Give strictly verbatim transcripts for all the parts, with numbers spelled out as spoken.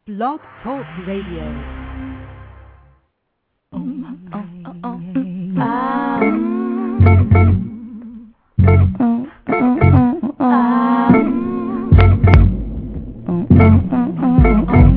Blog Talk Radio. Oh, oh, oh, oh. Ah. Oh, oh, oh, oh. Ah. Oh, oh, oh, oh, oh.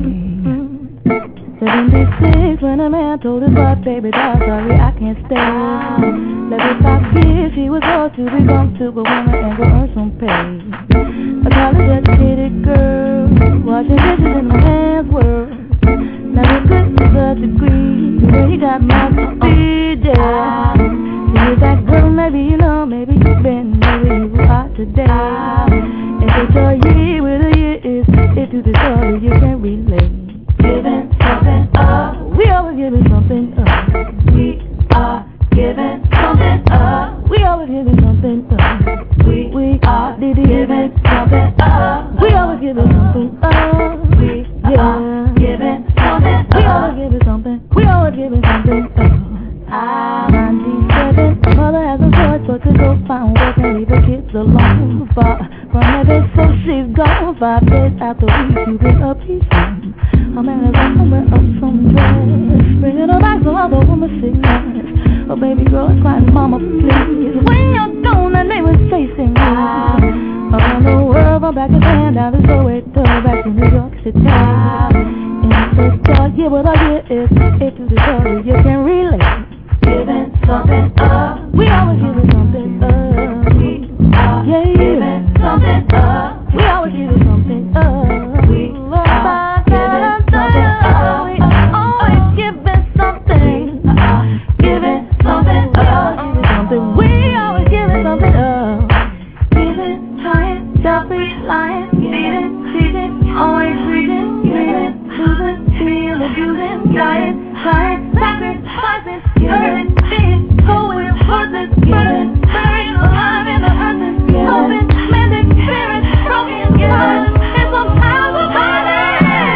seventy-six when a man told his wife, baby, doll, sorry, I can't stay. Eleven-five years, she was told to be gone to a woman and go earn some pay. A college-educated girl, washing dishes in my man's world. Never good to the degree, but he got my speed, yeah. See that girl, maybe you know, maybe you've been, maybe you are today. If it's your year with a year is, if you the story, you can relate. Giving something up, we always giving something up. We are giving something up, we always giving something up. We, we are giving something up, we always giving something up. We are giving something up, we always giving something, we always giving something up. I'm ninety-seven, mother has a choice but to go find work and leave her kids alone. Far from heaven, so she's gone. Five days after we you been up, he's home. I'm at a somewhere up somewhere, bringing her back some other woman sickness. Oh baby girl, it's crying, mama please. When you're gone, that name is facing me. Around the world, I'm back again, down to Soweto, back to New York City. And the thought, yeah, what I get is, if you the story, you can relate. Giving something up, we always giving something up. We are yeah, giving something up, we always giving something up. We are giving something up, we always giving something. Giving something up, giving something, we always giving something up. Giving, trying, self-reliant, feeding, cheating, always reading, giving, losing, feeling, abusing, dying, trying, sacrificing, giving, being, going, worthless, burden, buried alive in the earth, hoping, mending, spirit, broken, giving, and sometimes we're fighting.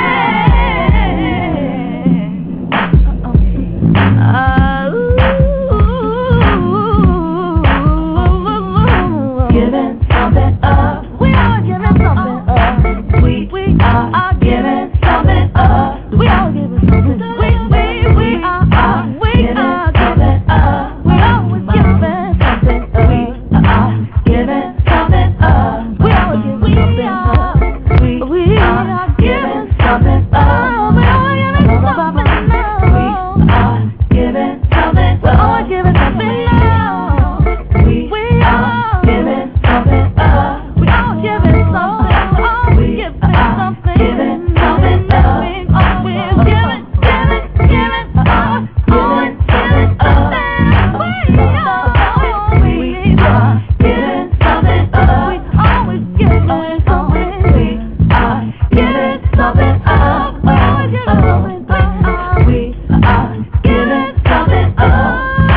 Uh, Giving something up, we are giving something up. We we are, are giving something up. We are giving something. We we we are, are we are giving up. We always giving something up. We are giving something up. We always giving something up. We we are giving something up. We always giving something up. We are giving something. We always giving something up. We we are giving something up. We all giving something. Always giving something. Giving something up. We always giving, giving, giving up. Always giving something. We are, we are giving something up. We always giving something. We are giving something up. We always giving something. We are giving something up.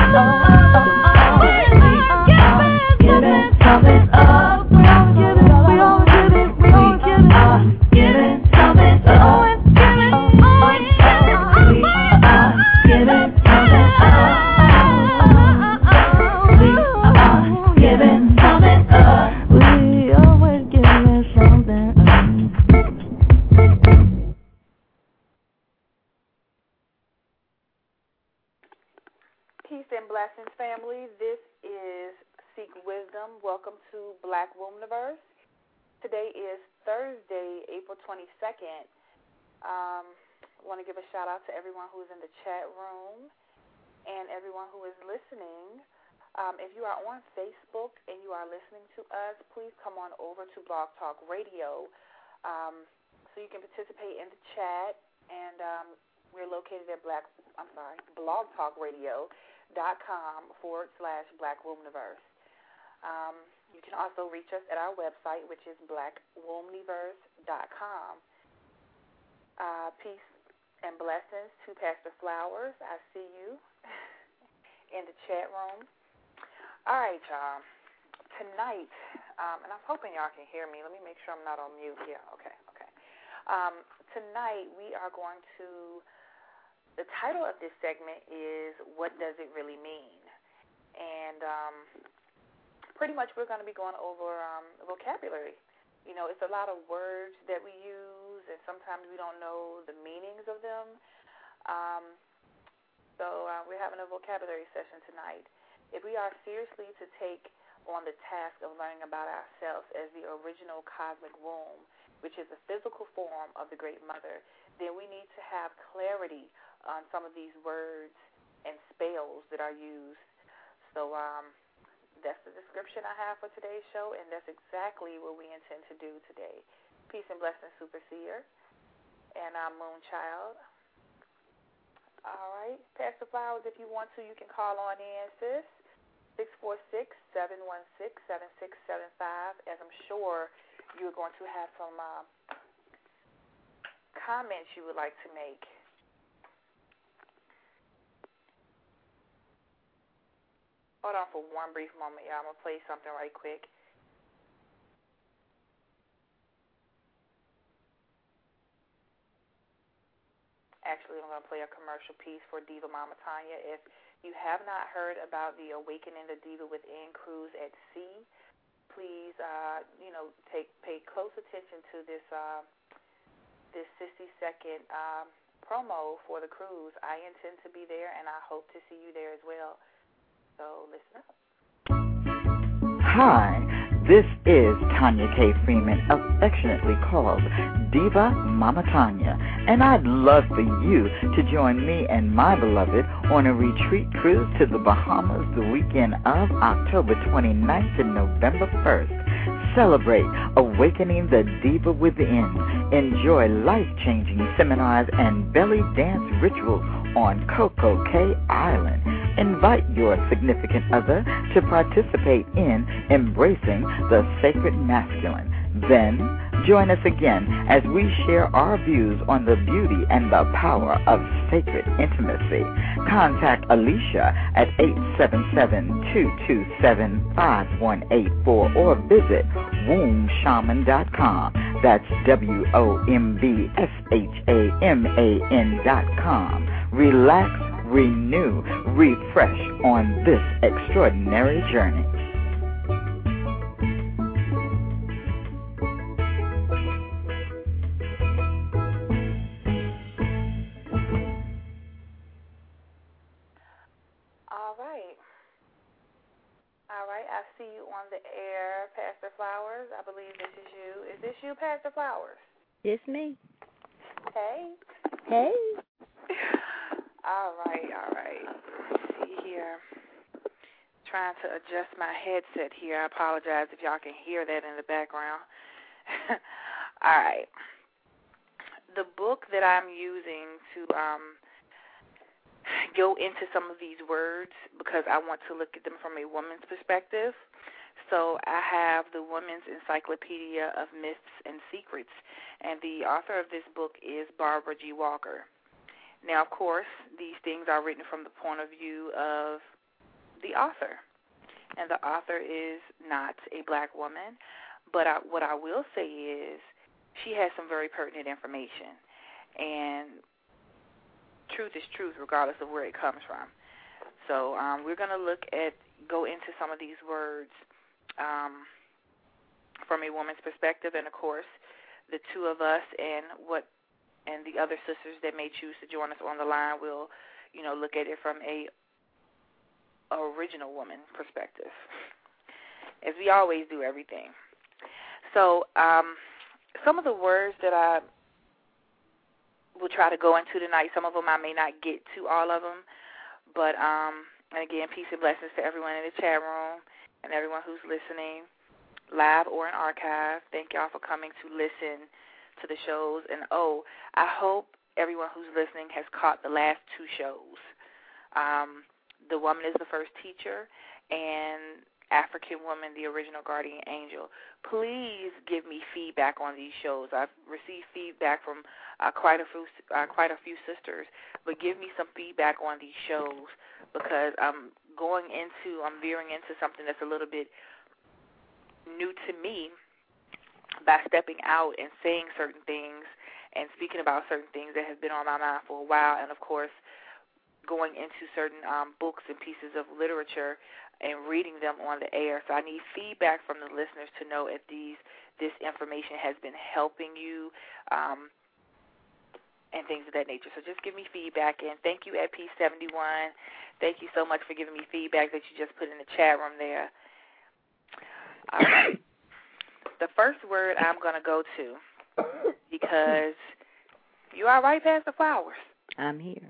Peace and blessings, family. This is Seek Wisdom. Welcome to Black Womaniverse. Today is Thursday, April twenty-second. Um, I want to give a shout out to everyone who's in the chat room and everyone who is listening. Um, if you are on Facebook and you are listening to us, please come on over to Blog Talk Radio um, so you can participate in the chat. And um, we're located at Black. I'm sorry, Blog Talk Radio. dot com forward slash Black Womaniverse. Um, you can also reach us at our website, which is black womaniverse dot com. Uh, peace and blessings to Pastor Flowers. I see you in the chat room. All right, y'all. Tonight, um, and I'm hoping y'all can hear me. Let me make sure I'm not on mute. Yeah, okay, okay. Um, tonight, we are going to The title of this segment is What Does It Really Mean? And um, pretty much we're going to be going over um, vocabulary. You know, it's a lot of words that we use, and sometimes we don't know the meanings of them. Um, so uh, we're having a vocabulary session tonight. If we are seriously to take on the task of learning about ourselves as the original cosmic womb, which is a physical form of the Great Mother, then we need to have clarity on some of these words and spells that are used. So um, that's the description I have for today's show, and that's exactly what we intend to do today. Peace and blessings, Super Seer, and I'm Moonchild. All right, Pastor Flowers, if you want to, you can call on in, sis. six four six, seven one six, seven six seven five, as I'm sure you're going to have some uh, comments you would like to make. Hold on for one brief moment, y'all. I'm going to play something right quick. Actually, I'm going to play a commercial piece for Diva Mama Tanya. If you have not heard about the Awakening the Diva Within cruise at sea, please, uh, you know, take pay close attention to this uh, this sixty second um, promo for the cruise. I intend to be there, and I hope to see you there as well. So listen up. Hi, this is Tanya K. Freeman, affectionately called Diva Mama Tanya, and I'd love for you to join me and my beloved on a retreat cruise to the Bahamas the weekend of October twenty-ninth and November first. Celebrate Awakening the Diva Within. Enjoy life-changing seminars and belly dance rituals on Coco Cay Island. Invite your significant other to participate in embracing the sacred masculine. Then, join us again as we share our views on the beauty and the power of sacred intimacy. Contact Alicia at eight seven seven, two two seven, five one eight four or visit womb shaman dot com. That's W O M B S H A M A N dot com. Relax, renew, refresh on this extraordinary journey. All right. All right, I see you on the air, Pastor Flowers. I believe this is you. Is this you, Pastor Flowers? It's me. Hey. Hey. All right, all right. Let's see here. Trying to adjust my headset here. I apologize if y'all can hear that in the background. All right. The book that I'm using to um, go into some of these words, because I want to look at them from a woman's perspective. So I have the Women's Encyclopedia of Myths and Secrets, and the author of this book is Barbara G. Walker. Now, of course, these things are written from the point of view of the author, and the author is not a black woman, but I, what I will say is she has some very pertinent information, and truth is truth regardless of where it comes from. So um, we're going to look at, go into some of these words um, from a woman's perspective, and, of course, the two of us and what and the other sisters that may choose to join us on the line will, you know, look at it from a original woman perspective, as we always do everything. So um, some of the words that I will try to go into tonight, some of them I may not get to all of them, but, um, and again, peace and blessings to everyone in the chat room and everyone who's listening, live or in archive. Thank y'all for coming to listen to the shows. And, oh, I hope everyone who's listening has caught the last two shows. Um, the Woman is the First Teacher and African Woman, the Original Guardian Angel. Please give me feedback on these shows. I've received feedback from uh, quite a few, uh, quite a few sisters, but give me some feedback on these shows, because I'm going into, I'm veering into something that's a little bit new to me by stepping out and saying certain things and speaking about certain things that have been on my mind for a while, and, of course, going into certain um, books and pieces of literature and reading them on the air. So I need feedback from the listeners to know if these this information has been helping you, um, and things of that nature. So just give me feedback, and thank you at P seventy-one. Thank you so much for giving me feedback that you just put in the chat room there. All right. The first word I'm going to go to, because you all right, Pastor Flowers? I'm here.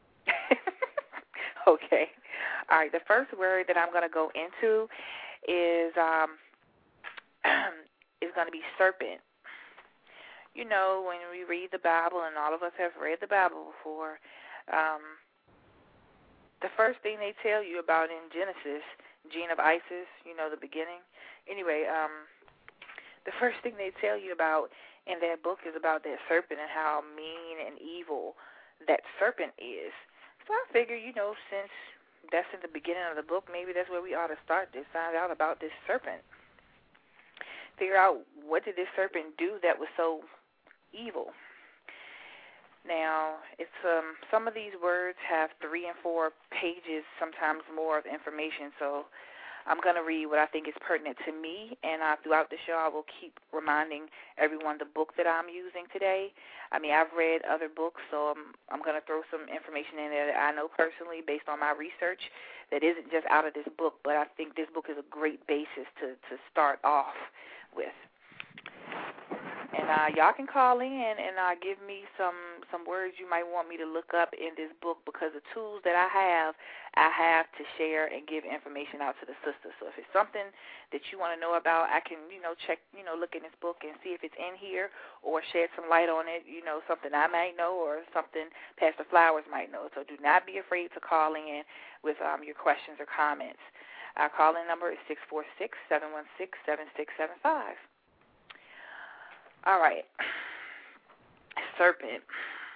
Okay. All right. The first word that I'm going to go into is um, is going to be serpent. You know, when we read the Bible, and all of us have read the Bible before, um, the first thing they tell you about in Genesis, Gene of Isis, you know, the beginning. Anyway, um, the first thing they tell you about in that book is about that serpent and how mean and evil that serpent is. So I figure, you know, since that's in the beginning of the book, maybe that's where we ought to start to find out about this serpent. Figure out, what did this serpent do that was so evil? Now, it's um, some of these words have three and four pages, sometimes more of information, so I'm going to read what I think is pertinent to me, and uh, throughout the show I will keep reminding everyone the book that I'm using today. I mean, I've read other books, so I'm, I'm going to throw some information in there that I know personally based on my research that isn't just out of this book, but I think this book is a great basis to, to start off with. And uh, y'all can call in and uh, give me some, some words you might want me to look up in this book, because the tools that I have, I have to share and give information out to the sisters. So if it's something that you want to know about, I can, you know, check, you know, look in this book and see if it's in here, or shed some light on it, you know, something I might know or something Pastor Flowers might know. So do not be afraid to call in with um, your questions or comments. Our call-in number is six four six, seven one six, seven six seven five. All right. Serpent.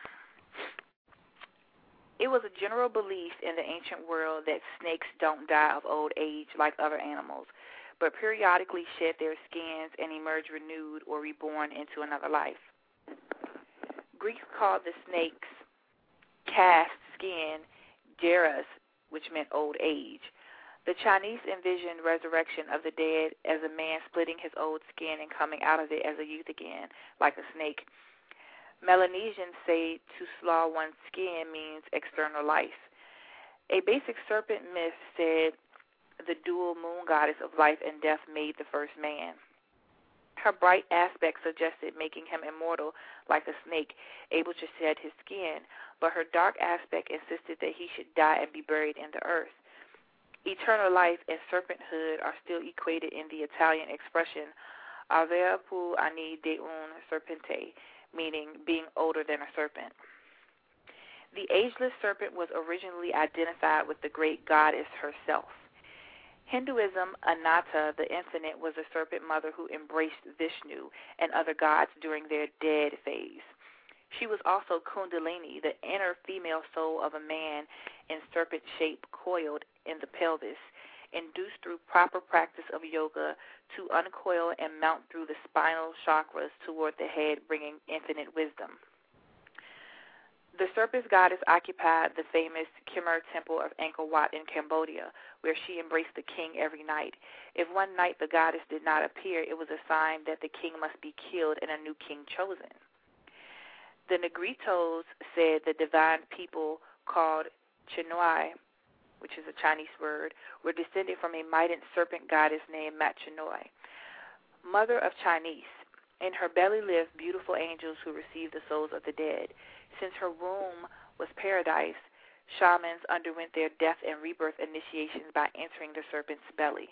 It was a general belief in the ancient world that snakes don't die of old age like other animals, but periodically shed their skins and emerge renewed or reborn into another life. Greeks called the snake's cast skin Geras, which meant old age. The Chinese envisioned resurrection of the dead as a man splitting his old skin and coming out of it as a youth again, like a snake. Melanesians say to slough one's skin means external life. A basic serpent myth said the dual moon goddess of life and death made the first man. Her bright aspect suggested making him immortal like a snake, able to shed his skin, but her dark aspect insisted that he should die and be buried in the earth. Eternal life and serpenthood are still equated in the Italian expression avere più anni di un serpente, meaning being older than a serpent. The ageless serpent was originally identified with the great goddess herself. Hinduism, Ananta, the infinite, was a serpent mother who embraced Vishnu and other gods during their dead phase. She was also Kundalini, the inner female soul of a man in serpent shape coiled in the pelvis, induced through proper practice of yoga to uncoil and mount through the spinal chakras toward the head, bringing infinite wisdom. The serpent's goddess occupied the famous Khmer temple of Angkor Wat in Cambodia, where she embraced the king every night. If one night the goddess did not appear, it was a sign that the king must be killed and a new king chosen. The Negritos said the divine people called Chinoi, which is a Chinese word, were descended from a mittened serpent goddess named Machinoi, mother of Chinese. In her belly lived beautiful angels who received the souls of the dead. Since her womb was paradise, shamans underwent their death and rebirth initiations by entering the serpent's belly.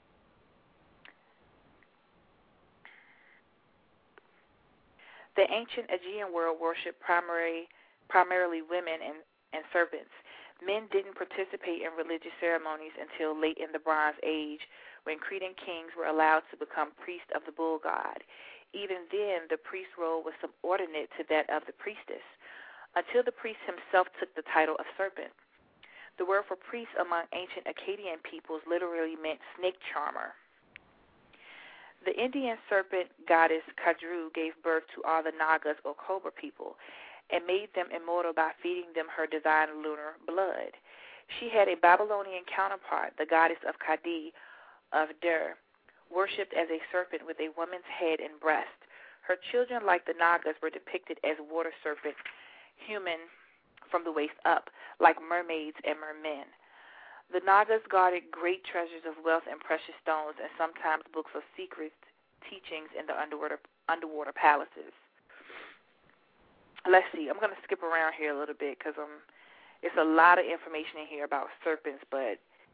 The ancient Aegean world worshipped primary, primarily women and, and serpents. Men didn't participate in religious ceremonies until late in the Bronze Age, when Cretan kings were allowed to become priests of the bull god. Even then, the priest role was subordinate to that of the priestess, until the priest himself took the title of serpent. The word for priest among ancient Akkadian peoples literally meant snake charmer. The Indian serpent goddess Kadru gave birth to all the Nagas or Cobra people and made them immortal by feeding them her divine lunar blood. She had a Babylonian counterpart, the goddess of Kadi of Der, worshipped as a serpent with a woman's head and breast. Her children, like the Nagas, were depicted as water serpents human from the waist up, like mermaids and mermen. The Nagas guarded great treasures of wealth and precious stones, and sometimes books of secret teachings in the underwater underwater palaces. Let's see. I'm going to skip around here a little bit because um, it's a lot of information in here about serpents, but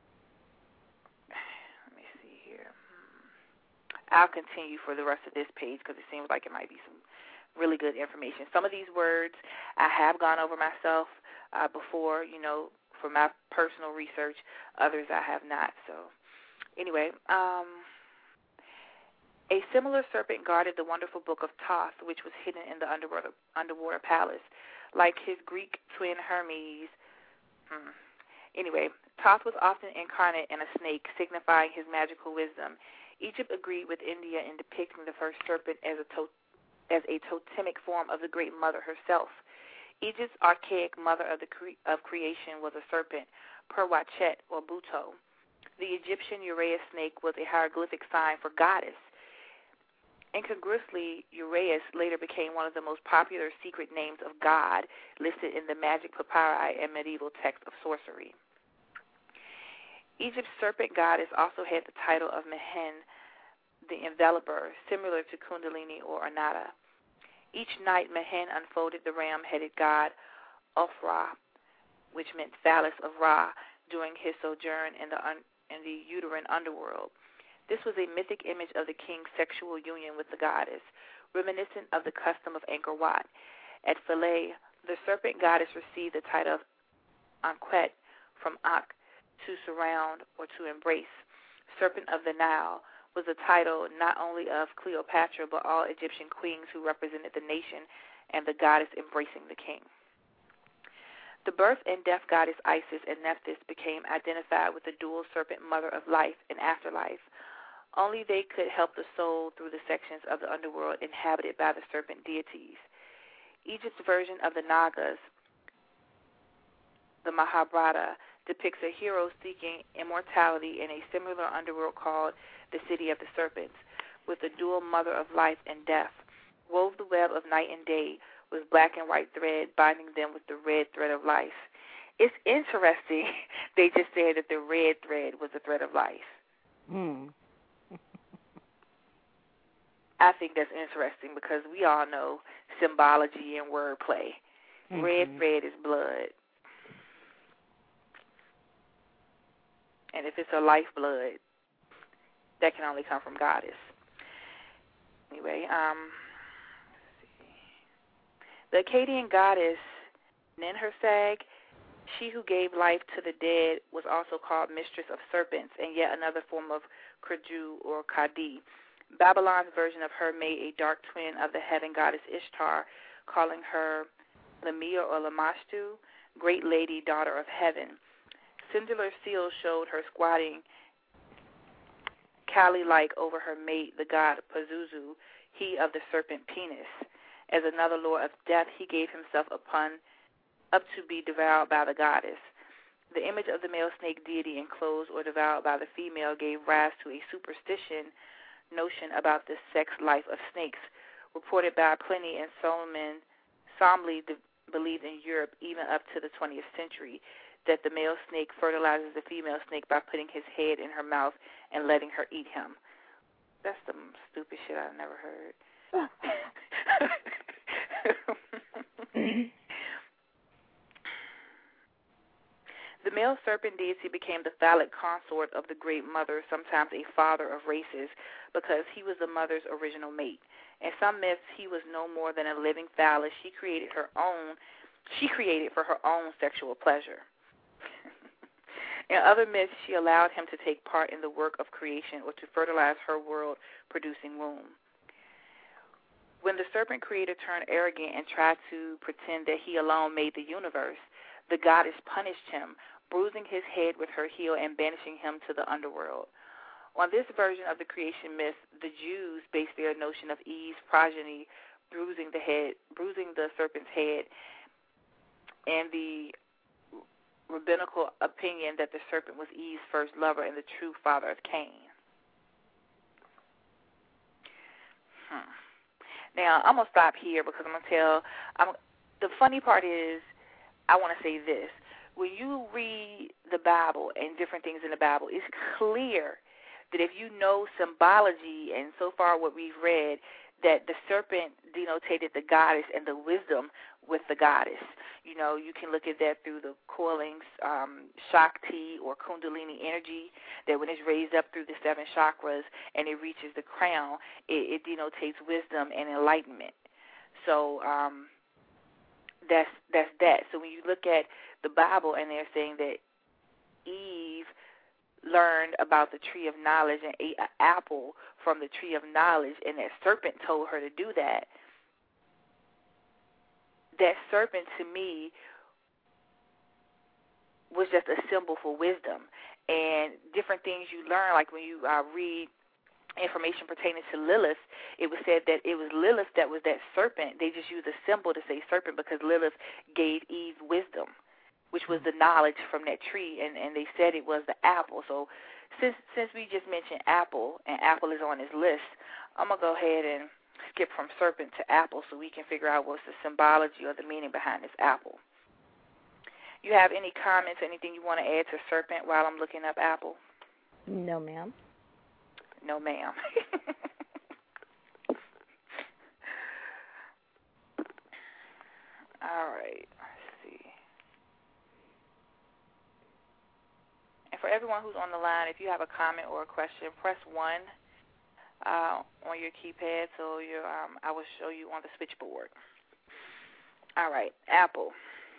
let me see here. I'll continue for the rest of this page because it seems like it might be some really good information. Some of these words I have gone over myself uh, before, you know, for my personal research. Others I have not. So anyway, um, a similar serpent guarded the wonderful book of Thoth, which was hidden in the underwater, underwater palace. Like his Greek twin Hermes. Hmm. Anyway, Thoth was often incarnate in a snake, signifying his magical wisdom. Egypt agreed with India in depicting the first serpent as a to- as a totemic form of the Great Mother herself. Egypt's archaic mother of the cre- of creation was a serpent, Perwachet or Buto. The Egyptian Uraeus snake was a hieroglyphic sign for goddess. Incongruously, Uraeus later became one of the most popular secret names of God listed in the magic papyri and medieval texts of sorcery. Egypt's serpent goddess also had the title of Mehen, the enveloper, similar to Kundalini or Anata. Each night, Mehen unfolded the ram-headed god Ophrah, which meant phallus of Ra, during his sojourn in the un- in the uterine underworld. This was a mythic image of the king's sexual union with the goddess, reminiscent of the custom of Angkor Wat. At Philae, the serpent goddess received the title of Ankhwet from Ankh, to surround or to embrace. Serpent of the Nile was the title not only of Cleopatra, but all Egyptian queens who represented the nation and the goddess embracing the king. The birth and death goddess Isis and Nephthys became identified with the dual serpent mother of life and afterlife. Only they could help the soul through the sections of the underworld inhabited by the serpent deities. Egypt's version of the Nagas, the Mahabharata, depicts a hero seeking immortality in a similar underworld called the City of the Serpents, with the dual mother of life and death, wove the web of night and day with black and white thread, binding them with the red thread of life. It's interesting they just said that the red thread was the thread of life. Hmm. I think that's interesting because we all know symbology and wordplay. Mm-hmm. Red thread is blood. And if it's a lifeblood, that can only come from goddess. Anyway, um, let's see. The Akkadian goddess Ninhursag, she who gave life to the dead, was also called mistress of serpents, and yet another form of Krju or Kadi. Babylon's version of her made a dark twin of the heaven goddess Ishtar, calling her Lamia or Lamashtu, great lady, daughter of heaven. Singular seals showed her squatting Kali-like over her mate, the god Pazuzu, he of the serpent penis. As another lord of death, he gave himself upon up to be devoured by the goddess. The image of the male snake deity enclosed or devoured by the female gave rise to a superstition notion about the sex life of snakes, reported by Pliny and Solomon, solemnly de- believed in Europe even up to the twentieth century, that the male snake fertilizes the female snake by putting his head in her mouth and letting her eat him. That's some stupid shit I've never heard. The male serpent deity became the phallic consort of the Great Mother, sometimes a father of races, because he was the mother's original mate. In some myths, he was no more than a living phallus she created her own. She created for her own sexual pleasure. In other myths, she allowed him to take part in the work of creation or to fertilize her world-producing womb. When the serpent creator turned arrogant and tried to pretend that he alone made the universe, the goddess punished him, bruising his head with her heel and banishing him to the underworld. On this version of the creation myth, the Jews based their notion of Eve's progeny bruising the head, bruising the serpent's head, and the rabbinical opinion that the serpent was Eve's first lover and the true father of Cain. Hmm. Now, I'm going to stop here because I'm going to tell, I'm, the funny part is, I want to say this. When you read the Bible and different things in the Bible, it's clear that if you know symbology, and so far what we've read, that the serpent denotated the goddess and the wisdom with the goddess. You know, you can look at that through the coilings, um, Shakti or Kundalini energy, that when it's raised up through the seven chakras and it reaches the crown, it, it denotates wisdom and enlightenment. So um, that's that's that. So when you look at the Bible and they're saying that Eve learned about the tree of knowledge and ate an apple from the tree of knowledge, and that serpent told her to do that, that serpent to me was just a symbol for wisdom. And different things you learn, like when you uh, read information pertaining to Lilith, it was said that it was Lilith that was that serpent. They just used a symbol to say serpent because Lilith gave Eve wisdom, which was the knowledge from that tree, and, and they said it was the apple. So since since we just mentioned apple, and apple is on this list, I'm going to go ahead and skip from serpent to apple so we can figure out what's the symbology or the meaning behind this apple. You have any comments, anything you want to add to serpent while I'm looking up apple? No, ma'am. No, ma'am. All right. For everyone who's on the line, if you have a comment or a question, press one uh, on your keypad so your, um, I will show you on the switchboard. All right, apple.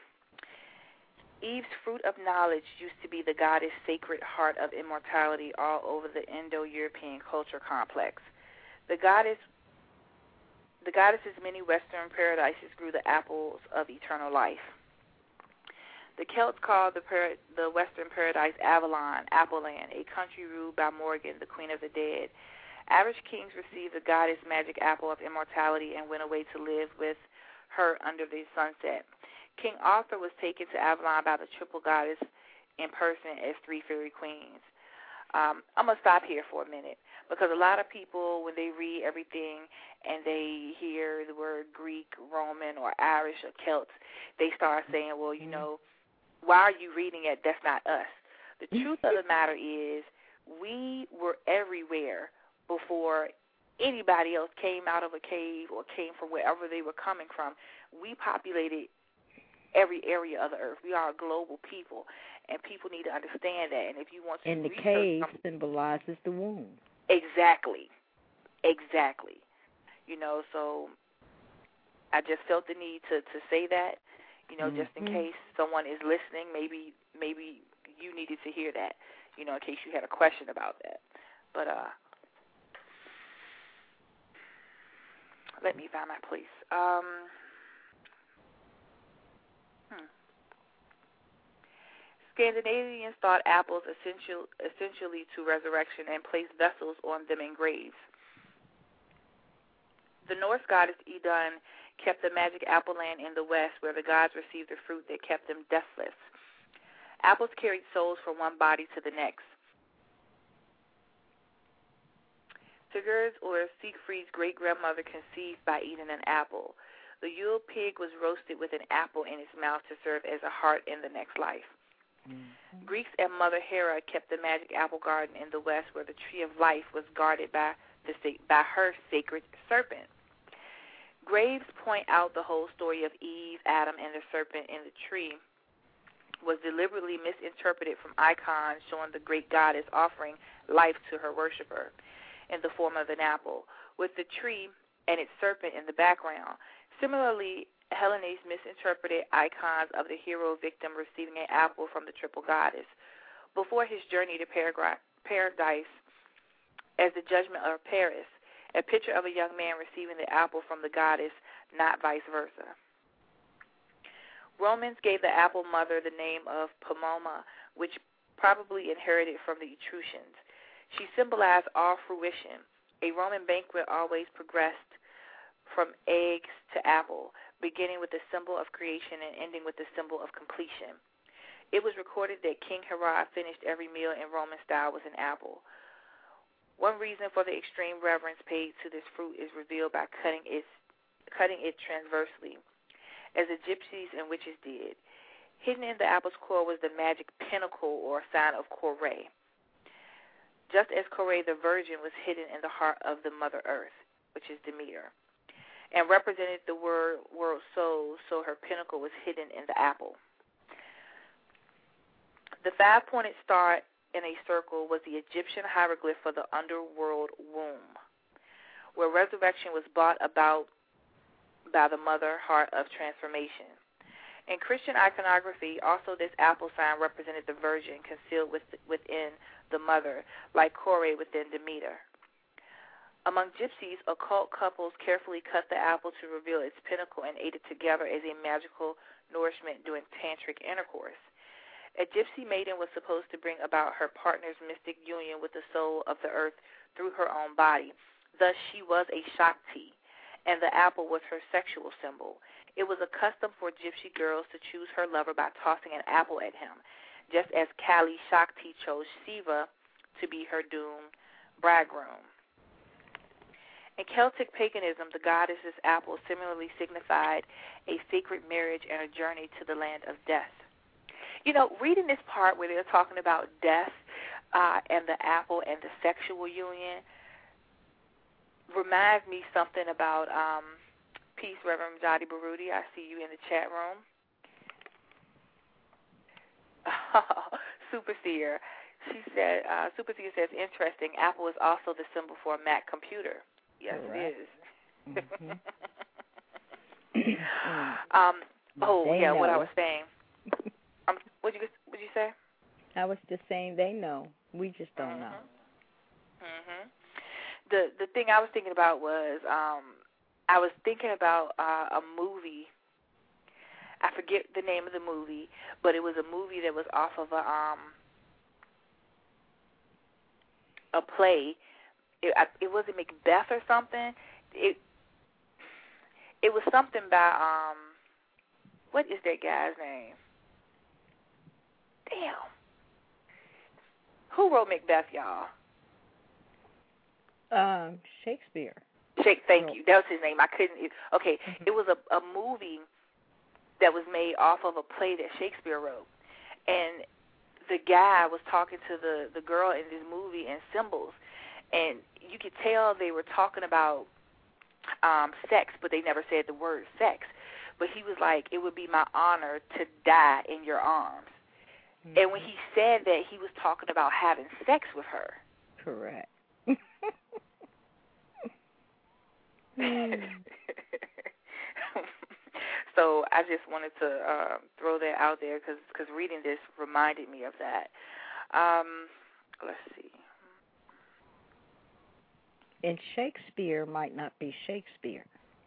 Eve's fruit of knowledge used to be the goddess' sacred heart of immortality all over the Indo-European culture complex. The goddess, the goddess's many Western paradises grew the apples of eternal life. The Celts called the, par- the Western paradise Avalon, Appleland, a country ruled by Morgan, the queen of the dead. Average kings received the goddess' magic apple of immortality and went away to live with her under the sunset. King Arthur was taken to Avalon by the triple goddess in person as three fairy queens. Um, I'm going to stop here for a minute because a lot of people, when they read everything and they hear the word Greek, Roman, or Irish, or Celts, they start saying, well, you know, why are you reading it? That's not us. The truth of the matter is we were everywhere before anybody else came out of a cave or came from wherever they were coming from. We populated every area of the earth. We are a global people, and people need to understand that. And if you want to and the research cave symbolizes the womb. Exactly. Exactly. You know, so I just felt the need to, to say that. You know, mm-hmm. just in case someone is listening, maybe maybe you needed to hear that, you know, in case you had a question about that. But uh, let me find my place. Um, hmm. Scandinavians thought apples essential, essentially to resurrection and placed vessels on them in graves. The Norse goddess Idun kept the magic apple land in the west where the gods received the fruit that kept them deathless. Apples carried souls from one body to the next. Sigurd's or Siegfried's great-grandmother conceived by eating an apple. The Yule pig was roasted with an apple in its mouth to serve as a heart in the next life. Mm-hmm. Greeks and Mother Hera kept the magic apple garden in the west where the tree of life was guarded by, the, by her sacred serpent. Graves point out the whole story of Eve, Adam, and the serpent in the tree was deliberately misinterpreted from icons showing the great goddess offering life to her worshiper in the form of an apple, with the tree and its serpent in the background. Similarly, Hellenes misinterpreted icons of the hero victim receiving an apple from the triple goddess. Before his journey to paradise as the judgment of Paris, a picture of a young man receiving the apple from the goddess, not vice versa. Romans gave the apple mother the name of Pomona, which probably inherited from the Etruscans. She symbolized all fruition. A Roman banquet always progressed from eggs to apple, beginning with the symbol of creation and ending with the symbol of completion. It was recorded that King Herod finished every meal in Roman style with an apple. One reason for the extreme reverence paid to this fruit is revealed by cutting, its, cutting it transversely. as the gypsies and witches did. Hidden in the apple's core was the magic pinnacle or sign of Kore. Just as Kore the virgin was hidden in the heart of the Mother Earth, which is Demeter, and represented the word, world soul, so her pinnacle was hidden in the apple. The five-pointed star in a circle was the Egyptian hieroglyph for the underworld womb, where resurrection was brought about by the mother heart of transformation. In Christian iconography, also this apple sign represented the Virgin concealed with, within the mother, like Kore within Demeter. Among gypsies, occult couples carefully cut the apple to reveal its pinnacle and ate it together as a magical nourishment during tantric intercourse. A gypsy maiden was supposed to bring about her partner's mystic union with the soul of the earth through her own body. Thus, she was a Shakti, and the apple was her sexual symbol. It was a custom for gypsy girls to choose her lover by tossing an apple at him, just as Kali Shakti chose Shiva to be her doomed bridegroom. In Celtic paganism, the goddess's apple similarly signified a sacred marriage and a journey to the land of death. You know, reading this part where they're talking about death uh, and the apple and the sexual union reminds me something about... Um, Peace, Reverend Jody Baruti. I see you in the chat room. Superseer. She said, uh, Superseer says, interesting. Apple is also the symbol for a Mac computer. Yes, right. It is. Mm-hmm. um, oh, they yeah, know. What I was saying. Um, what did you, what'd you say? I was just saying they know. We just don't mm-hmm. know. Mm-hmm. The, the thing I was thinking about was... Um, I was thinking about uh, a movie. I forget the name of the movie, but it was a movie that was off of a um a play. It, it wasn't Macbeth or something. It it was something by um what is that guy's name? Damn. Who wrote Macbeth, y'all? Um, Shakespeare. Shake, thank you. That was his name. I couldn't. It, okay, mm-hmm. It was a, a movie that was made off of a play that Shakespeare wrote, and the guy was talking to the the girl in this movie in symbols, and you could tell they were talking about um, sex, but they never said the word sex. But he was like, "It would be my honor to die in your arms," mm-hmm. and when he said that, he was talking about having sex with her. Correct. So I just wanted to uh, throw that out there because because reading this reminded me of that. Um, let's see. And Shakespeare might not be Shakespeare.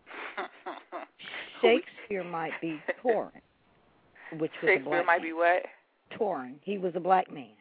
Shakespeare might be Torrin, which was Shakespeare a black might man. be what? Torrin. He was a black man.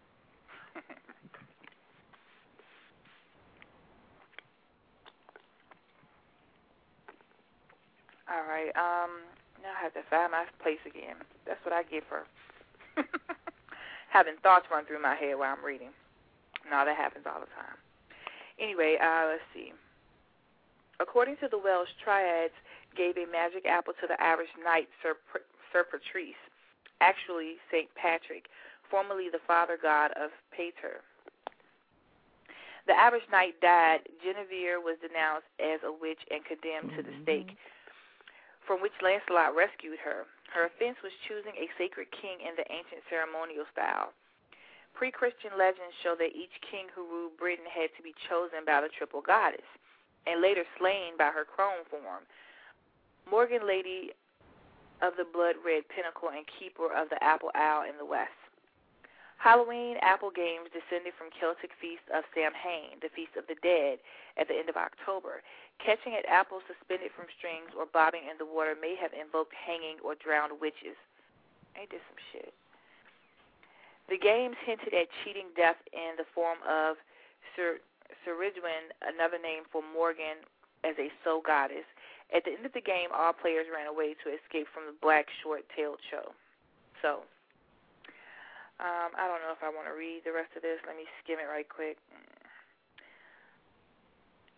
All right. Um, now I have to find my place again. That's what I get for having thoughts run through my head while I'm reading. No, that happens all the time. Anyway, uh, let's see. According to the Welsh triads, gave a magic apple to the Irish knight Sir, Sir Patrice, actually Saint Patrick, formerly the father god of Pater. The Irish knight died. Guinevere was denounced as a witch and condemned mm-hmm. to the stake, from which Lancelot rescued her. Her offense was choosing a sacred king in the ancient ceremonial style. Pre-Christian legends show that each king who ruled Britain had to be chosen by the triple goddess, and later slain by her crone form. Morgan, lady of the blood-red pinnacle and keeper of the apple owl in the west. Halloween apple games descended from Celtic feast of Samhain, the Feast of the Dead, at the end of October. Catching at apples suspended from strings or bobbing in the water may have invoked hanging or drowned witches. Ain't this some shit? The games hinted at cheating death in the form of Sir Ceridwen, another name for Morgan as a soul goddess. At the end of the game, all players ran away to escape from the black short-tailed show. So, um, I don't know if I want to read the rest of this. Let me skim it right quick.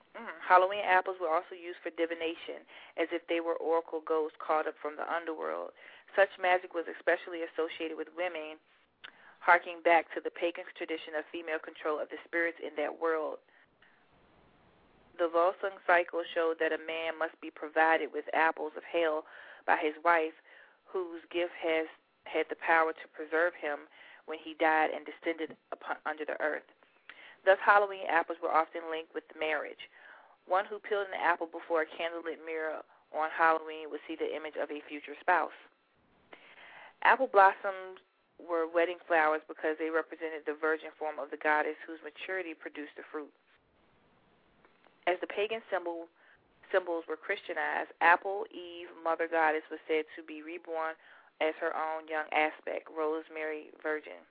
Mm. Halloween apples were also used for divination, as if they were oracle ghosts called up from the underworld. Such magic was especially associated with women, harking back to the pagan tradition of female control of the spirits in that world. The Volsung cycle showed that a man must be provided with apples of hell by his wife, whose gift has had the power to preserve him when he died and descended upon, under the earth. Thus, Halloween apples were often linked with marriage. One who peeled an apple before a candlelit mirror on Halloween would see the image of a future spouse. Apple blossoms were wedding flowers because they represented the virgin form of the goddess whose maturity produced the fruit. As the pagan symbol, symbols were Christianized, Apple Eve, Mother Goddess, was said to be reborn as her own young aspect, Rosemary Virgin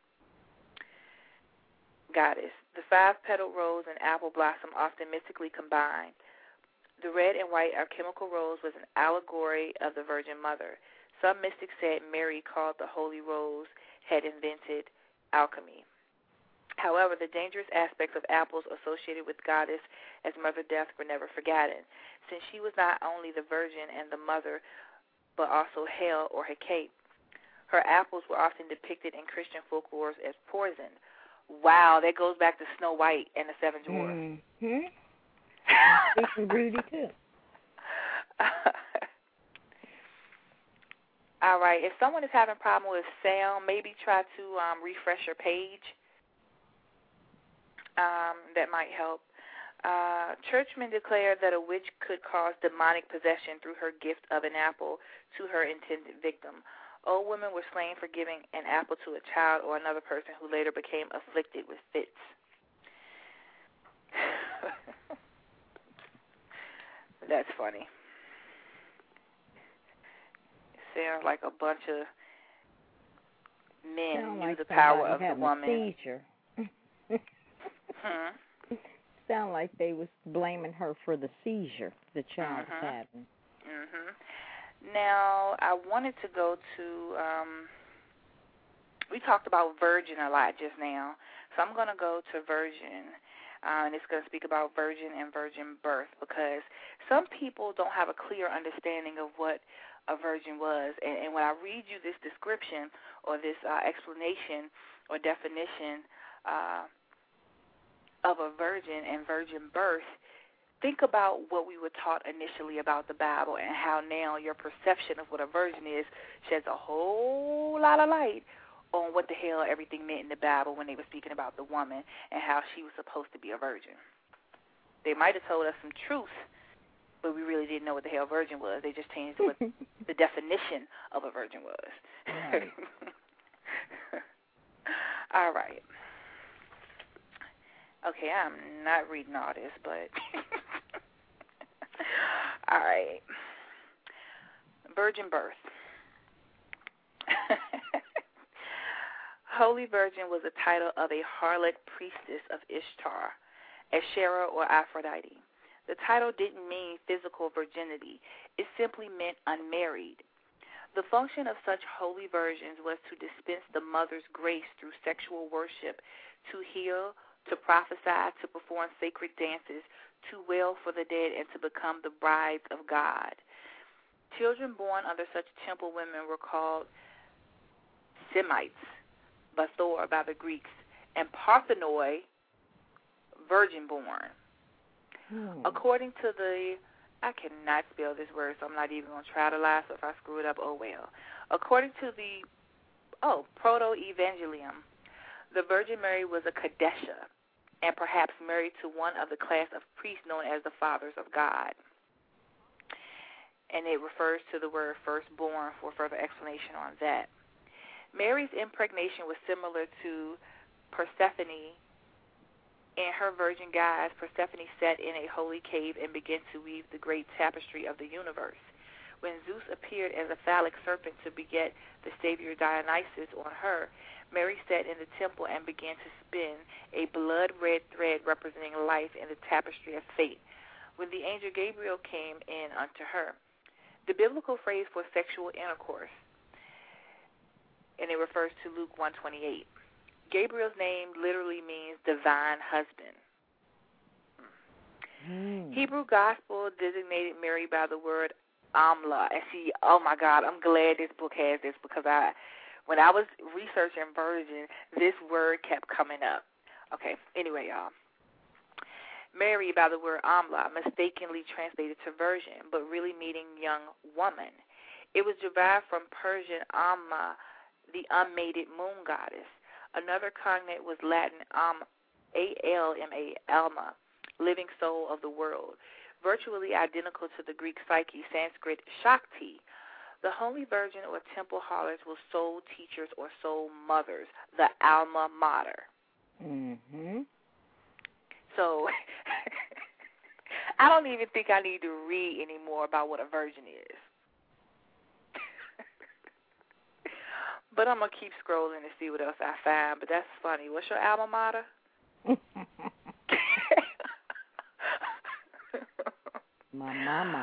Goddess. The five-petaled rose and apple blossom often mystically combined. The red and white alchemical rose was an allegory of the Virgin Mother. Some mystics said Mary, called the Holy Rose, had invented alchemy. However, the dangerous aspects of apples associated with Goddess as Mother Death were never forgotten, since she was not only the Virgin and the Mother, but also Hel or Hecate. Her apples were often depicted in Christian folklore as poison. Wow, that goes back to Snow White and the Seven Dwarfs. Mm-hmm. Sleeping Beauty, too. All right, if someone is having a problem with sound, maybe try to um, refresh your page. Um, that might help. Uh, churchmen declared that a witch could cause demonic possession through her gift of an apple to her intended victim. Old women were slain for giving an apple to a child or another person who later became afflicted with fits. That's funny. Sounds like a bunch of men Sound knew like the power of having the woman. A seizure. Hmm. Sound like they was blaming her for the seizure the child mm-hmm. was having. Mhm. Now, I wanted to go to. Um, we talked about virgin a lot just now, so I'm going to go to virgin, uh, and it's going to speak about virgin and virgin birth because some people don't have a clear understanding of what a virgin was, and, and when I read you this description or this uh, explanation or definition. Uh, of a virgin and virgin birth, think about what we were taught initially about the Bible and how now your perception of what a virgin is sheds a whole lot of light on what the hell everything meant in the Bible when they were speaking about the woman and how she was supposed to be a virgin. They might have told us some truth, but we really didn't know what the hell virgin was. They just changed what the definition of a virgin was. Right. All right. Okay, I'm not reading all this, but all right. Virgin birth. Holy Virgin was a title of a harlot priestess of Ishtar, Asherah, or Aphrodite. The title didn't mean physical virginity. It simply meant unmarried. The function of such holy virgins was to dispense the mother's grace through sexual worship, to heal, to prophesy, to perform sacred dances, to wail for the dead, and to become the brides of God. Children born under such temple women were called Semites, Bathor by the Greeks, and Parthenoi, virgin-born. Hmm. According to the, I cannot spell this word, so I'm not even going to try to lie, so if I screw it up, oh well. According to the, oh, Proto-Evangelium, the Virgin Mary was a Kadesha, and perhaps married to one of the class of priests known as the Fathers of God. And it refers to the word firstborn for further explanation on that. Mary's impregnation was similar to Persephone. In her virgin guise, Persephone sat in a holy cave and began to weave the great tapestry of the universe. When Zeus appeared as a phallic serpent to beget the savior Dionysus on her, Mary sat in the temple and began to spin a blood-red thread representing life in the tapestry of fate when the angel Gabriel came in unto her. The biblical phrase for sexual intercourse, and it refers to Luke one twenty-eight. Gabriel's name literally means divine husband. Mm-hmm. Hebrew Gospel designated Mary by the word Amla. And see, oh my God, I'm glad this book has this because I, when I was researching virgin, this word kept coming up. Okay, anyway, y'all. Mary by the word Amla, mistakenly translated to virgin, but really meaning young woman. It was derived from Persian Amma, the unmated moon goddess. Another cognate was Latin Am, A L M A, Alma, living soul of the world, virtually identical to the Greek Psyche, Sanskrit Shakti. The Holy Virgin or temple harlots were soul teachers or soul mothers, the alma mater. Mm-hmm. So I don't even think I need to read any more about what a virgin is. But I'm going to keep scrolling to see what else I find. But that's funny. What's your alma mater? My mama.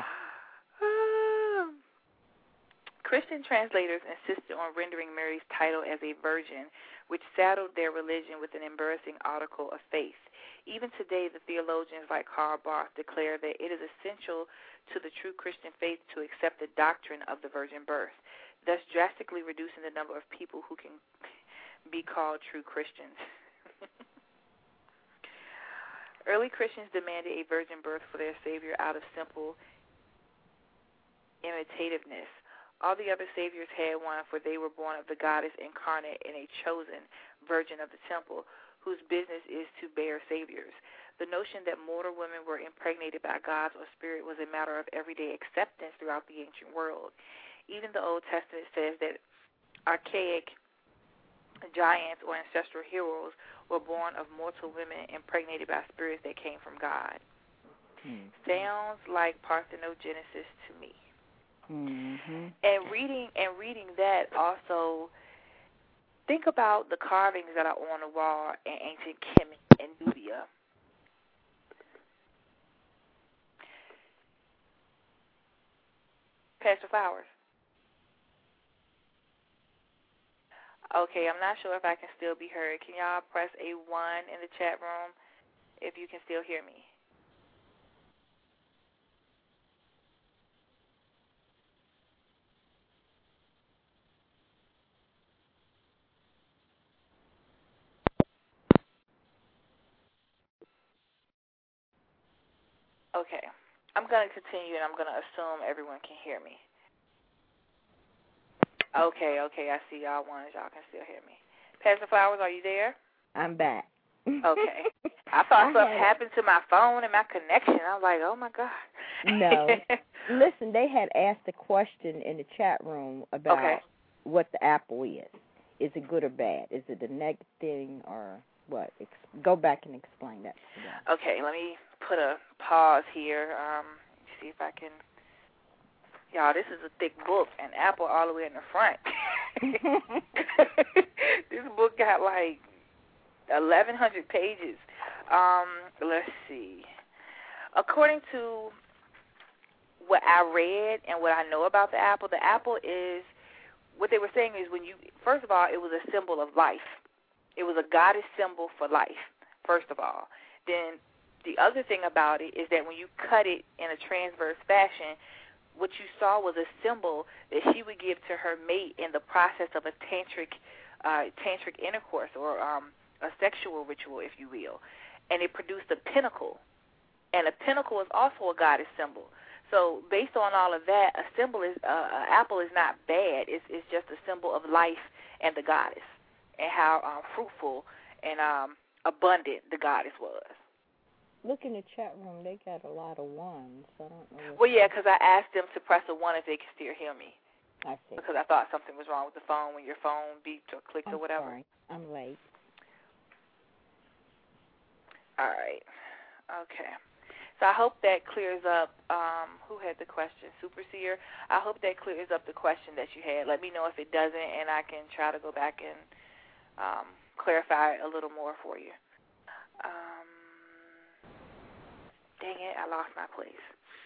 Christian translators insisted on rendering Mary's title as a virgin, which saddled their religion with an embarrassing article of faith. Even today, the theologians like Karl Barth declare that it is essential to the true Christian faith to accept the doctrine of the virgin birth, thus drastically reducing the number of people who can be called true Christians. Early Christians demanded a virgin birth for their Savior out of simple imitativeness. All the other saviors had one, for they were born of the goddess incarnate and a chosen virgin of the temple, whose business is to bear saviors. The notion that mortal women were impregnated by gods or spirit was a matter of everyday acceptance throughout the ancient world. Even the Old Testament says that archaic giants or ancestral heroes were born of mortal women impregnated by spirits that came from God. Hmm. Sounds like parthenogenesis to me. Mm-hmm. And reading and reading that also, think about the carvings that are on the wall in ancient Kemet and Nubia. Pastor Flowers. Okay, I'm not sure if I can still be heard. Can y'all press a one in the chat room if you can still hear me? Okay, I'm going to continue, and I'm going to assume everyone can hear me. Okay, okay, I see y'all ones. Y'all can still hear me. Pastor Flowers, are you there? I'm back. Okay. I thought I something had... happened to my phone and my connection. I was like, oh, my God. No. Listen, they had asked a question in the chat room about okay. what the apple is. Is it good or bad? Is it a negative thing or what? Ex- go back and explain that to them. Okay, let me put a pause here. Um, see if I can. Y'all, this is a thick book, and Apple all the way in the front. This book got like eleven hundred pages. Um, let's see. According to what I read and what I know about the apple, the apple is, what they were saying is when you, first of all, it was a symbol of life. It was a goddess symbol for life, first of all. Then the other thing about it is that when you cut it in a transverse fashion, what you saw was a symbol that she would give to her mate in the process of a tantric uh, tantric intercourse or um, a sexual ritual, if you will. And it produced a pinnacle. And a pinnacle is also a goddess symbol. So based on all of that, a symbol is uh, an apple is not bad. It's, it's just a symbol of life and the goddess and how um, fruitful and um, abundant the goddess was. Look in the chat room. They got a lot of ones. I don't know. Well, yeah, because I asked them to press a one if they could still hear me. I see. Because I thought something was wrong with the phone when your phone beeped or clicked I'm or whatever. Sorry. I'm late. All right. Okay. So I hope that clears up, um, who had the question? Super Seer. I hope that clears up the question that you had. Let me know if it doesn't, and I can try to go back and um, clarify it a little more for you. Um, dang it, I lost my place.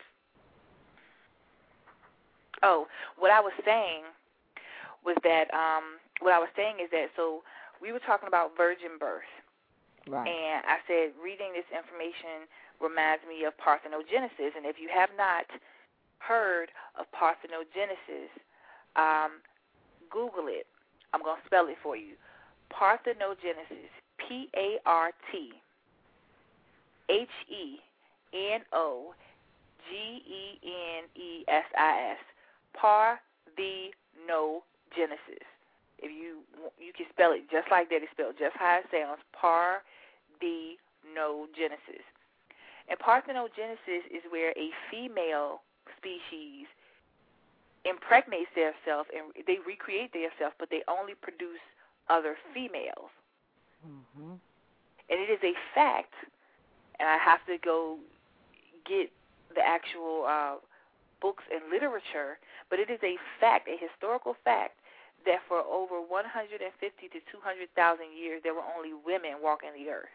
Oh, what I was saying was that, um, what I was saying is that, so we were talking about virgin birth. Right. And I said, reading this information reminds me of parthenogenesis. And if you have not heard of parthenogenesis, um, Google it. I'm going to spell it for you. Parthenogenesis, P A R T H E N O G E N E S I S, Parthenogenesis. If you you can spell it just like that, it's spelled just how it sounds, Parthenogenesis. And parthenogenesis is where a female species impregnates themselves and they recreate themselves, but they only produce other females. Mm-hmm. And it is a fact, and I have to go get the actual uh, books and literature, but it is a fact, a historical fact, that for over one hundred fifty to two hundred thousand years, there were only women walking the earth.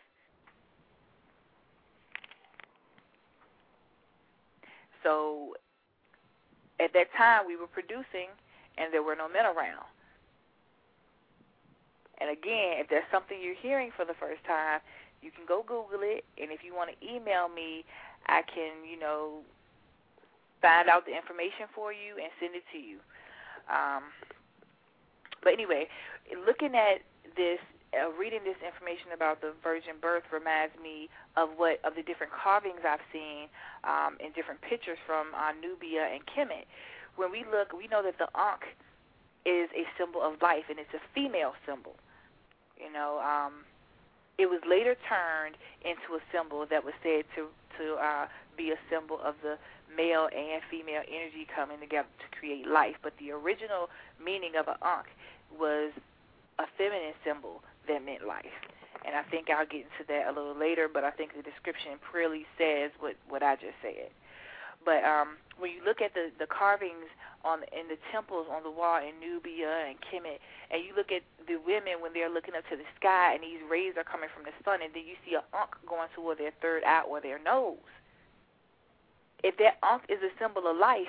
So at that time, we were producing, and there were no men around. And again, if there's something you're hearing for the first time, you can go Google it, and if you want to email me, I can, you know, find out the information for you and send it to you. Um, but anyway, looking at this, uh, reading this information about the virgin birth reminds me of what of the different carvings I've seen um, in different pictures from uh, Nubia and Kemet. When we look, we know that the Ankh is a symbol of life, and it's a female symbol. You know, um, it was later turned into a symbol that was said to to uh, be a symbol of the male and female energy coming together to create life. But the original meaning of an Ankh was a feminine symbol that meant life. And I think I'll get into that a little later, but I think the description clearly says what, what I just said. But um, when you look at the, the carvings on the, in the temples on the wall in Nubia and Kemet, and you look at the women when they're looking up to the sky and these rays are coming from the sun, and then you see an Ankh going toward their third eye or their nose. If that Ankh is a symbol of life,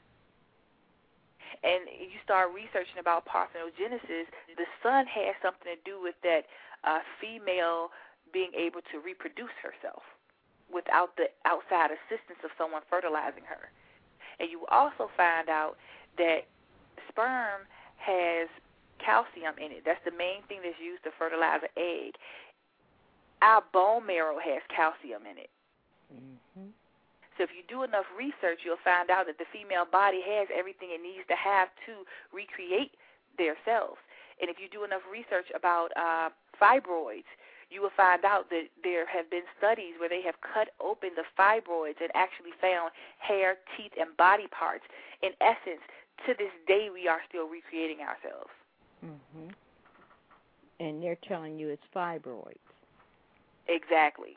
and you start researching about parthenogenesis, the sun has something to do with that uh, female being able to reproduce herself without the outside assistance of someone fertilizing her. And you also find out that sperm has calcium in it. That's the main thing that's used to fertilize an egg. Our bone marrow has calcium in it. Mm-hmm. So if you do enough research, you'll find out that the female body has everything it needs to have to recreate their cells. And if you do enough research about uh, fibroids, you will find out that there have been studies where they have cut open the fibroids and actually found hair, teeth, and body parts. In essence, to this day, we are still recreating ourselves. Mm-hmm. And they're telling you it's fibroids. Exactly.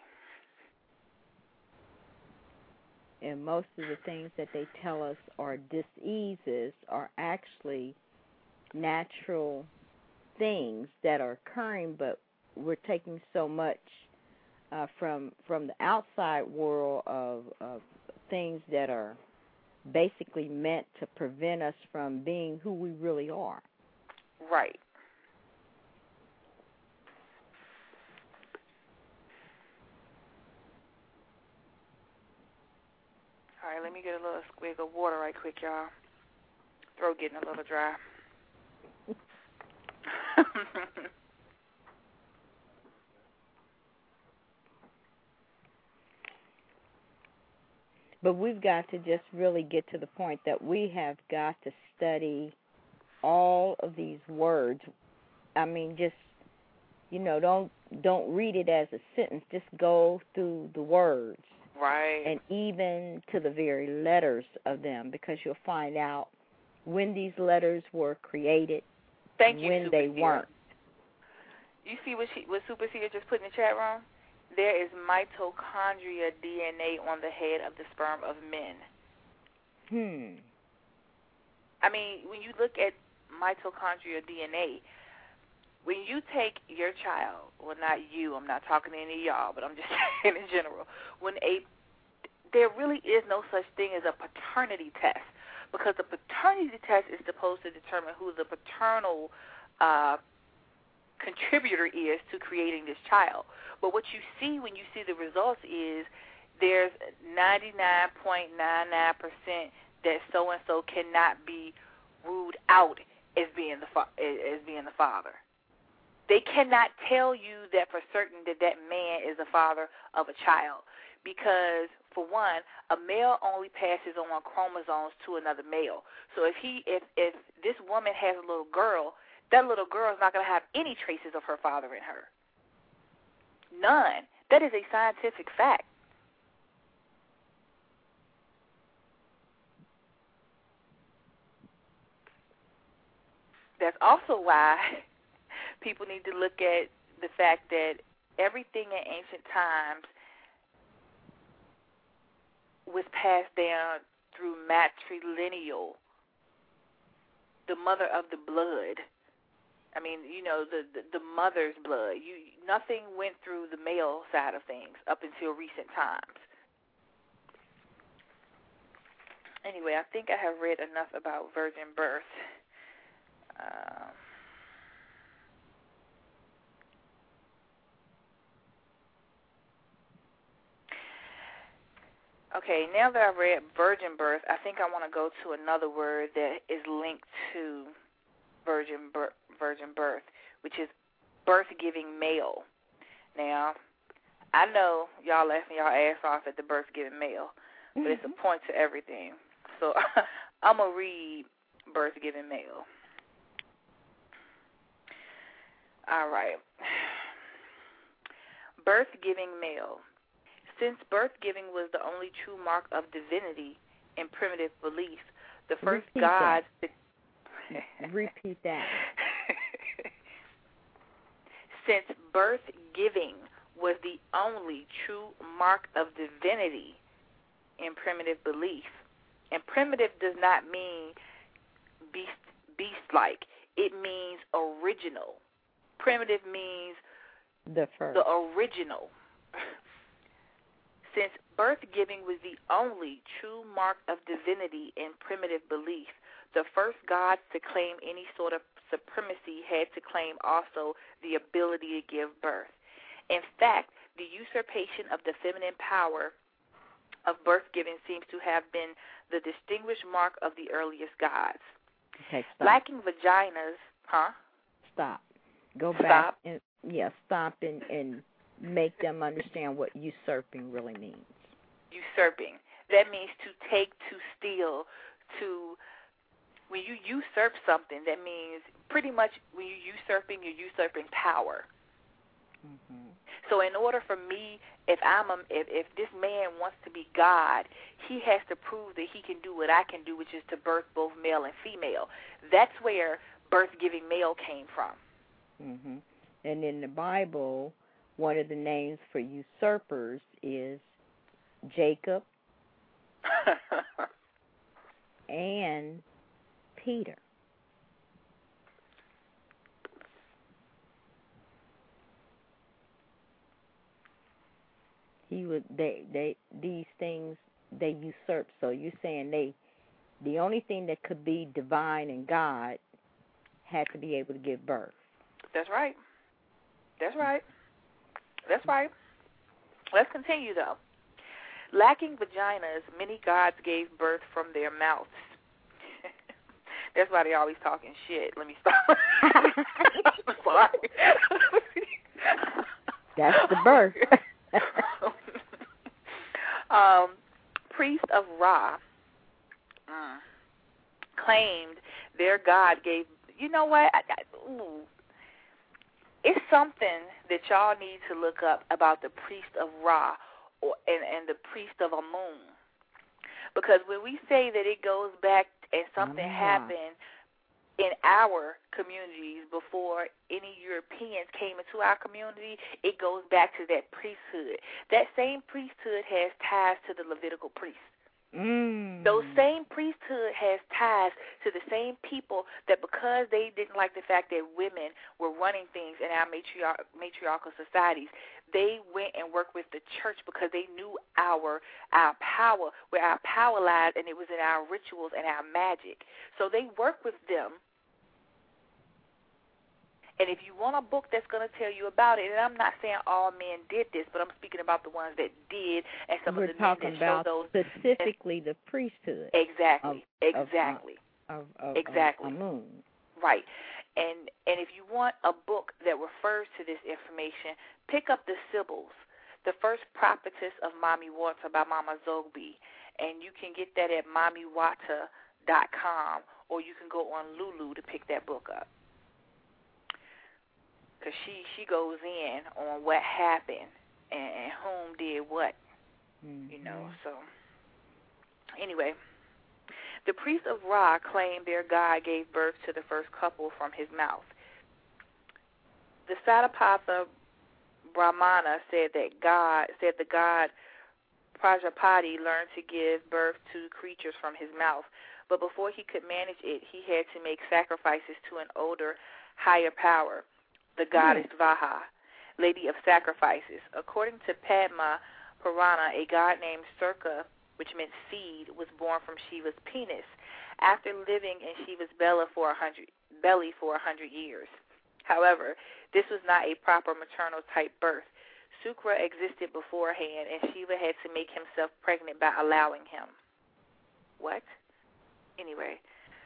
And most of the things that they tell us are diseases are actually natural things that are occurring, but we're taking so much uh, from from the outside world of, of things that are basically meant to prevent us from being who we really are. Right. All right, let me get a little swig of water right quick, y'all. Throat getting a little dry. But we've got to just really get to the point that we have got to study all of these words. I mean, just, you know, don't don't read it as a sentence. Just go through the words. Right. And even to the very letters of them, because you'll find out when these letters were created, Thank you, when Super they Seer. weren't. You see what she, what Super Seer just put in the chat room? There is mitochondria D N A on the head of the sperm of men. Hmm. I mean, when you look at mitochondria D N A, when you take your child, well, not you, I'm not talking to any of y'all, but I'm just saying in general, when a, there really is no such thing as a paternity test, because the paternity test is supposed to determine who the paternal uh, contributor is to creating this child. But what you see when you see the results is there's ninety-nine point nine nine percent that so-and-so cannot be ruled out as being the fa- as being the father. They cannot tell you that for certain that that man is the father of a child because, for one, a male only passes on chromosomes to another male. So if he, if if this woman has a little girl, that little girl is not going to have any traces of her father in her. None. That is a scientific fact. That's also why people need to look at the fact that everything in ancient times was passed down through matrilineal, the mother of the blood. I mean, you know, the, the, the mother's blood. You nothing went through the male side of things up until recent times. Anyway, I think I have read enough about virgin birth. Um, okay, now that I've read virgin birth, I think I want to go to another word that is linked to virgin birth, virgin birth, which is birth-giving male. Now, I know y'all laughing y'all ass off at the birth-giving male, but mm-hmm. it's a point to everything. So I'm going to read birth-giving male. All right. Birth-giving male. Since birth-giving was the only true mark of divinity in primitive belief, the first Repeat gods... That. Repeat that. Since birth-giving was the only true mark of divinity in primitive belief, and primitive does not mean beast, beast-like. It means original. Primitive means the first. The original. Since birth-giving was the only true mark of divinity in primitive belief, the first gods to claim any sort of supremacy had to claim also the ability to give birth. In fact, the usurpation of the feminine power of birth-giving seems to have been the distinguished mark of the earliest gods. Okay, stop. Lacking vaginas, huh? Stop. Go Stop. back and yeah, stop and, and make them understand what usurping really means. Usurping. That means to take, to steal, to when you usurp something, that means pretty much when you're usurping, you're usurping power. Mm-hmm. So in order for me, if I'm a, if, if this man wants to be God, he has to prove that he can do what I can do, which is to birth both male and female. That's where birth-giving male came from. Mm-hmm. And in the Bible, one of the names for usurpers is Jacob and Peter. He would they they these things they usurp. So you're saying they the only thing that could be divine and God had to be able to give birth. That's right. That's right. That's right. Let's continue, though. Lacking vaginas, many gods gave birth from their mouths. That's why they always talking shit. Let me stop. Sorry. That's the birth. um, priest of Ra uh, claimed their god gave. You know what? I, I, ooh. It's something that y'all need to look up about the priest of Ra or and, and the priest of Amun. Because when we say that it goes back and something mm-hmm. happened in our communities before any Europeans came into our community, it goes back to that priesthood. That same priesthood has ties to the Levitical priests. Mm. Those same priesthood has ties to the same people that because they didn't like the fact that women were running things in our matriarch- matriarchal societies, they went and worked with the church because they knew our our power, where our power lies, and it was in our rituals and our magic. So they worked with them, And if you want a book that's going to tell you about it, and I'm not saying all men did this, but I'm speaking about the ones that did, and some We're of the men that showed those. We're talking about specifically the priesthood. Exactly, of, exactly. Of, of, of, exactly. Of Amun. Right. And and if you want a book that refers to this information, pick up The Sibyls, The First Prophetess of Mami Wata by Mama Zogby. And you can get that at mami wata dot com, or you can go on Lulu to pick that book up. Because she, she goes in on what happened and, and whom did what, mm-hmm. you know. So, anyway, the priests of Ra claimed their god gave birth to the first couple from his mouth. The Satapatha Brahmana said that God said the god Prajapati learned to give birth to creatures from his mouth, but before he could manage it, he had to make sacrifices to an older, higher power, the goddess Vaha, lady of sacrifices. According to Padma Purana, a god named Surka, which meant seed, was born from Shiva's penis after living in Shiva's belly for a hundred belly for a hundred years. However, this was not a proper maternal-type birth. Sukra existed beforehand, and Shiva had to make himself pregnant by allowing him. What? Anyway,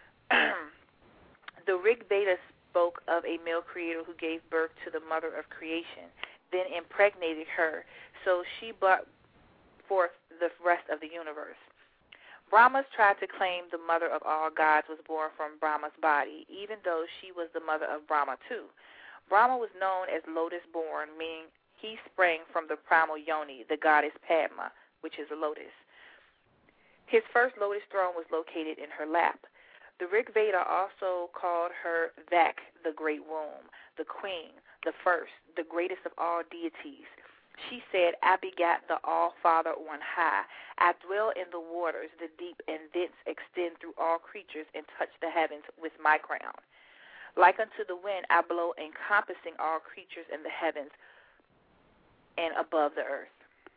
the Rig Veda spoke of a male creator who gave birth to the mother of creation, then impregnated her, so she brought forth the rest of the universe. Brahmas tried to claim the mother of all gods was born from Brahma's body, even though she was the mother of Brahma too. Brahma was known as lotus-born, meaning he sprang from the primal yoni, the goddess Padma, which is a lotus. His first lotus throne was located in her lap. The Rig Veda also called her Vak, the great womb, the queen, the first, the greatest of all deities. She said, I begat the All-Father on high. I dwell in the waters, the deep, and thence extend through all creatures and touch the heavens with my crown. Like unto the wind, I blow, encompassing all creatures in the heavens and above the earth.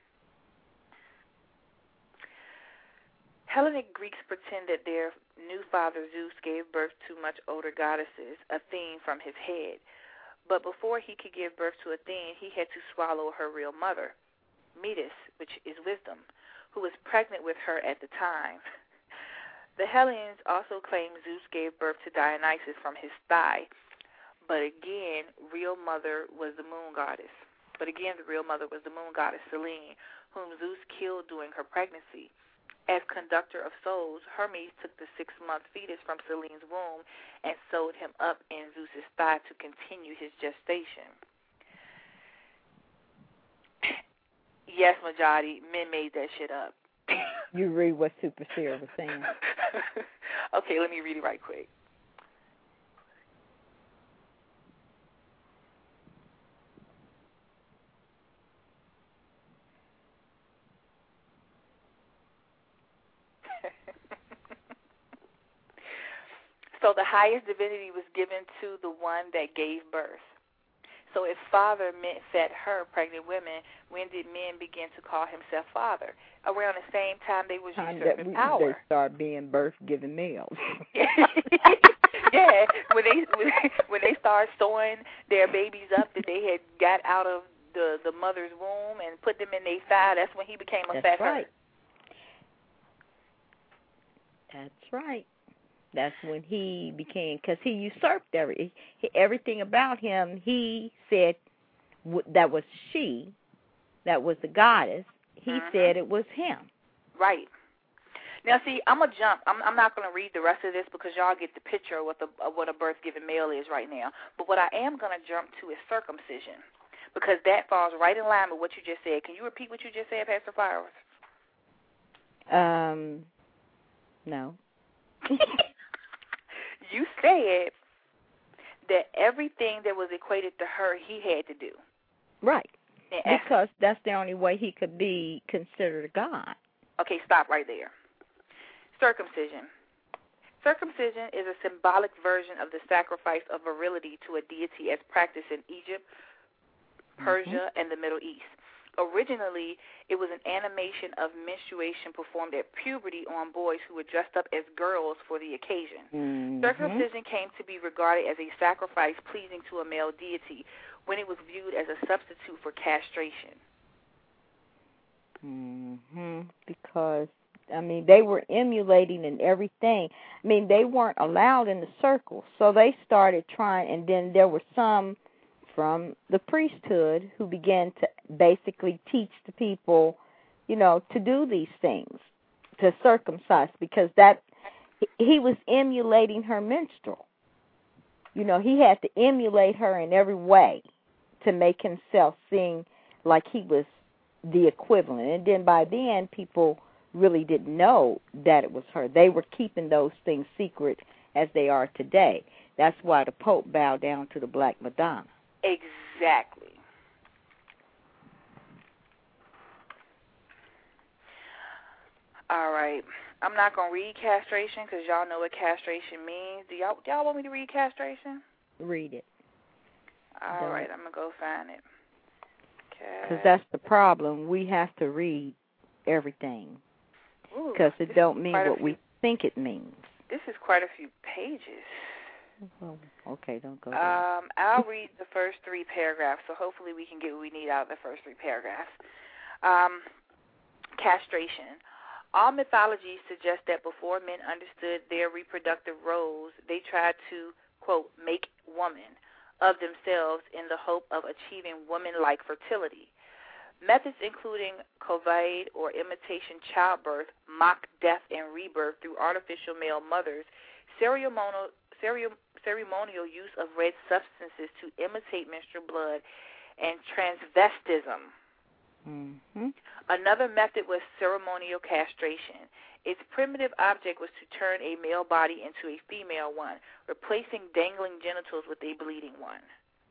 Hellenic Greeks pretend that their new father Zeus gave birth to much older goddesses, Athene from his head. But before he could give birth to Athene, he had to swallow her real mother, Metis, which is wisdom, who was pregnant with her at the time. The Hellenes also claim Zeus gave birth to Dionysus from his thigh. But again, real mother was the moon goddess. But again, the real mother was the moon goddess Selene, whom Zeus killed during her pregnancy. As conductor of souls, Hermes took the six-month fetus from Selene's womb and sewed him up in Zeus's thigh to continue his gestation. Yes, majority, men made that shit up. You read what Super Sarah was saying. Okay, let me read it right quick. So the highest divinity was given to the one that gave birth. So if father meant fed her, pregnant women, when did men begin to call himself father? Around the same time they was usurping power. They start being birth-giving males. Yeah, when they when, when they start sewing their babies up that they had got out of the, the mother's womb and put them in their thigh, that's when he became a that's fat right. herd. That's right. That's when he became, because he usurped every, everything about him. He said w- that was she, that was the goddess. He mm-hmm. said it was him. Right. Now, see, I'm going to jump. I'm, I'm not going to read the rest of this because y'all get the picture of what, the, of what a birth-giving male is right now. But what I am going to jump to is circumcision because that falls right in line with what you just said. Can you repeat what you just said, Pastor Flowers? Um, no. You said that everything that was equated to her, he had to do. Right. Because that's the only way he could be considered a god. Okay, stop right there. Circumcision. Circumcision is a symbolic version of the sacrifice of virility to a deity as practiced in Egypt, Persia, mm-hmm. and the Middle East. Originally, it was an animation of menstruation performed at puberty on boys who were dressed up as girls for the occasion. Mm-hmm. Circumcision came to be regarded as a sacrifice pleasing to a male deity when it was viewed as a substitute for castration. Mm-hmm. Because, I mean, they were emulating and everything. I mean, they weren't allowed in the circle, so they started trying, and then there were some from the priesthood who began to basically teach the people, you know, to do these things, to circumcise, because that he was emulating her menstrual. You know, he had to emulate her in every way to make himself seem like he was the equivalent. And then by then, people really didn't know that it was her. They were keeping those things secret as they are today. That's why the Pope bowed down to the Black Madonna. Exactly. All right. I'm not going to read castration because y'all know what castration means. Do y'all, y'all want me to read castration? Read it. All Don't. right. I'm going to go find it. Because that's the problem. We have to read everything because it don't mean what we think it means. This is quite a few pages. Oh, okay, don't go there. Um, I'll read the first three paragraphs, so hopefully we can get what we need out of the first three paragraphs. Um, castration. All mythologies suggest that before men understood their reproductive roles, they tried to, quote, make woman of themselves in the hope of achieving woman-like fertility. Methods including covade or imitation childbirth, mock death and rebirth through artificial male mothers, ceremonial, ceremonial use of red substances to imitate menstrual blood, and transvestism. Mm-hmm. Another method was ceremonial castration. Its primitive object was to turn a male body into a female one, replacing dangling genitals with a bleeding one.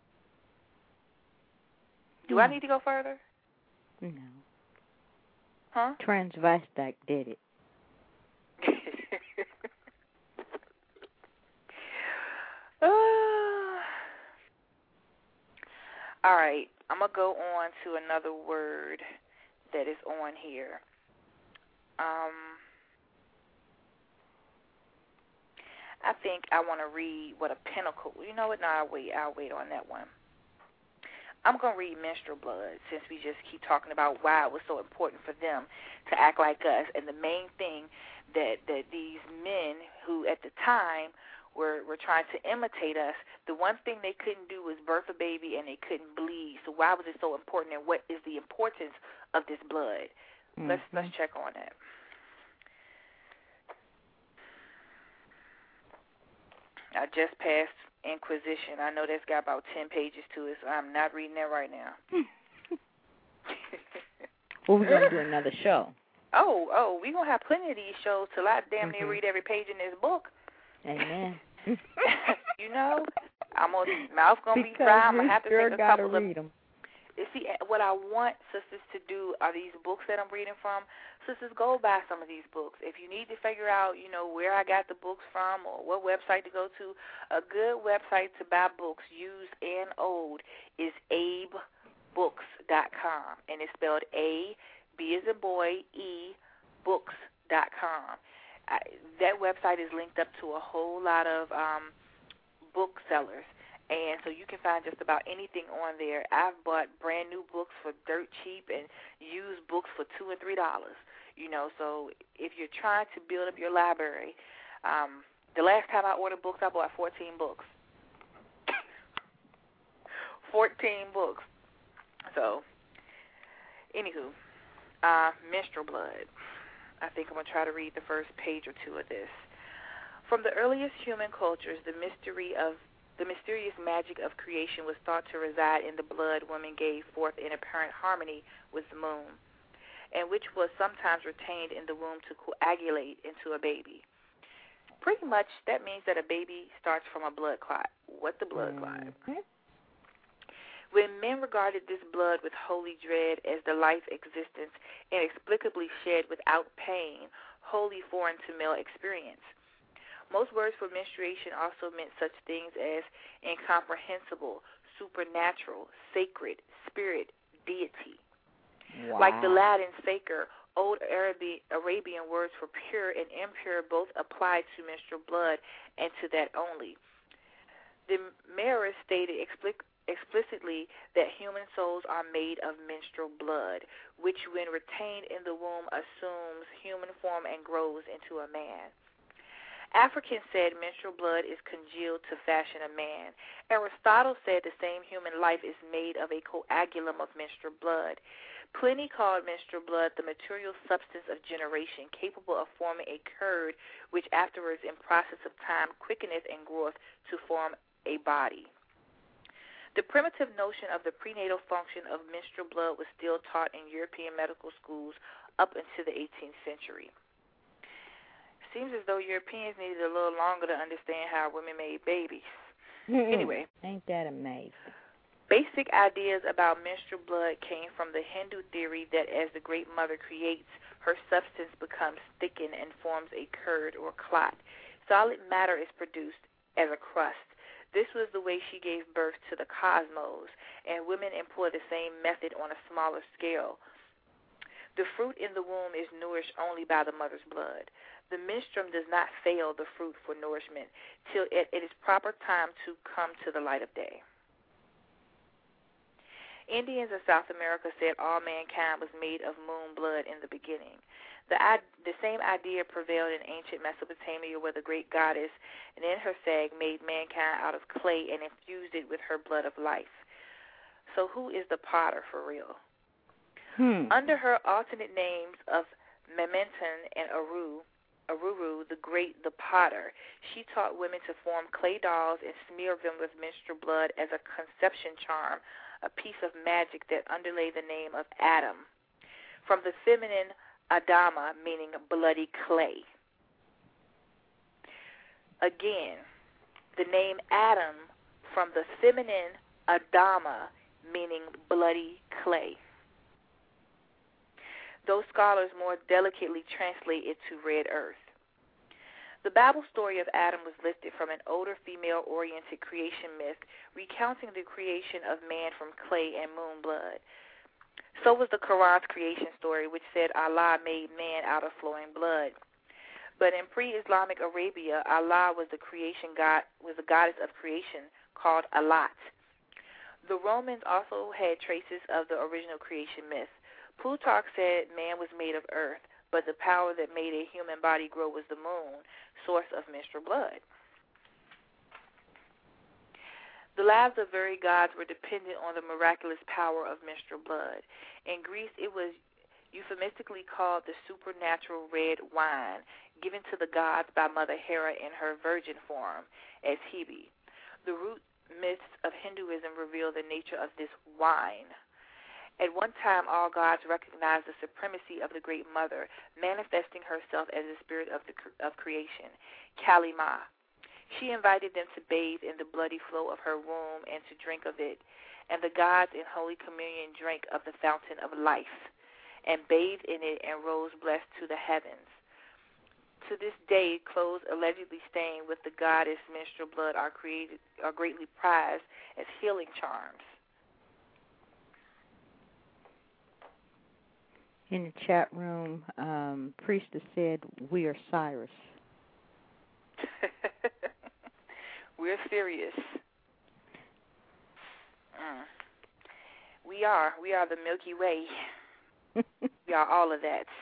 Do mm. I need to go further? No. Huh? Transvestite did it. uh, all right. I'm going to go on to another word that is on here. Um, I think I want to read what a pinnacle. You know what? No, I'll wait. I'll wait on that one. I'm going to read menstrual blood since we just keep talking about why it was so important for them to act like us. And the main thing that, that these men who at the time were, were trying to imitate us, the one thing they couldn't do was birth a baby and they couldn't bleed. So why was it so important, and what is the importance of this blood? Mm-hmm. Let's let's check on that. I just passed Inquisition. I know that's got about ten pages to it, so I'm not reading that right now. Well, we're going to do another show. Oh, oh, we're going to have plenty of these shows till I damn near mm-hmm. read every page in this book. Amen. You know, I'm gonna, mouth going to be dry. I'm going to have to sure take a couple of... Read them. You see, what I want sisters to do are these books that I'm reading from. Sisters, go buy some of these books. If you need to figure out, you know, where I got the books from or what website to go to, a good website to buy books, used and old, is abe books dot com. And it's spelled A, B as in boy, E, books dot com. I, that website is linked up to a whole lot of um, booksellers. And so you can find just about anything on there. I've bought brand new books for dirt cheap and used books for two and three dollars. You know, so if you're trying to build up your library, um, the last time I ordered books, I bought fourteen books. fourteen books. So, anywho, uh, menstrual blood. I think I'm gonna try to read the first page or two of this. From the earliest human cultures, the mystery of The mysterious magic of creation was thought to reside in the blood women gave forth in apparent harmony with the moon, and which was sometimes retained in the womb to coagulate into a baby. Pretty much that means that a baby starts from a blood clot. What the blood clot? Mm-hmm. When men regarded this blood with holy dread as the life existence inexplicably shed without pain, wholly foreign to male experience. Most words for menstruation also meant such things as incomprehensible, supernatural, sacred, spirit, deity. Wow. Like the Latin saker, old Arabi, Arabian words for pure and impure both apply to menstrual blood and to that only. The Marist stated explicitly explicitly that human souls are made of menstrual blood, which when retained in the womb assumes human form and grows into a man. Africans said menstrual blood is congealed to fashion a man. Aristotle said the same human life is made of a coagulum of menstrual blood. Pliny called menstrual blood the material substance of generation, capable of forming a curd, which afterwards in process of time quickeneth and groweth to form a body. The primitive notion of the prenatal function of menstrual blood was still taught in European medical schools up into the eighteenth century. Seems as though Europeans needed a little longer to understand how women made babies. Anyway. Ain't that amazing? Basic ideas about menstrual blood came from the Hindu theory that as the Great Mother creates, her substance becomes thickened and forms a curd or clot. Solid matter is produced as a crust. This was the way she gave birth to the cosmos, and women employ the same method on a smaller scale. The fruit in the womb is nourished only by the mother's blood. The menstruum does not fail the fruit for nourishment till it, it is proper time to come to the light of day. Indians of South America said all mankind was made of moon blood in the beginning. The, the same idea prevailed in ancient Mesopotamia, where the great goddess Ninhursag made mankind out of clay and infused it with her blood of life. So who is the potter for real? Hmm. Under her alternate names of Mementon and Aru, Aruru, the great, the potter, she taught women to form clay dolls and smear them with menstrual blood as a conception charm, a piece of magic that underlay the name of Adam, from the feminine Adama, meaning bloody clay. Again, the name Adam from the feminine Adama, meaning bloody clay. Those scholars more delicately translate it to red earth. The Bible story of Adam was lifted from an older female-oriented creation myth recounting the creation of man from clay and moon blood. So was the Quran's creation story, which said Allah made man out of flowing blood. But in pre-Islamic Arabia, Allah was the creation god, was the goddess of creation called Alat. The Romans also had traces of the original creation myth. Plutarch said man was made of earth, but the power that made a human body grow was the moon, source of menstrual blood. The lives of very gods were dependent on the miraculous power of menstrual blood. In Greece, it was euphemistically called the supernatural red wine, given to the gods by Mother Hera in her virgin form, as Hebe. The root myths of Hinduism reveal the nature of this wine. At one time, all gods recognized the supremacy of the Great Mother, manifesting herself as the spirit of the of creation, Kali Ma. She invited them to bathe in the bloody flow of her womb and to drink of it, and the gods in Holy Communion drank of the fountain of life, and bathed in it and rose blessed to the heavens. To this day, clothes allegedly stained with the goddess menstrual blood are created are greatly prized as healing charms. In the chat room, um, Priestess said, "We are Cyrus." We're serious. Mm. We are. We are the Milky Way. We are all of that.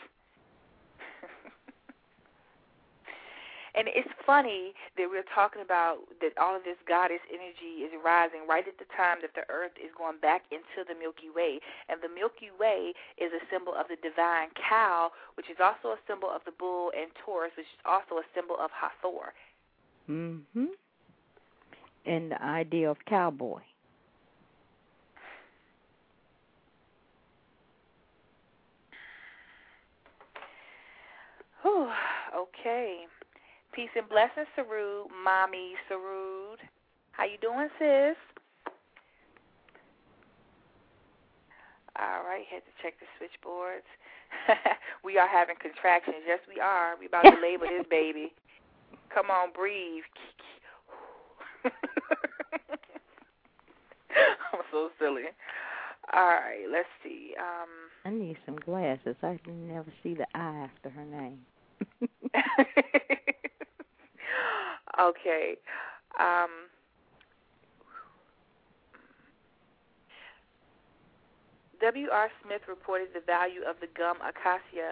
And it's funny that we're talking about that all of this goddess energy is rising right at the time that the earth is going back into the Milky Way. And the Milky Way is a symbol of the divine cow, which is also a symbol of the bull, and Taurus, which is also a symbol of Hathor. Mm-hmm. And the idea of cowboy. Whew. Okay. Peace and blessings, Sarud, Mommy Sarud. How you doing, sis? All right, had to check the switchboards. We are having contractions. Yes, we are. We about to label this baby. Come on, breathe. I'm so silly. All right, let's see. Um, I need some glasses. I can never see the I after her name. Okay. Um, W R Smith reported the value of the gum acacia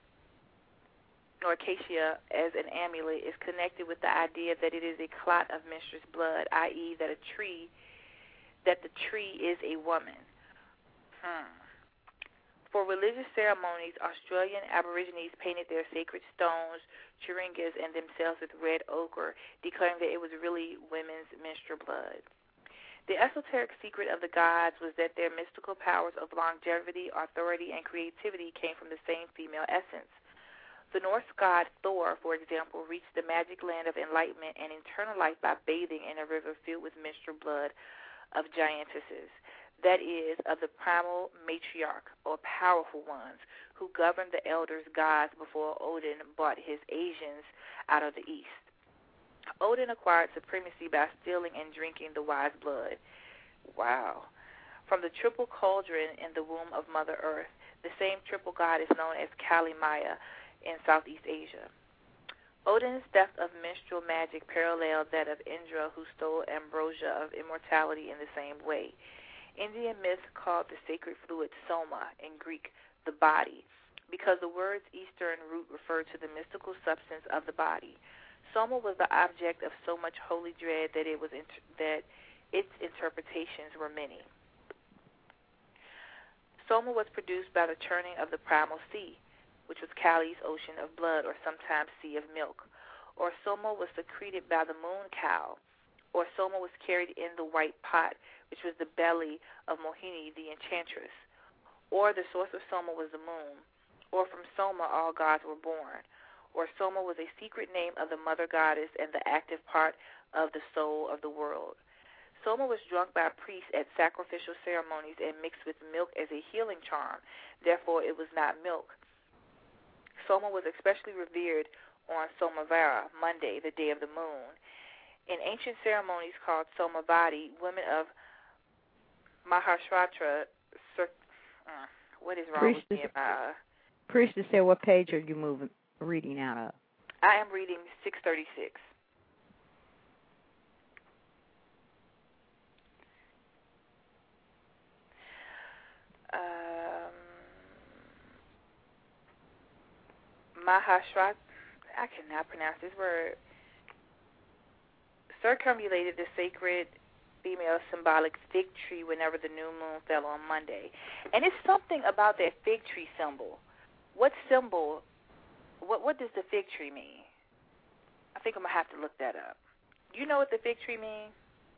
or acacia as an amulet is connected with the idea that it is a clot of menstruous blood, that is, that a tree, that the tree is a woman. Hmm. For religious ceremonies, Australian Aborigines painted their sacred stones, chiringas, and themselves with red ochre, declaring that it was really women's menstrual blood. The esoteric secret of the gods was that their mystical powers of longevity, authority, and creativity came from the same female essence. The Norse god Thor, for example, reached the magic land of enlightenment and eternal life by bathing in a river filled with menstrual blood of giantesses, that is, of the primal matriarch, or powerful ones, who governed the elders gods before Odin brought his Asians out of the east. Odin acquired supremacy by stealing and drinking the wise blood. Wow. From the triple cauldron in the womb of Mother Earth, the same triple god is known as Kali Maya in Southeast Asia. Odin's theft of menstrual magic paralleled that of Indra, who stole ambrosia of immortality in the same way. Indian myth called the sacred fluid soma, in Greek, the body, because the word's Eastern root referred to the mystical substance of the body. Soma was the object of so much holy dread that it was inter- that its interpretations were many. Soma was produced by the churning of the primal sea, which was Kali's ocean of blood, or sometimes sea of milk. Or soma was secreted by the moon cow, or soma was carried in the white pot, which was the belly of Mohini, the enchantress. Or the source of soma was the moon, or from soma all gods were born. Or soma was a secret name of the mother goddess and the active part of the soul of the world. Soma was drunk by priests at sacrificial ceremonies and mixed with milk as a healing charm. Therefore, it was not milk. Soma was especially revered on Somavara, Monday, the day of the moon. In ancient ceremonies called Somavati, women of Maharashtra, uh, what is wrong Priestess, with me? Uh, Priestess said, what page are you moving, reading out of? I am reading six thirty-six. Um, Mahashrat, I cannot pronounce this word, circumambulated the sacred female symbolic fig tree whenever the new moon fell on Monday. And it's something about that fig tree symbol. What symbol, what what does the fig tree mean? I think I'm going to have to look that up. Do you know what the fig tree means?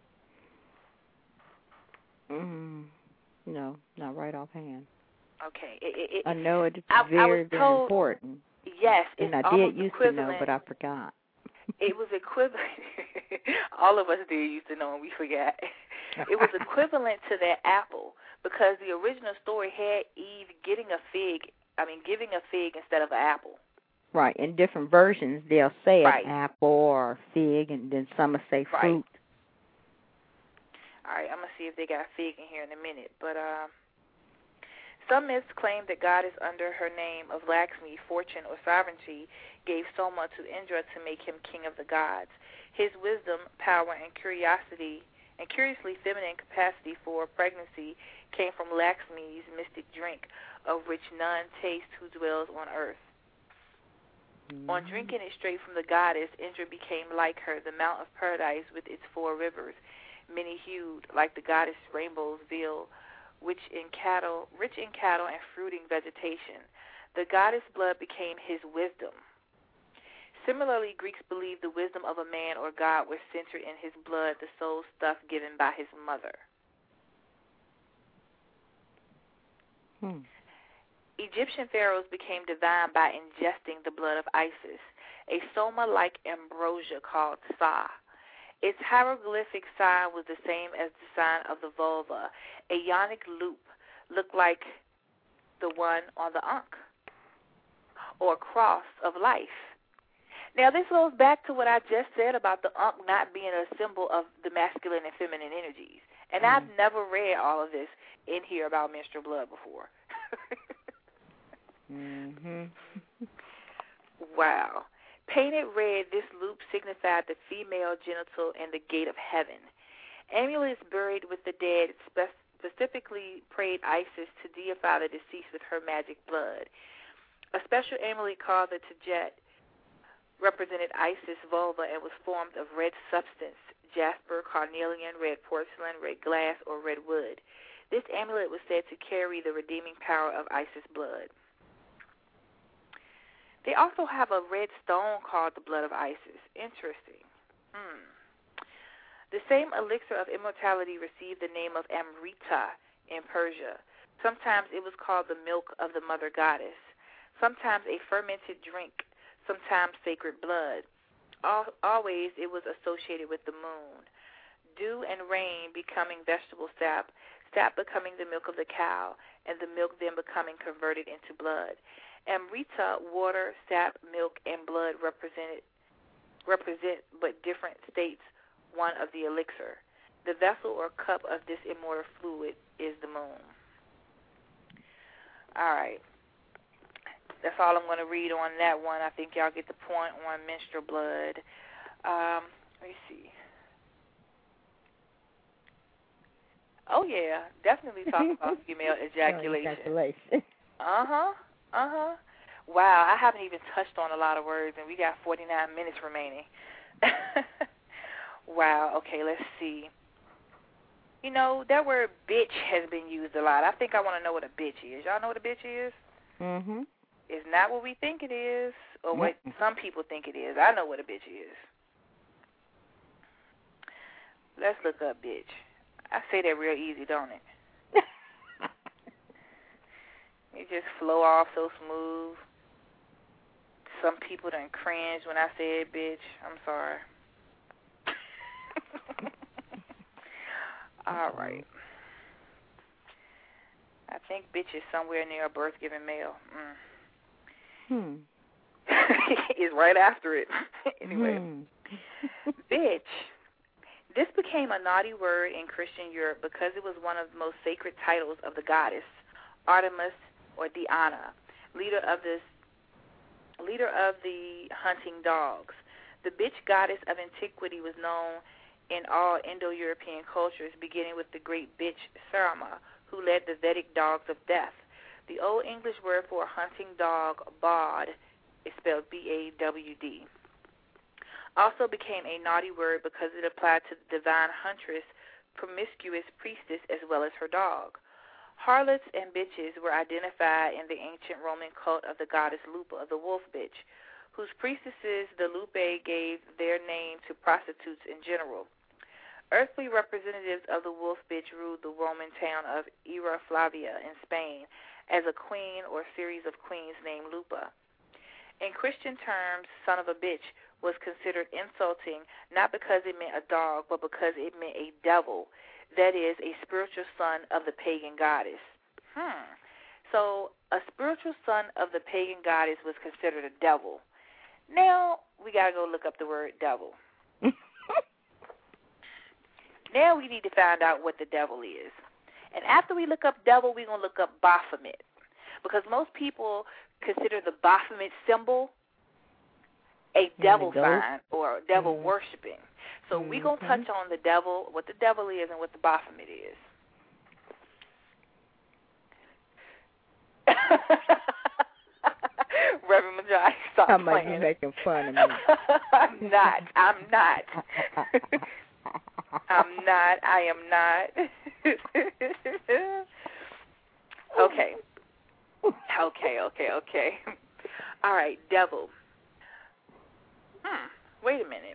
Mm, no, not right offhand. Okay. It, it, I know it's I, very, I very told, important. Yes, it's and I almost did used equivalent. to know, but I forgot. It was equivalent. All of us did used to know, and we forgot. It was equivalent to that apple, because the original story had Eve getting a fig. I mean, giving a fig instead of an apple. Right. In different versions, they'll say right. an apple or fig, and then some will say fruit. Right. All right, I'm gonna see if they got fig in here in a minute, but uh, some myths claim that goddess under her name of Lakshmi, fortune, or sovereignty, gave Soma to Indra to make him king of the gods. His wisdom, power, and curiosity, and curiously feminine capacity for pregnancy came from Lakshmi's mystic drink, of which none taste who dwells on earth. Mm-hmm. On drinking it straight from the goddess, Indra became like her, the Mount of Paradise with its four rivers, many-hued, like the goddess Rainbow's veil, which in cattle, rich in cattle and fruiting vegetation. The goddess' blood became his wisdom. Similarly, Greeks believed the wisdom of a man or god was centered in his blood, the soul stuff given by his mother. Hmm. Egyptian pharaohs became divine by ingesting the blood of Isis, a soma-like ambrosia called Sa. Its hieroglyphic sign was the same as the sign of the vulva. A yonic loop looked like the one on the Ankh, or cross of life. Now, this goes back to what I just said about the Ankh not being a symbol of the masculine and feminine energies. And mm. I've never read all of this in here about menstrual blood before. Mm-hmm. Wow. Painted red, this loop signified the female genital and the gate of heaven. Amulets buried with the dead spe- specifically prayed Isis to deify the deceased with her magic blood. A special amulet called the Tajet represented Isis' vulva and was formed of red substance, jasper, carnelian, red porcelain, red glass, or red wood. This amulet was said to carry the redeeming power of Isis' blood. They also have a red stone called the blood of Isis. Interesting. Hmm. The same elixir of immortality received the name of Amrita in Persia. Sometimes it was called the milk of the mother goddess, sometimes a fermented drink, sometimes sacred blood. Al- always it was associated with the moon. Dew and rain becoming vegetable sap, sap becoming the milk of the cow, and the milk then becoming converted into blood. Amrita, water, sap, milk, and blood represented represent but different states one of the elixir. The vessel or cup of this immortal fluid is the moon. All right. That's all I'm going to read on that one. I think y'all get the point on menstrual blood. Um, let me see. Oh, yeah. Definitely talk about female ejaculation. Ejaculation. Uh-huh. Uh-huh. Wow, I haven't even touched on a lot of words, and we got forty-nine minutes remaining. Wow, okay, let's see. You know, that word bitch has been used a lot. I think I want to know what a bitch is. Y'all know what a bitch is? Mm-hmm. It's not what we think it is, or what mm-hmm. some people think it is. I know what a bitch is. Let's look up bitch. I say that real easy, don't it? It just flow off so smooth. Some people done cringe when I said bitch. I'm sorry. All right. I think bitch is somewhere near a birth-giving male. Mm. Hmm. It's right after it. Anyway. Hmm. Bitch. This became a naughty word in Christian Europe because it was one of the most sacred titles of the goddess, Artemis or Diana, leader of this, leader of the hunting dogs. The bitch goddess of antiquity was known in all Indo-European cultures, beginning with the great bitch Sarma, who led the Vedic dogs of death. The Old English word for a hunting dog, bawd, is spelled B A W D. Also became a naughty word because it applied to the divine huntress, promiscuous priestess, as well as her dog. Harlots and bitches were identified in the ancient Roman cult of the goddess Lupa, the wolf bitch, whose priestesses, the Lupae, gave their name to prostitutes in general. Earthly representatives of the wolf bitch ruled the Roman town of Era Flavia in Spain as a queen or series of queens named Lupa. In Christian terms, son of a bitch was considered insulting not because it meant a dog, but because it meant a devil, that is, a spiritual son of the pagan goddess. Hmm. So a spiritual son of the pagan goddess was considered a devil. Now we got to go look up the word devil. Now we need to find out what the devil is. And after we look up devil, we're going to look up Baphomet. Because most people consider the Baphomet symbol a devil sign or devil mm-hmm. worshiping. So mm-hmm. we're going to touch on the devil, what the devil is, and what the Baphomet is. Reverend Majai, stop I'm playing. Like you're making fun of me. I'm not. I'm not. I'm not. I am not. Okay. Okay, okay, okay. All right, devil. Hmm. Wait a minute.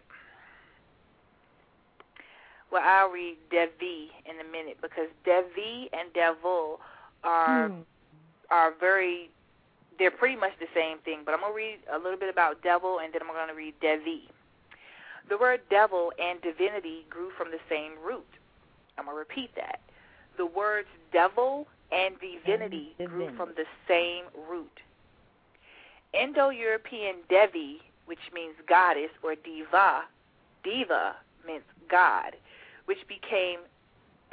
Well, I'll read Devi in a minute because Devi and devil are hmm. are very, they're pretty much the same thing. But I'm going to read a little bit about devil, and then I'm going to read Devi. The word devil and divinity grew from the same root. I'm going to repeat that. The words devil and divinity and grew divinity. from the same root. Indo-European Devi, which means goddess, or diva, diva means God, which became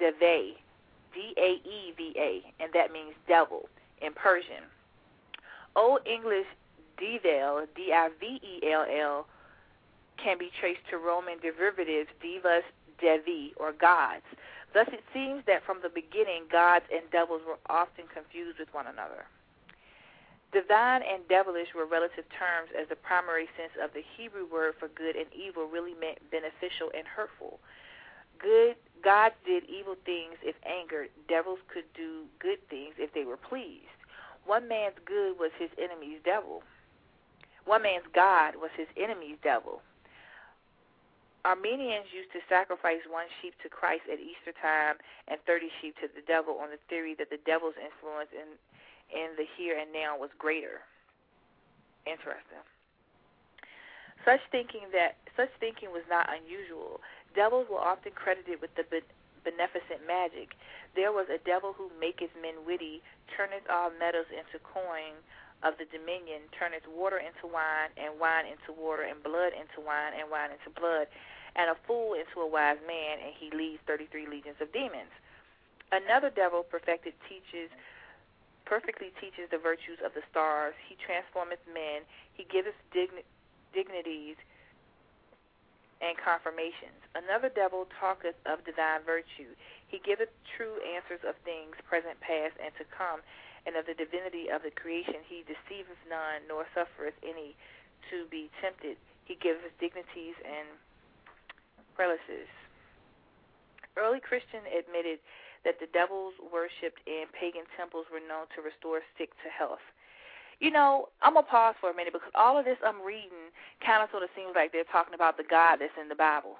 Deve, D A E V A, and that means devil in Persian. Old English devil, D I V E L L, can be traced to Roman derivatives, divas, devi, or gods. Thus, it seems that from the beginning, gods and devils were often confused with one another. Divine and devilish were relative terms, as the primary sense of the Hebrew word for good and evil really meant beneficial and hurtful. Good gods did evil things if angered. Devils could do good things if they were pleased. One man's good was his enemy's devil. One man's God was his enemy's devil. Armenians used to sacrifice one sheep to Christ at Easter time and thirty sheep to the devil on the theory that the devil's influence in in the here and now was greater. Interesting. Such thinking that such thinking was not unusual. Devils were often credited with the beneficent magic. There was a devil who maketh men witty, turneth all metals into coin of the dominion, turneth water into wine, and wine into water, and blood into wine, and wine into blood, and a fool into a wise man, and he leads thirty-three legions of demons. Another devil perfected teaches perfectly teaches the virtues of the stars. He transformeth men. He giveth digni- dignities and confirmations. Another devil talketh of divine virtue. He giveth true answers of things present, past, and to come, and of the divinity of the creation. He deceiveth none, nor suffereth any to be tempted. He giveth dignities and prelacies. Early Christians admitted that the devils worshipped in pagan temples were known to restore sick to health. You know, I'm going to pause for a minute because all of this I'm reading kind of sort of seems like they're talking about the God that's in the Bible.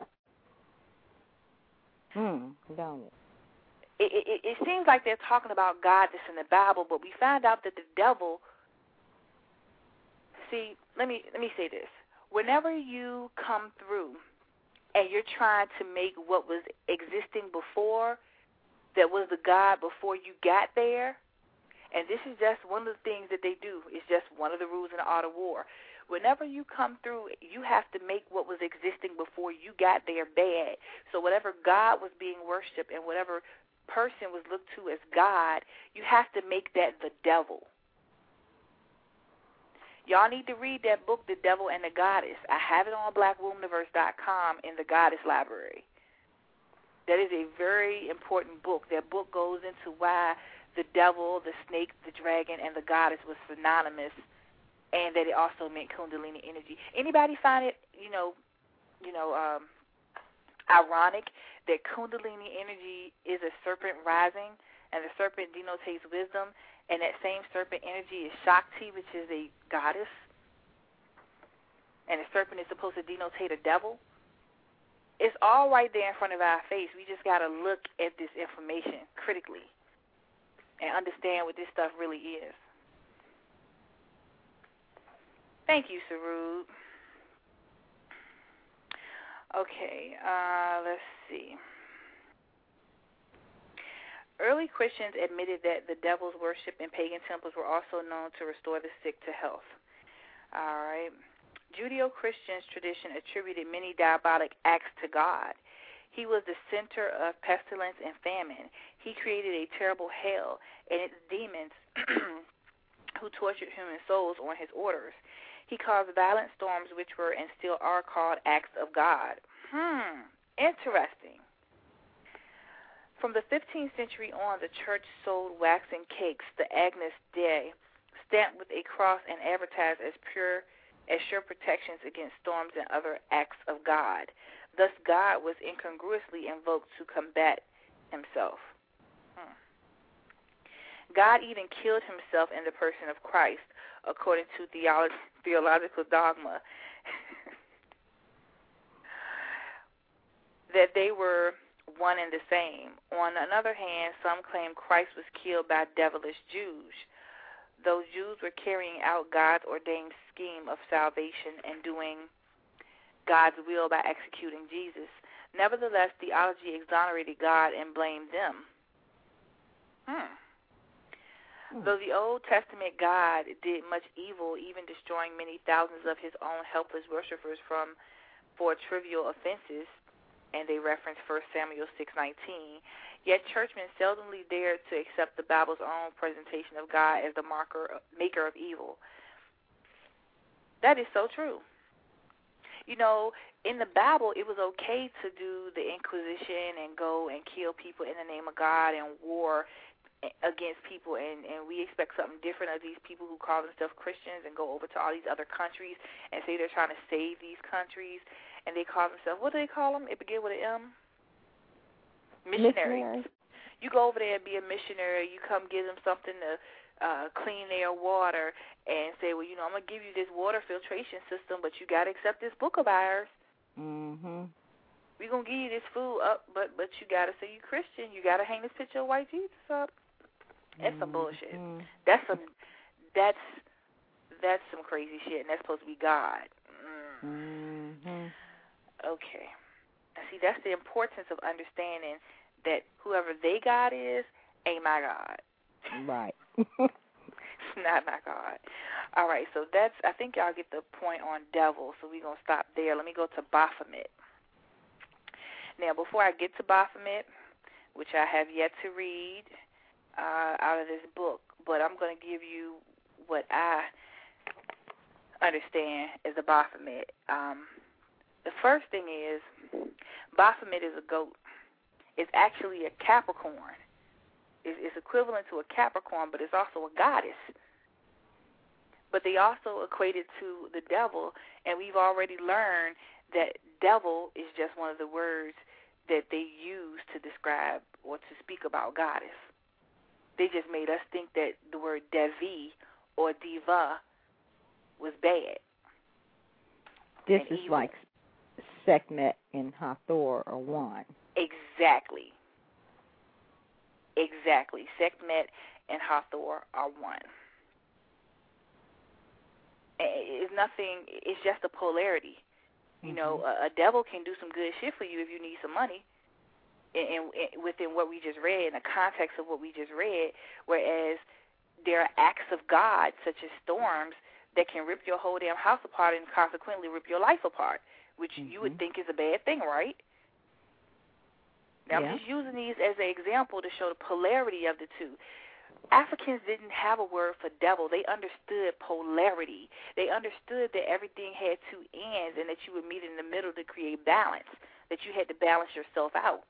Hmm, don't it? It, it, it seems like they're talking about God that's in the Bible, but we find out that the devil, see, let me let me say this. Whenever you come through and you're trying to make what was existing before that was the God before you got there, and this is just one of the things that they do. It's just one of the rules in the art of war. Whenever you come through, you have to make what was existing before you got there bad. So whatever God was being worshipped and whatever person was looked to as God, you have to make that the devil. Y'all need to read that book, The Devil and the Goddess. I have it on black womaniverse dot com in the Goddess Library. That is a very important book. That book goes into why the devil, the snake, the dragon, and the goddess was synonymous, and that it also meant Kundalini energy. Anybody find it, you know, you know, um, ironic that Kundalini energy is a serpent rising, and the serpent denotes wisdom, and that same serpent energy is Shakti, which is a goddess, and the serpent is supposed to denote a devil? It's all right there in front of our face. We just got to look at this information critically and understand what this stuff really is. Thank you, Sarud. Okay, uh, let's see. Early Christians admitted that the devil's worship in pagan temples were also known to restore the sick to health. All right. Judeo-Christian tradition attributed many diabolic acts to God. He was the center of pestilence and famine. He created a terrible hell and its demons who tortured human souls on his orders. He caused violent storms which were and still are called acts of God. Hmm, interesting. From the fifteenth century on, the church sold waxen cakes, the Agnus Dei, stamped with a cross and advertised as pure as sure protections against storms and other acts of God. Thus, God was incongruously invoked to combat himself. Hmm. God even killed himself in the person of Christ, according to theolo- theological dogma, that they were one and the same. On another hand, some claim Christ was killed by devilish Jews. Those Jews were carrying out God's ordained scheme of salvation and doing God's will by executing Jesus. Nevertheless, theology exonerated God and blamed them. Hmm. Hmm. Though the Old Testament God did much evil, even destroying many thousands of his own helpless worshipers from for trivial offenses, and they reference First Samuel six nineteen. Yet churchmen seldomly dare to accept the Bible's own presentation of God as the marker, maker of evil. That is so true. You know, in the Bible, it was okay to do the Inquisition and go and kill people in the name of God and war against people, and, and we expect something different of these people who call themselves Christians and go over to all these other countries and say they're trying to save these countries, and they call themselves, what do they call them? It begin with an M? Missionaries. Missionary. You go over there and be a missionary, you come give them something to uh, clean their water and say, well, you know, I'm going to give you this water filtration system, but you got to accept this book of ours. Mm-hmm. We're going to give you this food up, but but you got to say you're Christian. You got to hang this picture of white Jesus up. That's some bullshit. Mm-hmm. That's some that's that's some crazy shit, and that's supposed to be God. Mm. Mm-hmm. Okay. See, that's the importance of understanding that whoever they God is ain't my God. Right. It's not my God. All right, so that's, I think y'all get the point on devil, so we're going to stop there. Let me go to Baphomet. Now, before I get to Baphomet, which I have yet to read uh, out of this book, but I'm going to give you what I understand as a Baphomet. Um, the first thing is, Baphomet is a goat. It's actually a Capricorn. It's, it's equivalent to a Capricorn, but it's also a goddess. But they also equate it to the devil, and we've already learned that devil is just one of the words that they use to describe or to speak about goddess. They just made us think that the word Devi or diva was bad. This is evil. Like Sekhmet and Hathor are one. Exactly. Exactly. Sekhmet and Hathor are one. It's nothing, it's just a polarity. You mm-hmm. know, a, a devil can do some good shit for you if you need some money. And, and within what we just read, in the context of what we just read, whereas there are acts of God, such as storms, that can rip your whole damn house apart and consequently rip your life apart, which mm-hmm. you would think is a bad thing, right? Now, yeah. I'm just using these as an example to show the polarity of the two. Africans didn't have a word for devil. They understood polarity. They understood that everything had two ends and that you would meet in the middle to create balance, that you had to balance yourself out.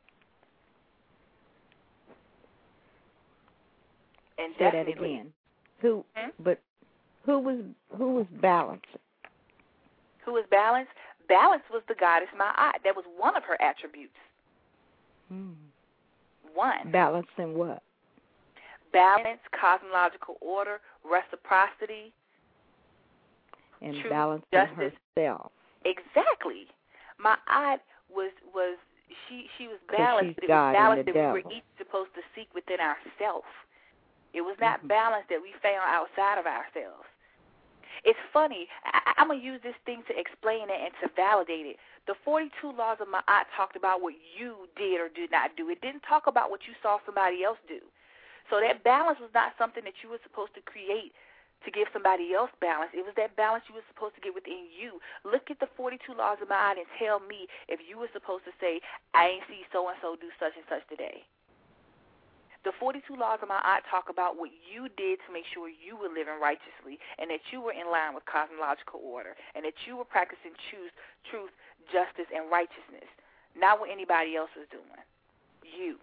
And Say definitely, that again. Who? Hmm? But who was who was balanced? Who was balanced? Balance was the goddess Ma'at. That was one of her attributes. Hmm. One. Balance in what? Balance, cosmological order, reciprocity, and truth, balance justice. herself. Exactly. Ma'at was was she she was balanced, but it God was balance that devil. we were each supposed to seek within ourselves. It was not mm-hmm. balance that we found outside of ourselves. It's funny. I, I'm going to use this thing to explain it and to validate it. The forty-two laws of Ma'at talked about what you did or did not do. It didn't talk about what you saw somebody else do. So that balance was not something that you were supposed to create to give somebody else balance. It was that balance you were supposed to get within you. Look at the forty-two laws of Ma'at and tell me if you were supposed to say, I ain't see so-and-so do such and such today. The forty-two laws of Ma'at talk about what you did to make sure you were living righteously and that you were in line with cosmological order and that you were practicing truth, truth, justice, and righteousness, not what anybody else was doing. You.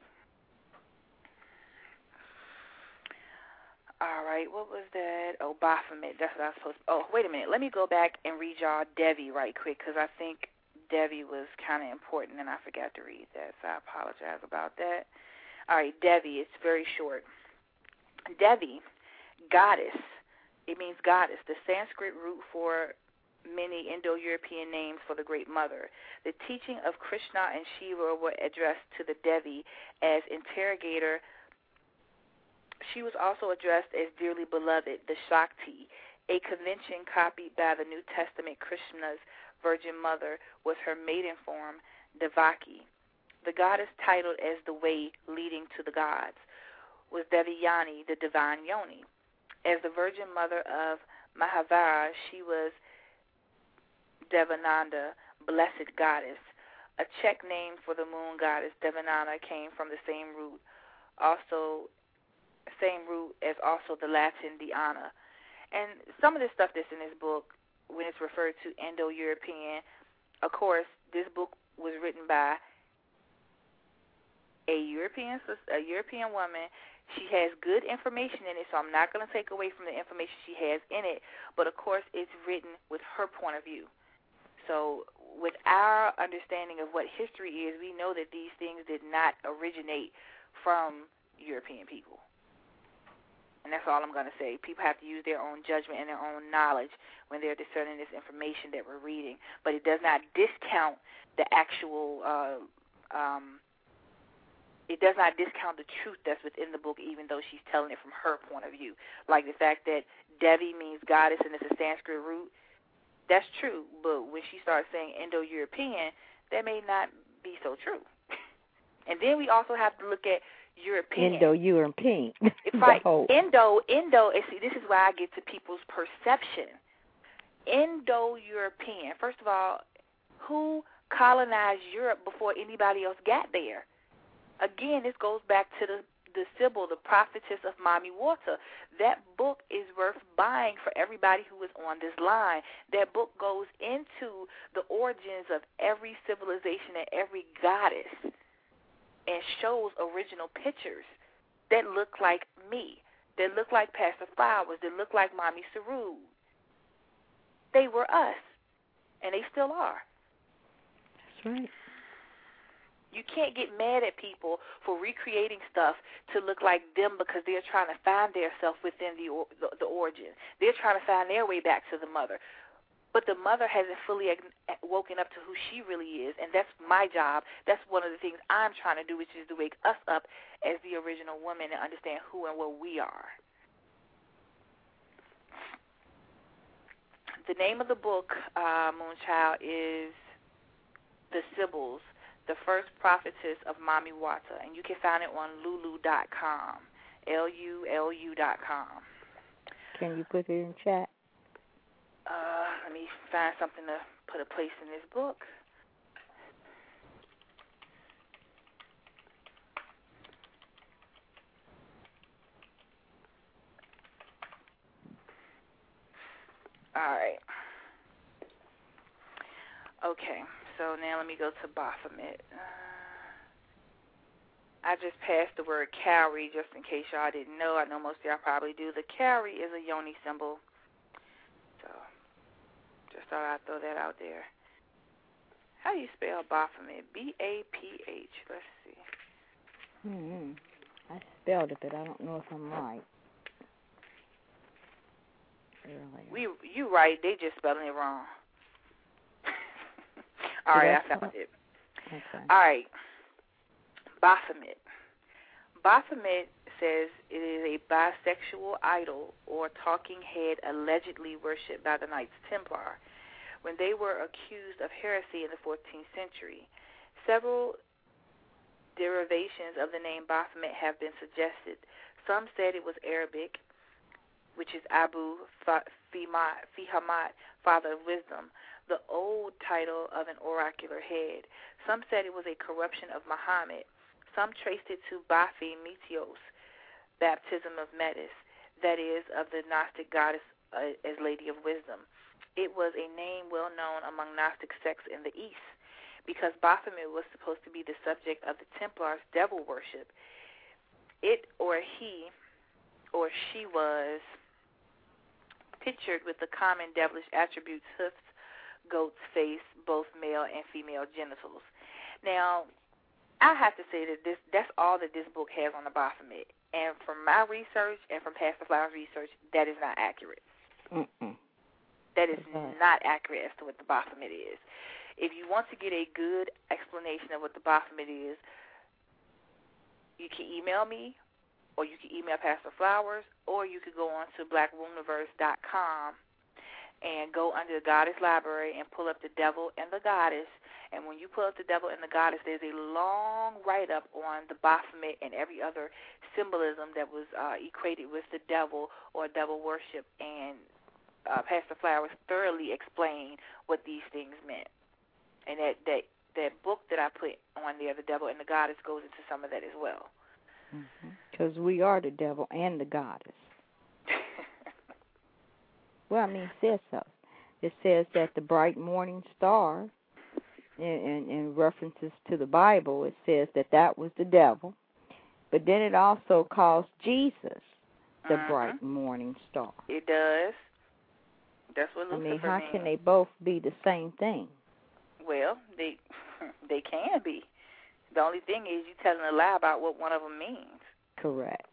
All right, what was that? Oh, Baphomet. That's what I was supposed to. Oh, wait a minute. Let me go back and read y'all Devi right quick because I think Devi was kind of important and I forgot to read that, so I apologize about that. All right, Devi, it's very short. Devi, goddess, it means goddess, the Sanskrit root for many Indo-European names for the Great Mother. The teaching of Krishna and Shiva were addressed to the Devi as interrogator. She was also addressed as dearly beloved, the Shakti. A convention copied by the New Testament Krishna's Virgin Mother was her maiden form, Devaki. The goddess titled as the way leading to the gods was Devayani, the divine Yoni. As the Virgin Mother of Mahavira, she was Devananda, blessed goddess. A Czech name for the moon goddess, Devanana, came from the same root, also same root as also the Latin Diana. And some of the stuff that's in this book, when it's referred to Indo-European, of course, this book was written by a European a European woman. She has good information in it, so I'm not going to take away from the information she has in it. But, of course, it's written with her point of view. So with our understanding of what history is, we know that these things did not originate from European people. And that's all I'm going to say. People have to use their own judgment and their own knowledge when they're discerning this information that we're reading. But it does not discount the actual uh, um, it does not discount the truth that's within the book, even though she's telling it from her point of view. Like the fact that Devi means goddess and it's a Sanskrit root, that's true. But when she starts saying Indo-European, that may not be so true. And then we also have to look at European. Indo-European. Right. Indo, Indo, and see, this is why I get to people's perception. Indo-European. First of all, who colonized Europe before anybody else got there? Again, this goes back to the, the Sybil, the prophetess of Mami Water. That book is worth buying for everybody who is on this line. That book goes into the origins of every civilization and every goddess and shows original pictures that look like me, that look like Pastor Flowers, that look like Mami Saru. They were us, and they still are. That's right. You can't get mad at people for recreating stuff to look like them because they're trying to find themselves within the, the the origin. They're trying to find their way back to the mother. But the mother hasn't fully woken up to who she really is, and that's my job. That's one of the things I'm trying to do, which is to wake us up as the original woman and understand who and what we are. The name of the book, uh, Moonchild, is The Sybils, the First Prophetess of Mami Wata, and you can find it on lulu dot com, L U L U dot com. Can you put it in chat? Uh, let me find something to put a place in this book. All right. Okay. So now let me go to Baphomet. Uh, I just passed the word cowrie just in case y'all didn't know. I know most of y'all probably do. The cowrie is a yoni symbol. So just thought I'd throw that out there. How do you spell Baphomet? B A P H. Let's see. Mm-hmm. I spelled it, but I don't know if I'm right. Really. We, you right. They just spelling it wrong. All right, I found it. Okay. All right. Baphomet. Baphomet says it is a bisexual idol or talking head allegedly worshipped by the Knights Templar when they were accused of heresy in the fourteenth century. Several derivations of the name Baphomet have been suggested. Some said it was Arabic, which is Abu Fihamat, Father of Wisdom, the old title of an oracular head. Some said it was a corruption of Muhammad. Some traced it to Baphi Metios, baptism of Metis, that is, of the Gnostic goddess uh, as Lady of Wisdom. It was a name well known among Gnostic sects in the East because Baphomet was supposed to be the subject of the Templars' devil worship. It or he or she was pictured with the common devilish attributes, hoofs, goat's face, both male and female genitals. Now, I have to say that this that's all that this book has on the Baphomet. And from my research and from Pastor Flowers' research, that is not accurate. Mm-mm. That is not accurate as to what the Baphomet is. If you want to get a good explanation of what the Baphomet is, you can email me, or you can email Pastor Flowers, or you could go on to black wombniverse dot com and go under the Goddess Library and pull up the Devil and the Goddess. And when you pull up the Devil and the Goddess, there's a long write-up on the Baphomet and every other symbolism that was uh, equated with the devil or devil worship. And uh, Pastor Flowers thoroughly explained what these things meant. And that, that that book that I put on there, The Devil and the Goddess, goes into some of that as well. Because mm-hmm. we are the devil and the goddess. Well, I mean, it says so. It says that the bright morning star, in, in, in references to the Bible, it says that that was the devil. But then it also calls Jesus the mm-hmm. bright morning star. It does. That's what Lucifer I mean, how means. can they both be the same thing? Well, they they can be. The only thing is you telling a lie about what one of them means. Correct.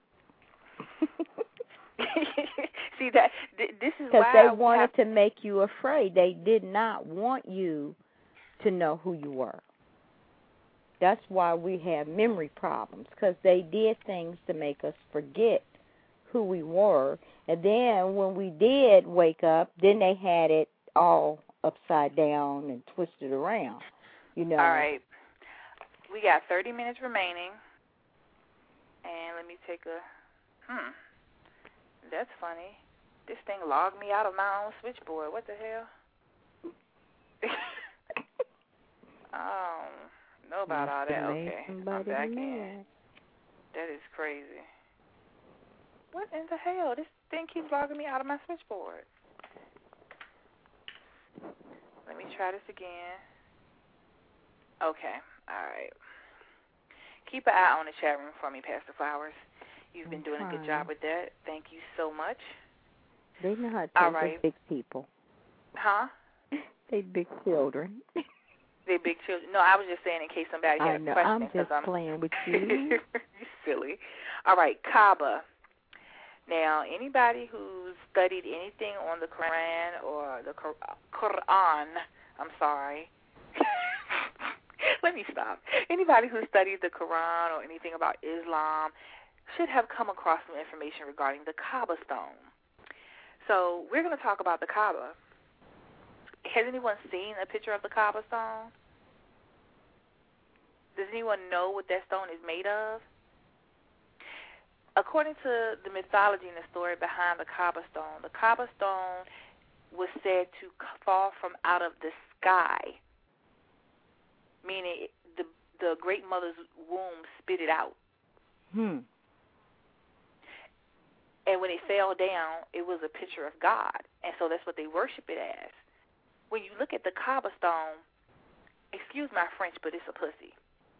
See, that th- this is why they wanted have... to make you afraid. They did not want you to know who you were. That's why we have memory problems, because they did things to make us forget who we were. And then when we did wake up, then they had it all upside down and twisted around, you know. All right. We got thirty minutes remaining. And let me take a, hmm, that's funny. This thing logged me out of my own switchboard. What the hell? I don't know about all that. Okay, I'm back in. That is crazy. What in the hell? This thing keeps logging me out of my switchboard. Let me try this again. Okay, all right. Keep an eye on the chat room for me, Pastor Flowers. You've been doing a good job with that. Thank you so much. They know how to all take right. big people. Huh? They big children. They big children. No, I was just saying in case somebody had I know. a question. I'm just I'm playing with you. You silly. All right, Kaaba. Now, anybody who's studied anything on the Quran or the Quran, I'm sorry. Let me stop. Anybody who studied the Quran or anything about Islam should have come across some information regarding the Kaaba stone. So we're going to talk about the Kaaba. Has anyone seen a picture of the Kaaba stone? Does anyone know what that stone is made of? According to the mythology and the story behind the Kaaba stone, the Kaaba stone was said to fall from out of the sky, meaning the the Great Mother's womb spit it out. Hmm. And when it fell down, it was a picture of God, and so that's what they worship it as. When you look at the Kaaba stone, excuse my French, but it's a pussy.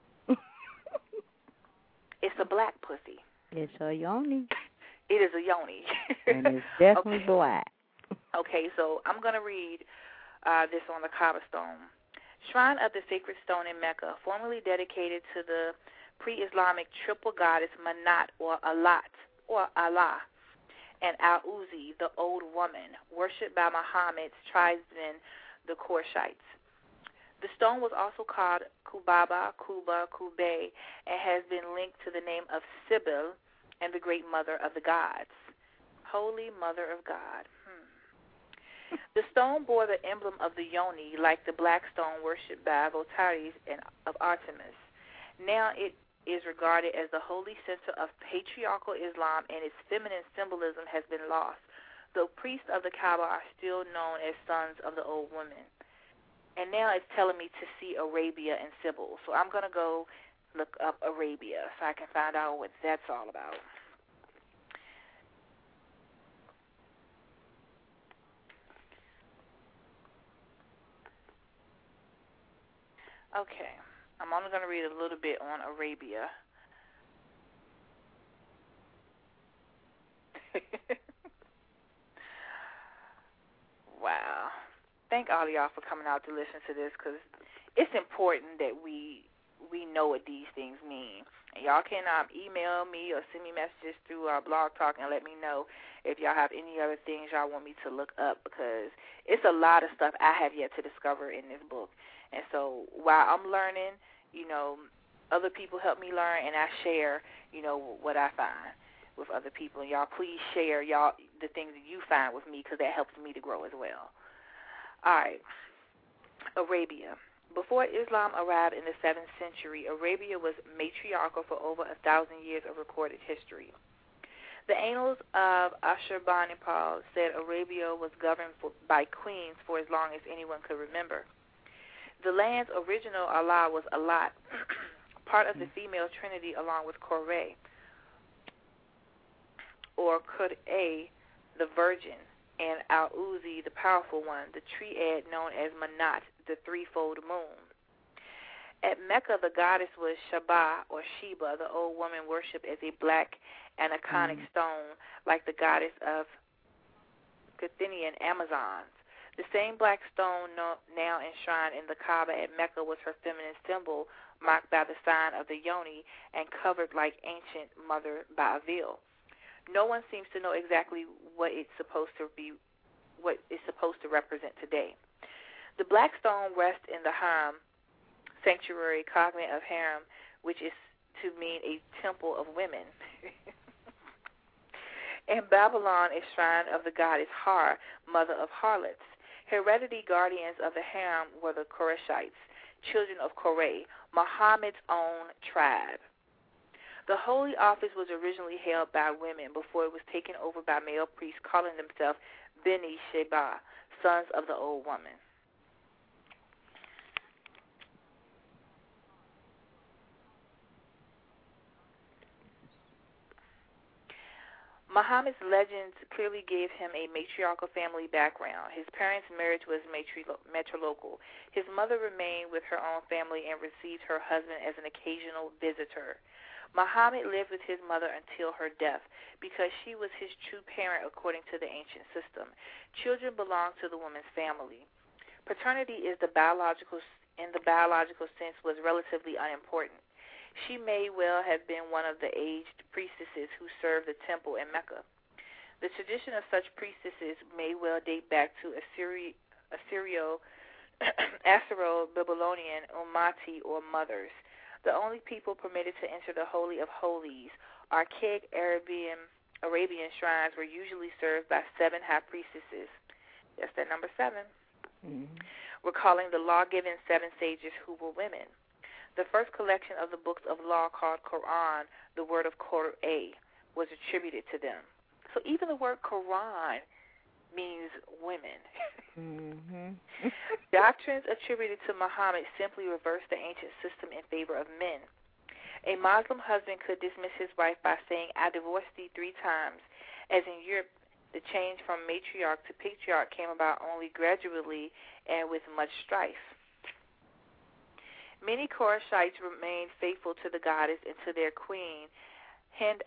It's a black pussy. It's a yoni. It is a yoni. And it's definitely okay. black. Okay, so I'm going to read uh, this on the Kaaba stone. Shrine of the Sacred Stone in Mecca, formerly dedicated to the pre-Islamic triple goddess Manat or Alat or Allah, and Al-Uzi, the old woman, worshipped by Muhammad's tribesmen, the Qurayshites. The stone was also called Kubaba, Kuba, Kube, and has been linked to the name of Sibyl and the Great Mother of the Gods. Holy Mother of God. Hmm. The stone bore the emblem of the Yoni, like the black stone worshipped by votaries and of Artemis. Now it is regarded as the holy center of patriarchal Islam, and its feminine symbolism has been lost, though priests of the Kaaba are still known as sons of the old women. And now it's telling me to see Arabia and Sibyl. So I'm going to go look up Arabia so I can find out what that's all about. Okay. I'm only going to read a little bit on Arabia. Wow. Thank all of y'all for coming out to listen to this, because it's important that we we know what these things mean. And y'all can um, email me or send me messages through our blog talk and let me know if y'all have any other things y'all want me to look up, because it's a lot of stuff I have yet to discover in this book. And so while I'm learning, you know, other people help me learn, and I share, you know, what I find with other people. And y'all please share y'all the things that you find with me, because that helps me to grow as well. All right, Arabia. Before Islam arrived in the seventh century, Arabia was matriarchal for over a thousand years of recorded history. The Annals of Ashurbanipal said Arabia was governed for, by queens for as long as anyone could remember. The land's original Allah was Alat, part of the female trinity along with Koreh, or Qur'ay, the virgin, and Al-Uzi, the powerful one, the triad known as Manat, the threefold moon. At Mecca, the goddess was Sheba, or Sheba, the old woman worshipped as a black aniconic mm. stone, like the goddess of Bithynian Amazons. The same black stone no, now enshrined in the Kaaba at Mecca was her feminine symbol, marked by the sign of the Yoni and covered like ancient mother by a veil. No one seems to know exactly what it's supposed to be, what it's supposed to represent today. The black stone rests in the Haram, sanctuary cognate of Haram, which is to mean a temple of women. In Babylon, a shrine of the goddess Har, mother of harlots. Heredity guardians of the harem were the Qurayshites, children of Koreh, Muhammad's own tribe. The holy office was originally held by women before it was taken over by male priests calling themselves Beni Sheba, sons of the old woman. Muhammad's legends clearly gave him a matriarchal family background. His parents' marriage was matrilocal. His mother remained with her own family and received her husband as an occasional visitor. Muhammad lived with his mother until her death because she was his true parent according to the ancient system. Children belonged to the woman's family. Paternity is the biological, in the biological sense was relatively unimportant. She may well have been one of the aged priestesses who served the temple in Mecca. The tradition of such priestesses may well date back to Assyri- Assyrio, Assyro-Babylonian Ummati or mothers. The only people permitted to enter the Holy of Holies, archaic Arabian, Arabian shrines were usually served by seven high priestesses. That's that number seven. Mm-hmm. Recalling the law-giving seven sages who were women. The first collection of the books of law called Quran, the word of Qur'ay, was attributed to them. So even the word Quran means women. Mm-hmm. Doctrines attributed to Muhammad simply reversed the ancient system in favor of men. A Muslim husband could dismiss his wife by saying, I divorced thee three times. As in Europe, the change from matriarch to patriarch came about only gradually and with much strife. Many Qurayshites remained faithful to the goddess and to their queen, Hind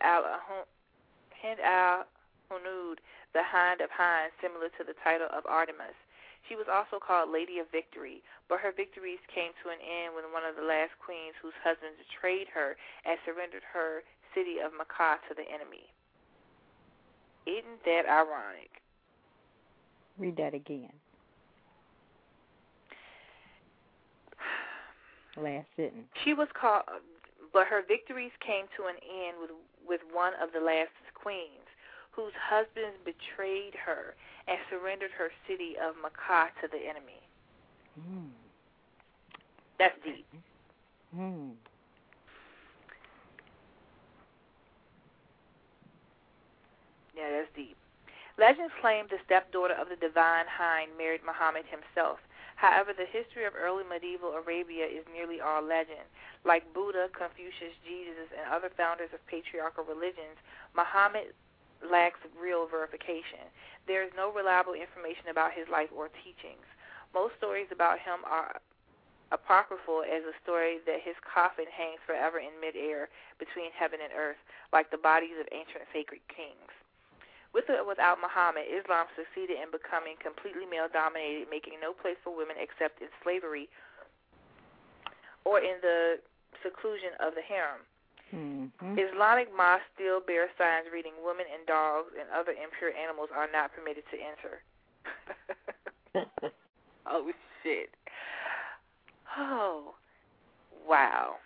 al-Hunud, the Hind of Hinds, similar to the title of Artemis. She was also called Lady of Victory, but her victories came to an end when one of the last queens whose husband betrayed her and surrendered her city of Makkah to the enemy. Isn't that ironic? Read that again. Last sentence. She was called, but her victories came to an end with with one of the last queens, whose husbands betrayed her and surrendered her city of Makkah to the enemy. Mm. That's deep. Mm. Yeah, that's deep. Legends claim the stepdaughter of the divine Hind married Muhammad himself. However, the history of early medieval Arabia is nearly all legend. Like Buddha, Confucius, Jesus, and other founders of patriarchal religions, Muhammad lacks real verification. There is no reliable information about his life or teachings. Most stories about him are apocryphal, as a story that his coffin hangs forever in midair between heaven and earth, like the bodies of ancient sacred kings. With or without Muhammad, Islam succeeded in becoming completely male-dominated, making no place for women except in slavery or in the seclusion of the harem. Mm-hmm. Islamic mosques still bear signs reading, women and dogs and other impure animals are not permitted to enter. Oh, shit. Oh, wow.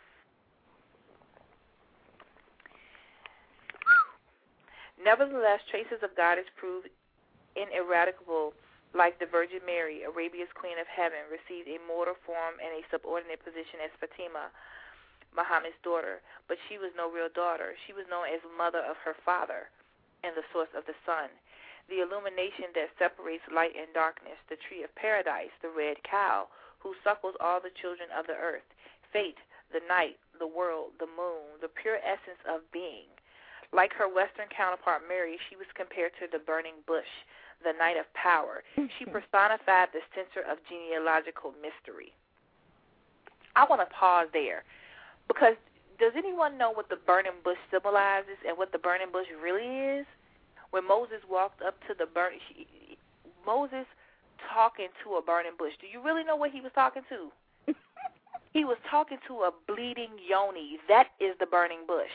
Nevertheless, traces of goddess proved ineradicable, like the Virgin Mary, Arabia's Queen of Heaven, received a mortal form and a subordinate position as Fatima, Muhammad's daughter, but she was no real daughter. She was known as mother of her father and the source of the sun. The illumination that separates light and darkness, the tree of paradise, the red cow, who suckles all the children of the earth. Fate, the night, the world, the moon, the pure essence of being. Like her Western counterpart Mary, she was compared to the burning bush, the night of power. She personified the center of genealogical mystery. I want to pause there because does anyone know what the burning bush symbolizes and what the burning bush really is? When Moses walked up to the burning, Moses talking to a burning bush. Do you really know what he was talking to? He was talking to a bleeding yoni. That is the burning bush.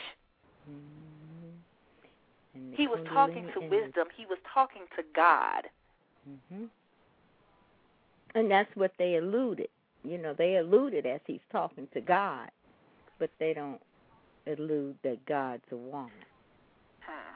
Mm-hmm. He was talking to wisdom. He was talking to God. Mm-hmm. And that's what they alluded. You know, they alluded as he's talking to God, but they don't allude that God's a woman. Hmm.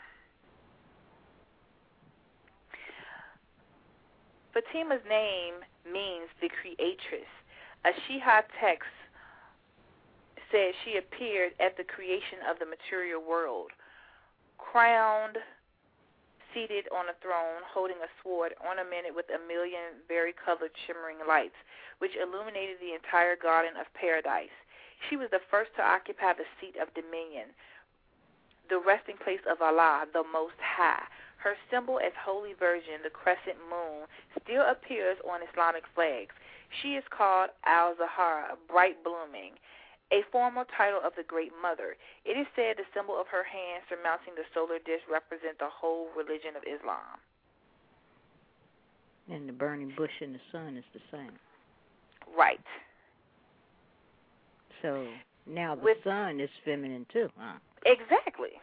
Fatima's name means the creatress. A Shiha text says she appeared at the creation of the material world, crowned, seated on a throne, holding a sword ornamented with a million varicolored shimmering lights, which illuminated the entire garden of paradise. She was the first to occupy the seat of dominion, the resting place of Allah, the Most High. Her symbol as Holy Virgin, the crescent moon, still appears on Islamic flags. She is called Al-Zahra, bright blooming, a formal title of the Great Mother. It is said the symbol of her hand surmounting the solar disk represents the whole religion of Islam. And the burning bush in the sun is the same. Right. So now the With, sun is feminine too, huh? Exactly.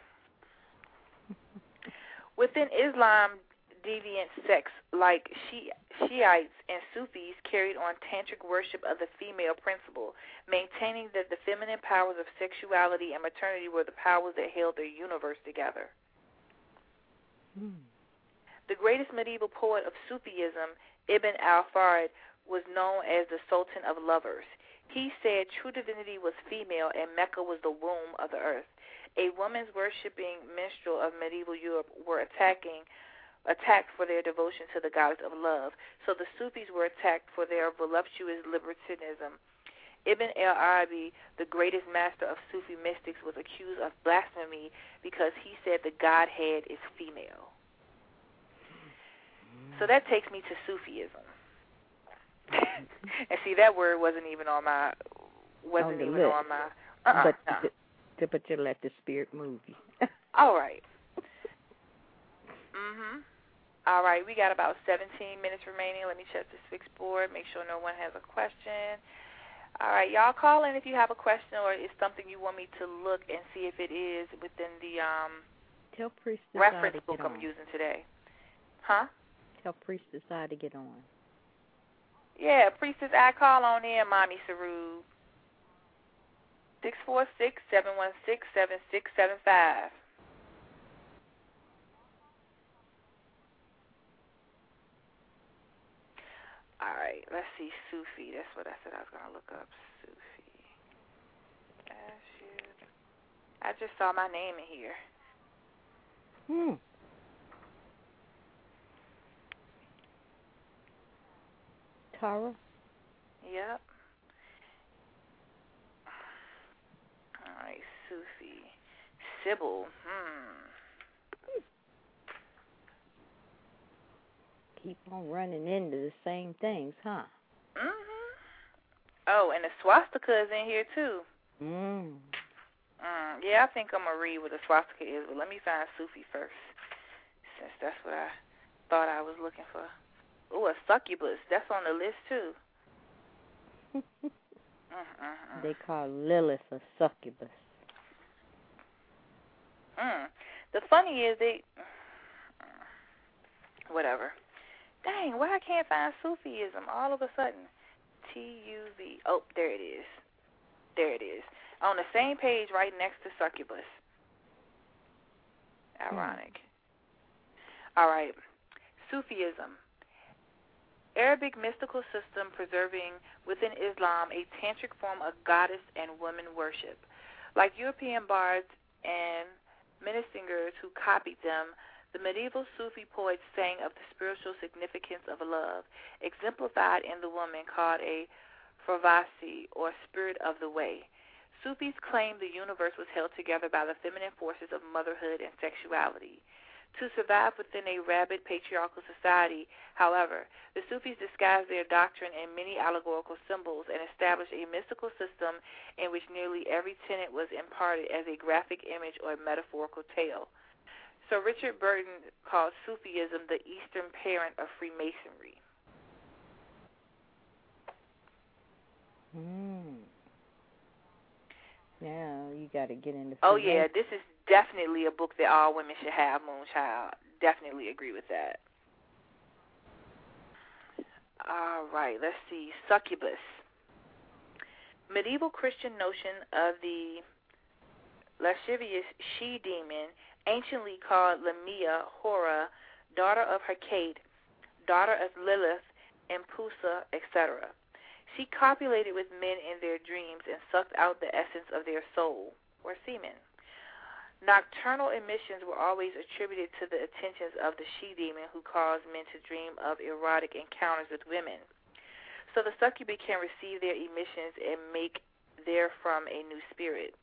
Within Islam, deviant sects like Shi- Shiites and Sufis carried on tantric worship of the female principle, maintaining that the feminine powers of sexuality and maternity were the powers that held their universe together. Hmm. The greatest medieval poet of Sufism, Ibn al-Farid, was known as the Sultan of Lovers. He said true divinity was female and Mecca was the womb of the earth. A woman's worshipping minstrel of medieval Europe were attacking, attacked for their devotion to the goddess of love. So the Sufis were attacked for their voluptuous libertinism. Ibn al-Arabi, the greatest master of Sufi mystics, was accused of blasphemy because he said the Godhead is female. So that takes me to Sufism. And see, that word wasn't even on my, wasn't on even list. on my, uh-uh, but, no. to, but you let the spirit move you. All right. Mm-hmm. All right, we got about seventeen minutes remaining. Let me check the switchboard, make sure no one has a question. All right, y'all call in if you have a question or it's something you want me to look and see if it is within the um Tell Priest reference to book get I'm on. using today. Huh? Tell Priest decide to get on. Yeah, Priestess, I call on in, Mommy Saru. six four six, seven one six, seven six seven five. All right, let's see, Sufi. That's what I said I was going to look up. Sufi. I just saw my name in here. Hmm. Tara? Yep. All right, Sufi. Sybil. Hmm. Keep on running into the same things, huh? Mm-hmm. Oh, and the swastika is in here, too. Mm. Mm, yeah, I think I'm going to read what the swastika is, but let me find Sufi first, since that's what I thought I was looking for. Ooh, a succubus. That's on the list, too. Mm-mm-mm. They call Lilith a succubus. Mm. The funny is they... Whatever. Dang, why I can't find Sufism all of a sudden? T U V. Oh, there it is. There it is. On the same page right next to succubus. Ironic. Hmm. All right. Sufism. Arabic mystical system preserving within Islam a tantric form of goddess and woman worship. Like European bards and minnesingers who copied them, the medieval Sufi poets sang of the spiritual significance of love, exemplified in the woman called a Pravasi, or spirit of the way. Sufis claim the universe was held together by the feminine forces of motherhood and sexuality. To survive within a rabid patriarchal society, however, the Sufis disguised their doctrine in many allegorical symbols and established a mystical system in which nearly every tenet was imparted as a graphic image or metaphorical tale. So Richard Burton called Sufism the Eastern parent of Freemasonry. Mm. Now you got to get into. Oh yeah, this is definitely a book that all women should have. Moonchild, definitely agree with that. All right, let's see. Succubus. Medieval Christian notion of the lascivious she-demon, anciently called Lamia, Hora, daughter of Hecate, daughter of Lilith, and Pusa, et cetera. She copulated with men in their dreams and sucked out the essence of their soul, or semen. Nocturnal emissions were always attributed to the attentions of the she-demon who caused men to dream of erotic encounters with women. So the succubi can receive their emissions and make therefrom a new spirit.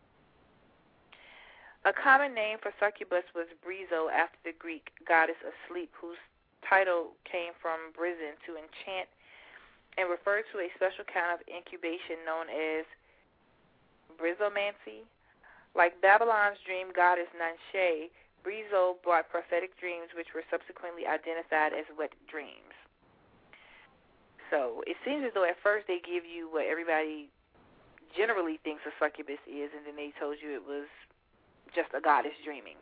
A common name for succubus was Brizo, after the Greek goddess of sleep, whose title came from Brizin, to enchant, and referred to a special kind of incubation known as brizomancy. Like Babylon's dream goddess Nanshe, Brizo brought prophetic dreams which were subsequently identified as wet dreams. So it seems as though at first they give you what everybody generally thinks a succubus is, and then they told you it was just a goddess dreaming.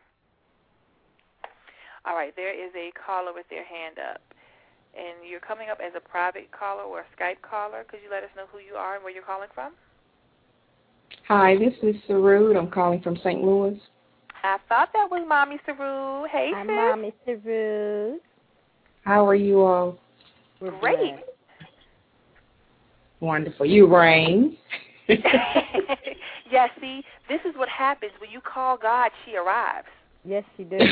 All right, there is a caller with their hand up. And you're coming up as a private caller or a Skype caller. Could you let us know who you are and where you're calling from? Hi, this is Sarud. I'm calling from Saint Louis. I thought that was Mommy Sarud. Hey, Hi, sis. Mommy Sarud. How are you all? We're great. blessed. Wonderful. You rang. Yeah, see, this is what happens when you call God, she arrives. Yes, she do.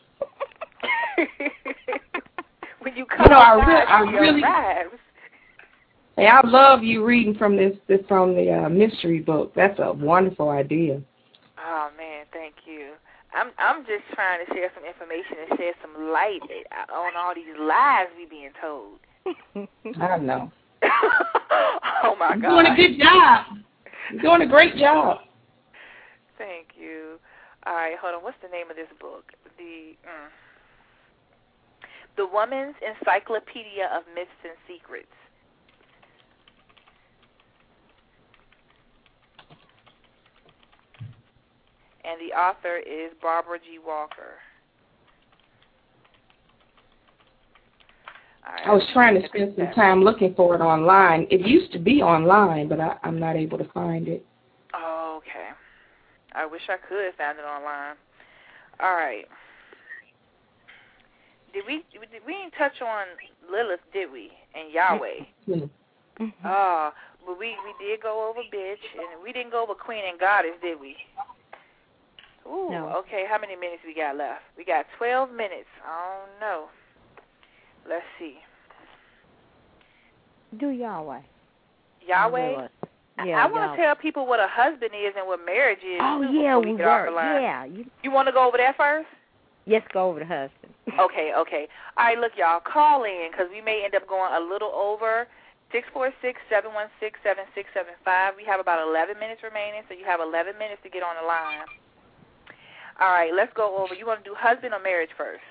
When you call You know, I, God, re- I she really, arrives. hey, I love you reading from this, this from the uh, mystery book. That's a wonderful idea. Oh man, thank you. I'm I'm just trying to share some information and shed some light on all these lies we being told. I know. Oh my God. You're doing a good job. You're doing a great job. Thank you. All right, hold on. What's the name of this book? The mm. The Woman's Encyclopedia of Myths and Secrets. And the author is Barbara G. Walker. Right, I was trying to spend some time looking for it online. It used to be online, but I, I'm not able to find it. Oh, okay. I wish I could find it online. All right. Did we we didn't touch on Lilith, did we? And Yahweh. Mm-hmm. Oh, but we, we did go over bitch, and we didn't go over queen and goddess, did we? Ooh, no. Okay, how many minutes we got left? We got twelve minutes. Oh, no. Let's see. Do Yahweh. Yahweh? Yeah, I, I want to tell people what a husband is and what marriage is. Oh, too, yeah, we we get off were. the line. Yeah. You, you want to go over that first? Yes, go over the husband. Okay, okay. All right, look, y'all, call in because we may end up going a little over. six four six, seven one six, seven six seven five. We have about eleven minutes remaining, so you have eleven minutes to get on the line. All right, let's go over. You want to do husband or marriage first?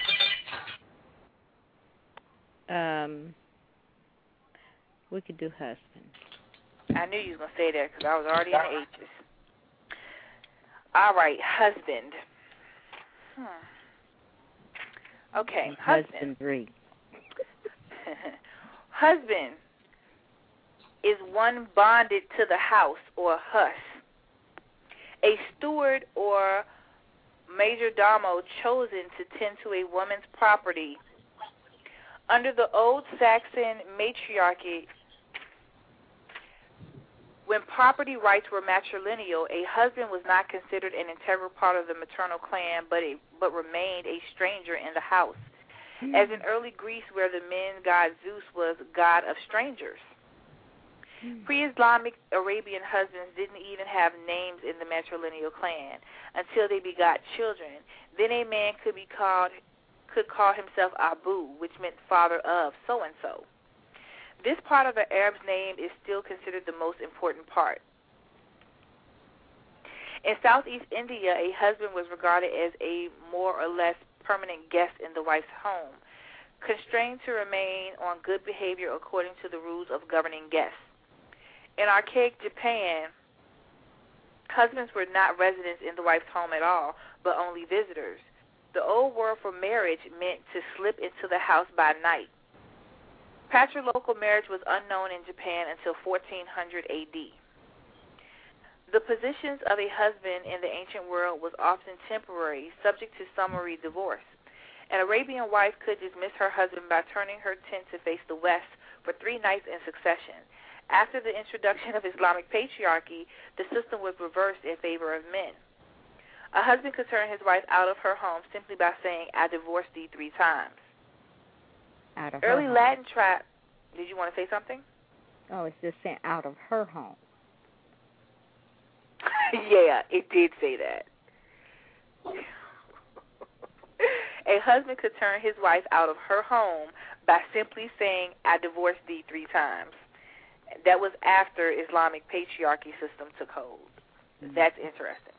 Um, we could do husband. I knew you was going to say that because I was already in the H's. All right, husband. Hmm. Okay, husband. Husbandry. Husband is one bonded to the house or hus, a steward or major domo chosen to tend to a woman's property. Under the old Saxon matriarchy, when property rights were matrilineal, a husband was not considered an integral part of the maternal clan, but a, but remained a stranger in the house. Mm-hmm. As in early Greece, where the men god Zeus was god of strangers. Pre-Islamic Arabian husbands didn't even have names in the matrilineal clan until they begot children. Then a man could be called could call himself Abu, which meant father of so-and-so. This part of the Arab's name is still considered the most important part. In Southeast India, a husband was regarded as a more or less permanent guest in the wife's home, constrained to remain on good behavior according to the rules of governing guests. In archaic Japan, husbands were not residents in the wife's home at all, but only visitors. The old word for marriage meant to slip into the house by night. Patrilocal marriage was unknown in Japan until fourteen hundred A D. The positions of a husband in the ancient world was often temporary, subject to summary divorce. An Arabian wife could dismiss her husband by turning her tent to face the west for three nights in succession. After the introduction of Islamic patriarchy, the system was reversed in favor of men. A husband could turn his wife out of her home simply by saying, I divorce thee three times. Out of Early her Latin tribe. Did you want to say something? Oh, it's just saying out of her home. Yeah, it did say that. A husband could turn his wife out of her home by simply saying, I divorce thee three times. That was after Islamic patriarchy system took hold. Mm-hmm. That's interesting.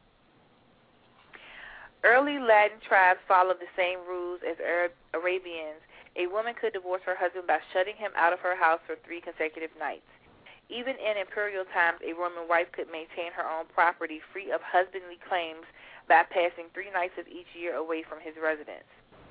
Early Latin tribes followed the same rules as Arab Arabians. A woman could divorce her husband by shutting him out of her house for three consecutive nights. Even in imperial times, a Roman wife could maintain her own property free of husbandly claims by passing three nights of each year away from his residence.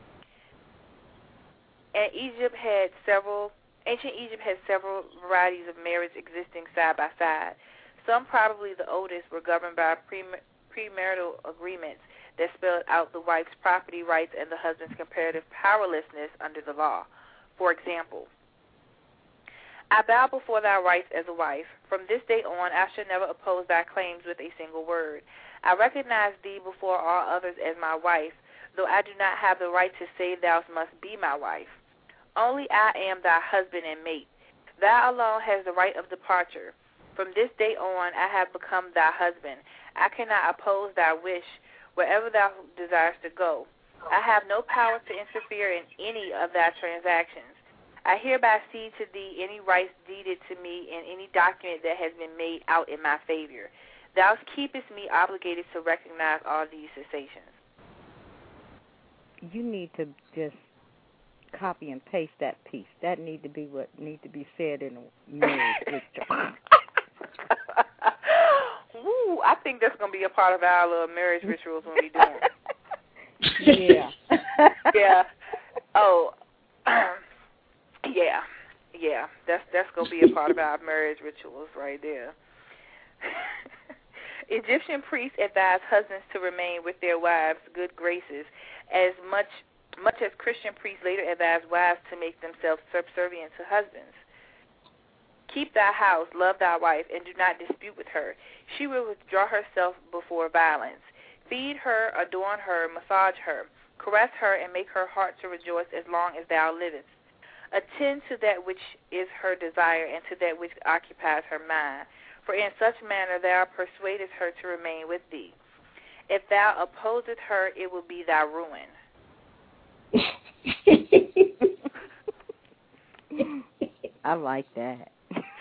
And Egypt had several, ancient Egypt had several varieties of marriage existing side by side. Some, probably the oldest, were governed by pre- premarital agreements that spelled out the wife's property rights and the husband's comparative powerlessness under the law. For example, I bow before thy rights as a wife. From this day on, I shall never oppose thy claims with a single word. I recognize thee before all others as my wife, though I do not have the right to say thou must be my wife. Only I am thy husband and mate. Thou alone hast the right of departure. From this day on, I have become thy husband. I cannot oppose thy wish wherever thou desirest to go. I have no power to interfere in any of thy transactions. I hereby cede to thee any rights deeded to me in any document that has been made out in my favor. Thou keepest me obligated to recognize all these cessations. You need to just copy and paste that piece. That need to be what need to be said in a marriage ritual. Ooh, I think that's going to be a part of our little marriage rituals when we do them. Yeah. Yeah. Oh, yeah. Yeah. That's that's going to be a part of our marriage rituals right there. Egyptian priests advised husbands to remain with their wives' good graces as much much as Christian priests later advised wives to make themselves subservient to husbands. Keep thy house, love thy wife, and do not dispute with her. She will withdraw herself before violence. Feed her, adorn her, massage her, caress her, and make her heart to rejoice as long as thou livest. Attend to that which is her desire and to that which occupies her mind, for in such manner thou persuadest her to remain with thee. If thou opposest her, it will be thy ruin. I like that.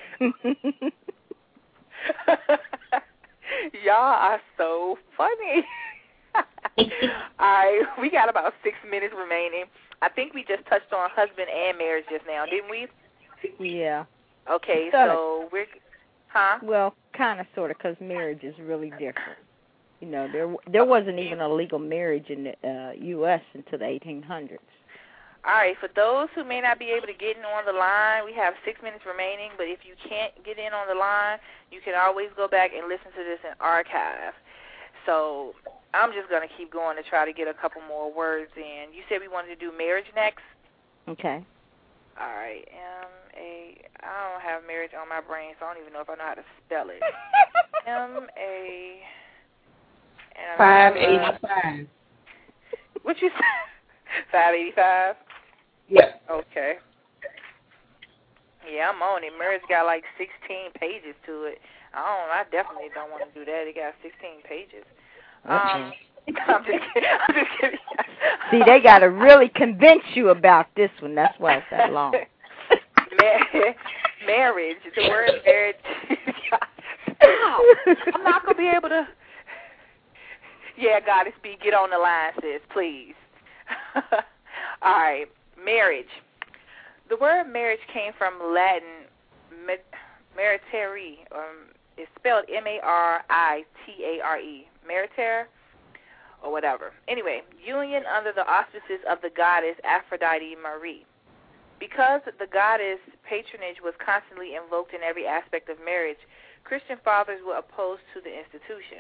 Y'all are so funny. All right, we got about six minutes remaining. I think we just touched on husband and marriage just now, didn't we? Yeah. Okay, Sorta. so we're, huh? Well, kind of, sort of, because marriage is really different. You know, there there wasn't even a legal marriage in the uh, U S until the eighteen hundreds. All right, for those who may not be able to get in on the line, we have six minutes remaining, but if you can't get in on the line, you can always go back and listen to this in archive. So I'm just going to keep going to try to get a couple more words in. You said we wanted to do marriage next? Okay. All right. M A I don't have marriage on my brain, so I don't even know if I know how to spell it. M A five eighty-five. What you say? five eighty-five? Yep. Okay. Yeah, I'm on it. Marriage got like sixteen pages to it. I don't. I definitely don't want to do that. It got sixteen pages. Um, I'm just kidding. I'm just kidding. See, they got to really convince you about this one. That's why it's that long. Mar- marriage. The word marriage. Stop. I'm not gonna be able to. Yeah, Goddess B, get on the line, sis, please. All right, marriage. The word marriage came from Latin maritare. Um, it's spelled M A R I T A R E. Maritare or whatever. Anyway, union under the auspices of the goddess Aphrodite Marie. Because the goddess patronage was constantly invoked in every aspect of marriage, Christian fathers were opposed to the institution.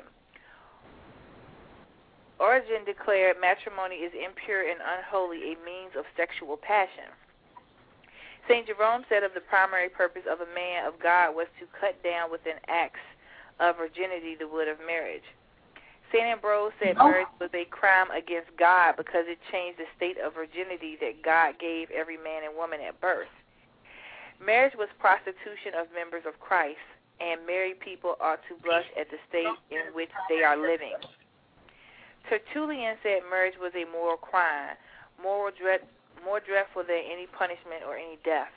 Origen declared matrimony is impure and unholy, a means of sexual passion. Saint Jerome said of the primary purpose of a man of God was to cut down with an axe of virginity the wood of marriage. Saint Ambrose said marriage was a crime against God because it changed the state of virginity that God gave every man and woman at birth. Marriage was prostitution of members of Christ, and married people ought to blush at the state in which they are living. Tertullian said marriage was a moral crime, moral dread, more dreadful than any punishment or any death.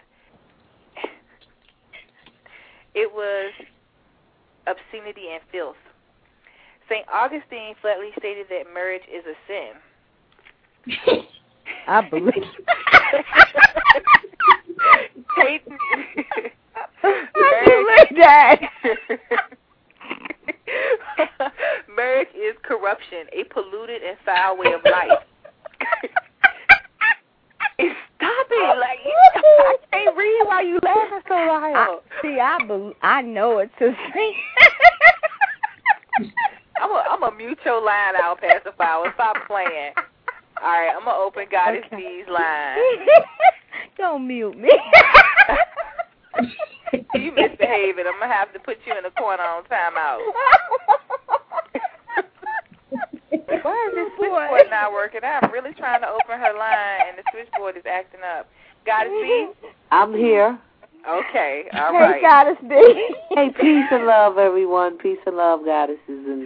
It was obscenity and filth. Saint Augustine flatly stated that marriage is a sin. I believe. Peyton, I believe that. Marriage is corruption, a polluted and foul way of life. Stop it! Like I can't read while you laughing so loud. I, see, I be, I know it's a thing. I'm a, I'm a mute your line out, Pastor Flower. Stop playing. All right, I'm gonna open Goddess okay. B's line. Don't mute me. You misbehaving. I'm gonna have to put you in the corner on timeout. Why is this switchboard not working? I'm really trying to open her line, and the switchboard is acting up. Goddess B? I'm here. Okay, all hey, right. Hey, Goddess B. Hey, peace and love, everyone. Peace and love, goddesses. And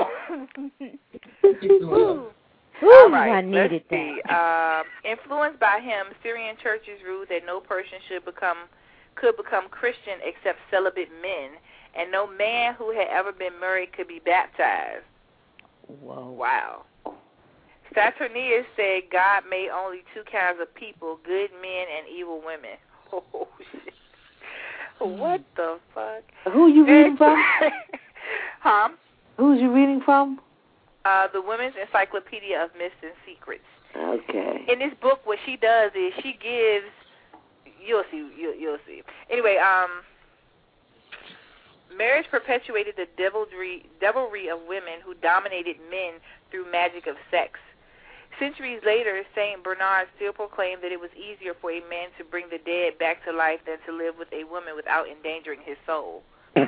Ooh. All right, I needed let's see. Um, influenced by him, Syrian churches ruled that no person should become could become Christian except celibate men, and no man who had ever been married could be baptized. Whoa. Wow. Saturnius said God made only two kinds of people, good men and evil women. Oh, shit. What the fuck? Who are you reading from? Huh? Who's you reading from? Uh, the Women's Encyclopedia of Myths and Secrets. Okay. In this book, what she does is she gives, you'll see, you'll, you'll see. Anyway, um, marriage perpetuated the devilry, devilry of women who dominated men through magic of sex. Centuries later, Saint Bernard still proclaimed that it was easier for a man to bring the dead back to life than to live with a woman without endangering his soul.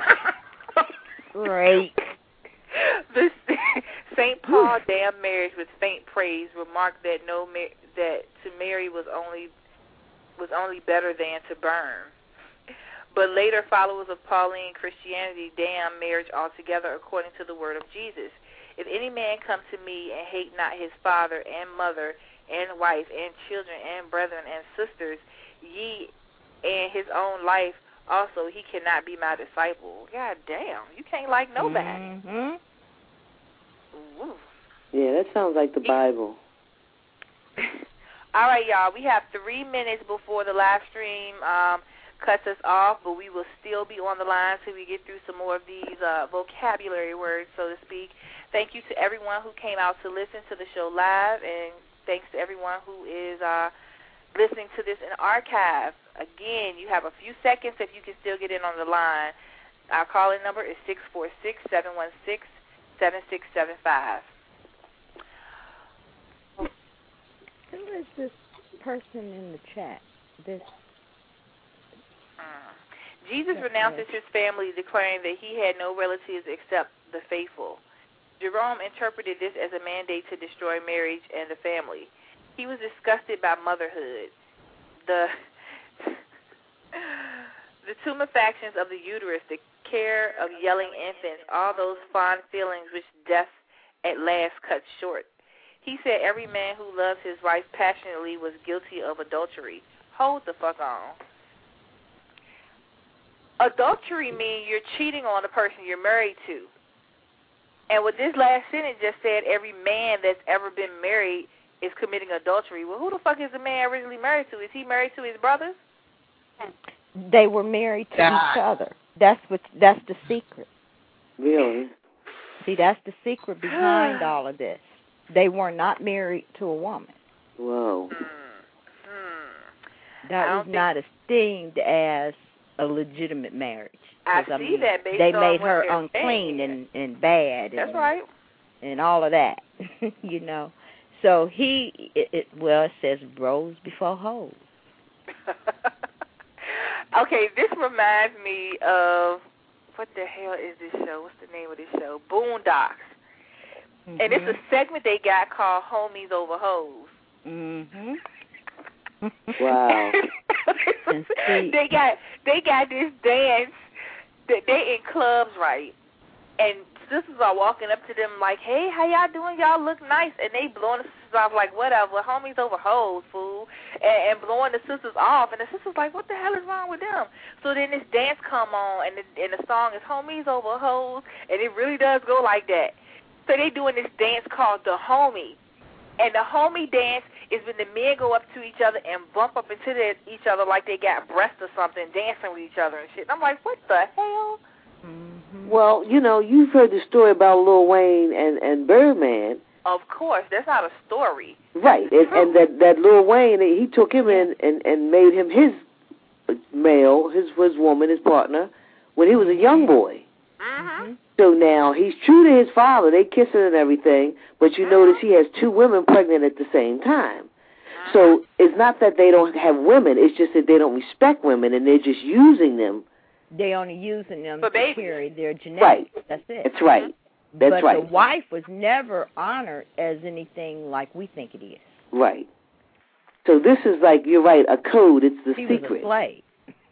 Great. The Saint Paul damned marriage with faint praise, remarked that no ma- that to marry was only was only better than to burn. But later followers of Pauline Christianity damned marriage altogether according to the word of Jesus. If any man come to me and hate not his father and mother and wife and children and brethren and sisters, ye and his own life also, he cannot be my disciple. God damn, you can't like nobody. Mm-hmm. Yeah, that sounds like the Bible. All right, y'all, we have three minutes before the live stream um, cuts us off, but we will still be on the line till we get through some more of these uh, vocabulary words, so to speak. Thank you to everyone who came out to listen to the show live, and thanks to everyone who is uh, listening to this in archive. Again, you have a few seconds if you can still get in on the line. Our call-in number is six four six, seven one six, seven six seven five. Who is this person in the chat? This uh, Jesus renounces his family, declaring that he had no relatives except the faithful. Jerome interpreted this as a mandate to destroy marriage and the family. He was disgusted by motherhood. The The tumefactions of the uterus, the care of yelling infants, all those fond feelings which death at last cuts short. He said every man who loves his wife passionately was guilty of adultery. Hold the fuck on. Adultery means you're cheating on the person you're married to. And what this last sentence just said, every man that's ever been married is committing adultery. Well, who the fuck is the man originally married to? Is he married to his brothers? They were married to God. each other. That's what. That's the secret. Really? See, that's the secret behind all of this. They were not married to a woman. Whoa. Hmm. That was not esteemed as a legitimate marriage. I, I see mean, that based they on made what her they're unclean saying. and, and bad. That's and, right. And all of that, you know. So he, it, it, well, it says bros before hoes. Okay, this reminds me of, what the hell is this show? What's the name of this show? Boondocks. Mm-hmm. And it's a segment they got called Homies Over Hoes. Mm-hmm. Wow. they got they got this dance that they in clubs, right? And sisters are walking up to them like, hey, how y'all doing? Y'all look nice. And they blowing the sisters off like, whatever, homies over hoes, fool. And, and blowing the sisters off. And the sisters like, what the hell is wrong with them? So then this dance come on, and the, and the song is homies over hoes. And it really does go like that. So they doing this dance called the homie. And the homie dance is when the men go up to each other and bump up into their, each other like they got breasts or something, dancing with each other and shit. And I'm like, what the hell? Mm-hmm. Well, you know, you've heard the story about Lil Wayne and, and Birdman. Of course, that's not a story. Right, and, and that, that Lil Wayne, he took him in and, and made him his male, his, his woman, his partner, when he was a young boy. Mm-hmm. So now he's true to his father. They kissing and everything, but you notice he has two women pregnant at the same time. So it's not that they don't have women. It's just that they don't respect women, and they're just using them. They only using them but to baby. carry their genetics. Right. That's it. That's right. That's but right. But the wife was never honored as anything like we think it is. Right. So this is like, you're right, a code. It's the she secret. Was a slave.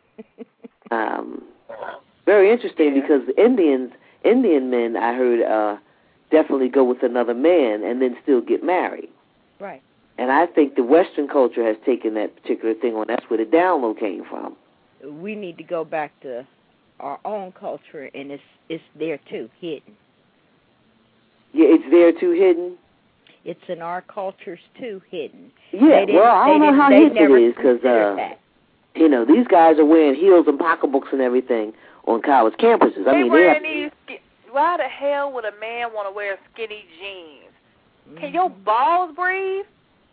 um, very interesting yeah. because Indians, Indian men, I heard, uh, definitely go with another man and then still get married. Right. And I think the Western culture has taken that particular thing on. That's where the download came from. We need to go back to our own culture, and it's it's there too, hidden. Yeah, it's there too, hidden. It's in our cultures too, hidden. Yeah, well, I don't know how hidden it is because uh, you know, these guys are wearing heels and pocketbooks and everything on college campuses. I they mean, wearing they have, these. Why the hell would a man want to wear skinny jeans? Mm-hmm. Can your balls breathe?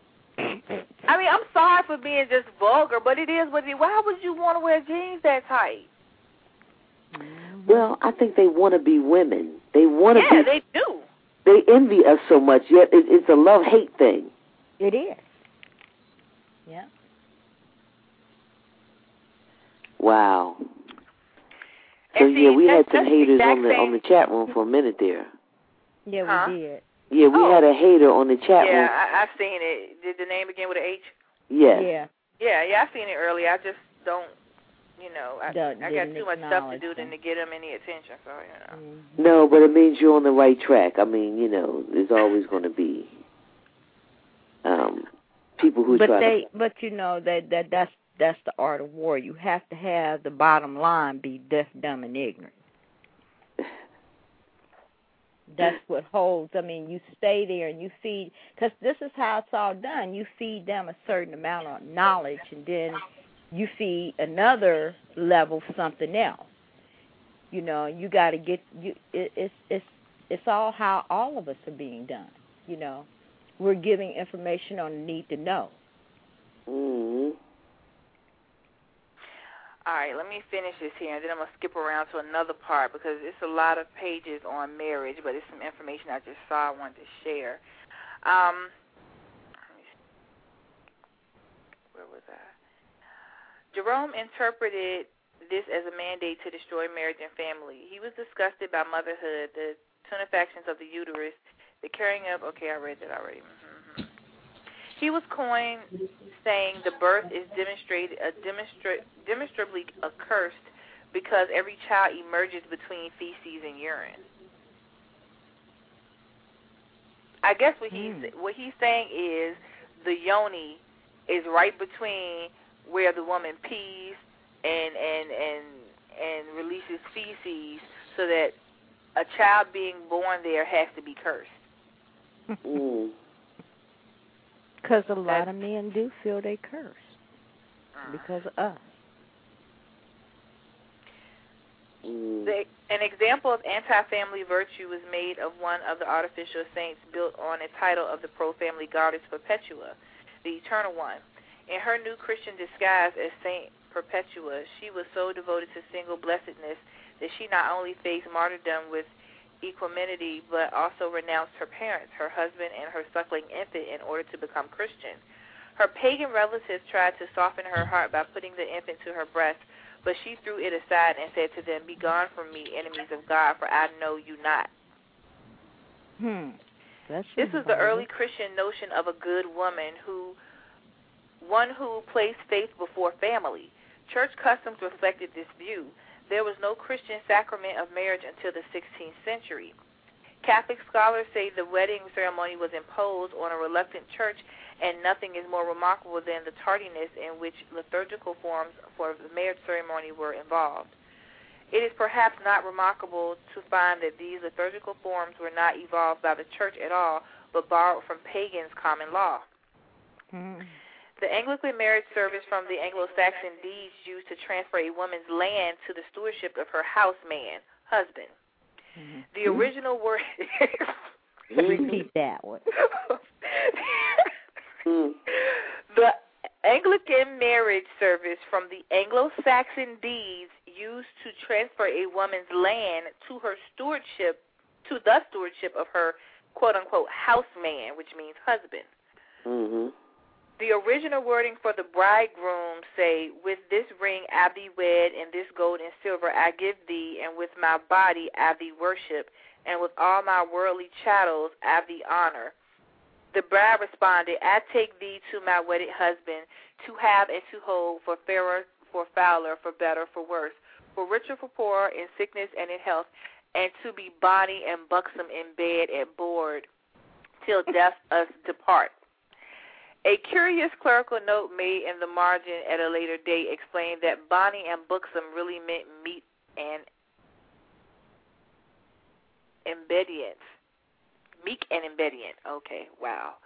I mean, I'm sorry for being just vulgar, but it is what it is. Why would you want to wear jeans that tight? Well, I think they want to be women. They want to yeah, be. they do. They envy us so much, yet it, it's a love-hate thing. It is. Yeah. Wow. So and see, yeah, we had some that's haters on the same. on the chat room for a minute there. Yeah, we huh? did. Yeah, we oh. had a hater on the chat yeah, room. I, I've seen it. Did the name begin with an H? Yes. Yeah. Yeah, yeah, I've seen it earlier. I just don't, you know, I, Don't- I got didn't too much stuff to acknowledge do than them. to get them any attention, so, you know. Mm-hmm. No, but it means you're on the right track. I mean, you know, there's always going to be um, people who But try they, to... but you know that that that's that's the art of war. You have to have the bottom line be deaf, dumb, and ignorant. That's what holds. I mean, you stay there and you feed, because this is how it's all done. You feed them a certain amount of knowledge, and then you feed another level something else. You know, you got to get you. It, it's it's it's all how all of us are being done. You know, we're giving information on the need to know. Mm-hmm. All right, let me finish this here, and then I'm going to skip around to another part because it's a lot of pages on marriage, but it's some information I just saw I wanted to share. Um, where was I? Jerome interpreted this as a mandate to destroy marriage and family. He was disgusted by motherhood, the tumefactions of the uterus, the carrying of, okay, I read that already. Mm-hmm. She was coined saying the birth is demonstrated, uh, demonstra- demonstrably accursed because every child emerges between feces and urine. I guess what he's mm. what he's saying is the yoni is right between where the woman pees and and and and releases feces, so that a child being born there has to be cursed. Mm. Because a lot of men do feel they curse because of us. Mm. The, an example of anti-family virtue was made of one of the artificial saints built on a title of the pro-family goddess Perpetua, the Eternal One. In her new Christian disguise as Saint Perpetua, she was so devoted to single blessedness that she not only faced martyrdom with equanimity, but also renounced her parents, her husband, and her suckling infant in order to become Christian. Her pagan relatives tried to soften her heart by putting the infant to her breast, but she threw it aside and said to them, "Be gone from me, enemies of God, for I know you not." Hmm. That's this is the early Christian notion of a good woman, who, one who placed faith before family. Church customs reflected this view. There was no Christian sacrament of marriage until the sixteenth century. Catholic scholars say the wedding ceremony was imposed on a reluctant church, and nothing is more remarkable than the tardiness in which liturgical forms for the marriage ceremony were involved. It is perhaps not remarkable to find that these liturgical forms were not evolved by the church at all, but borrowed from pagans' common law. Mm. The Anglican marriage service from the Anglo-Saxon deeds used to transfer a woman's land to the stewardship of her houseman, husband. Mm-hmm. The original word... Repeat that one. The Anglican marriage service from the Anglo-Saxon deeds used to transfer a woman's land to her stewardship, to the stewardship of her quote-unquote houseman, which means husband. Mm-hmm. The original wording for the bridegroom say, "With this ring I thee wed, and this gold and silver I give thee, and with my body I thee worship, and with all my worldly chattels I thee honor." The bride responded, "I take thee to my wedded husband, to have and to hold, for fairer, for fouler, for better, for worse, for richer, for poorer, in sickness and in health, and to be bonny and buxom in bed and board, till death us depart." A curious clerical note made in the margin at a later date explained that bonny and buxom really meant meat and embedient. Meek and embedient. Okay, wow.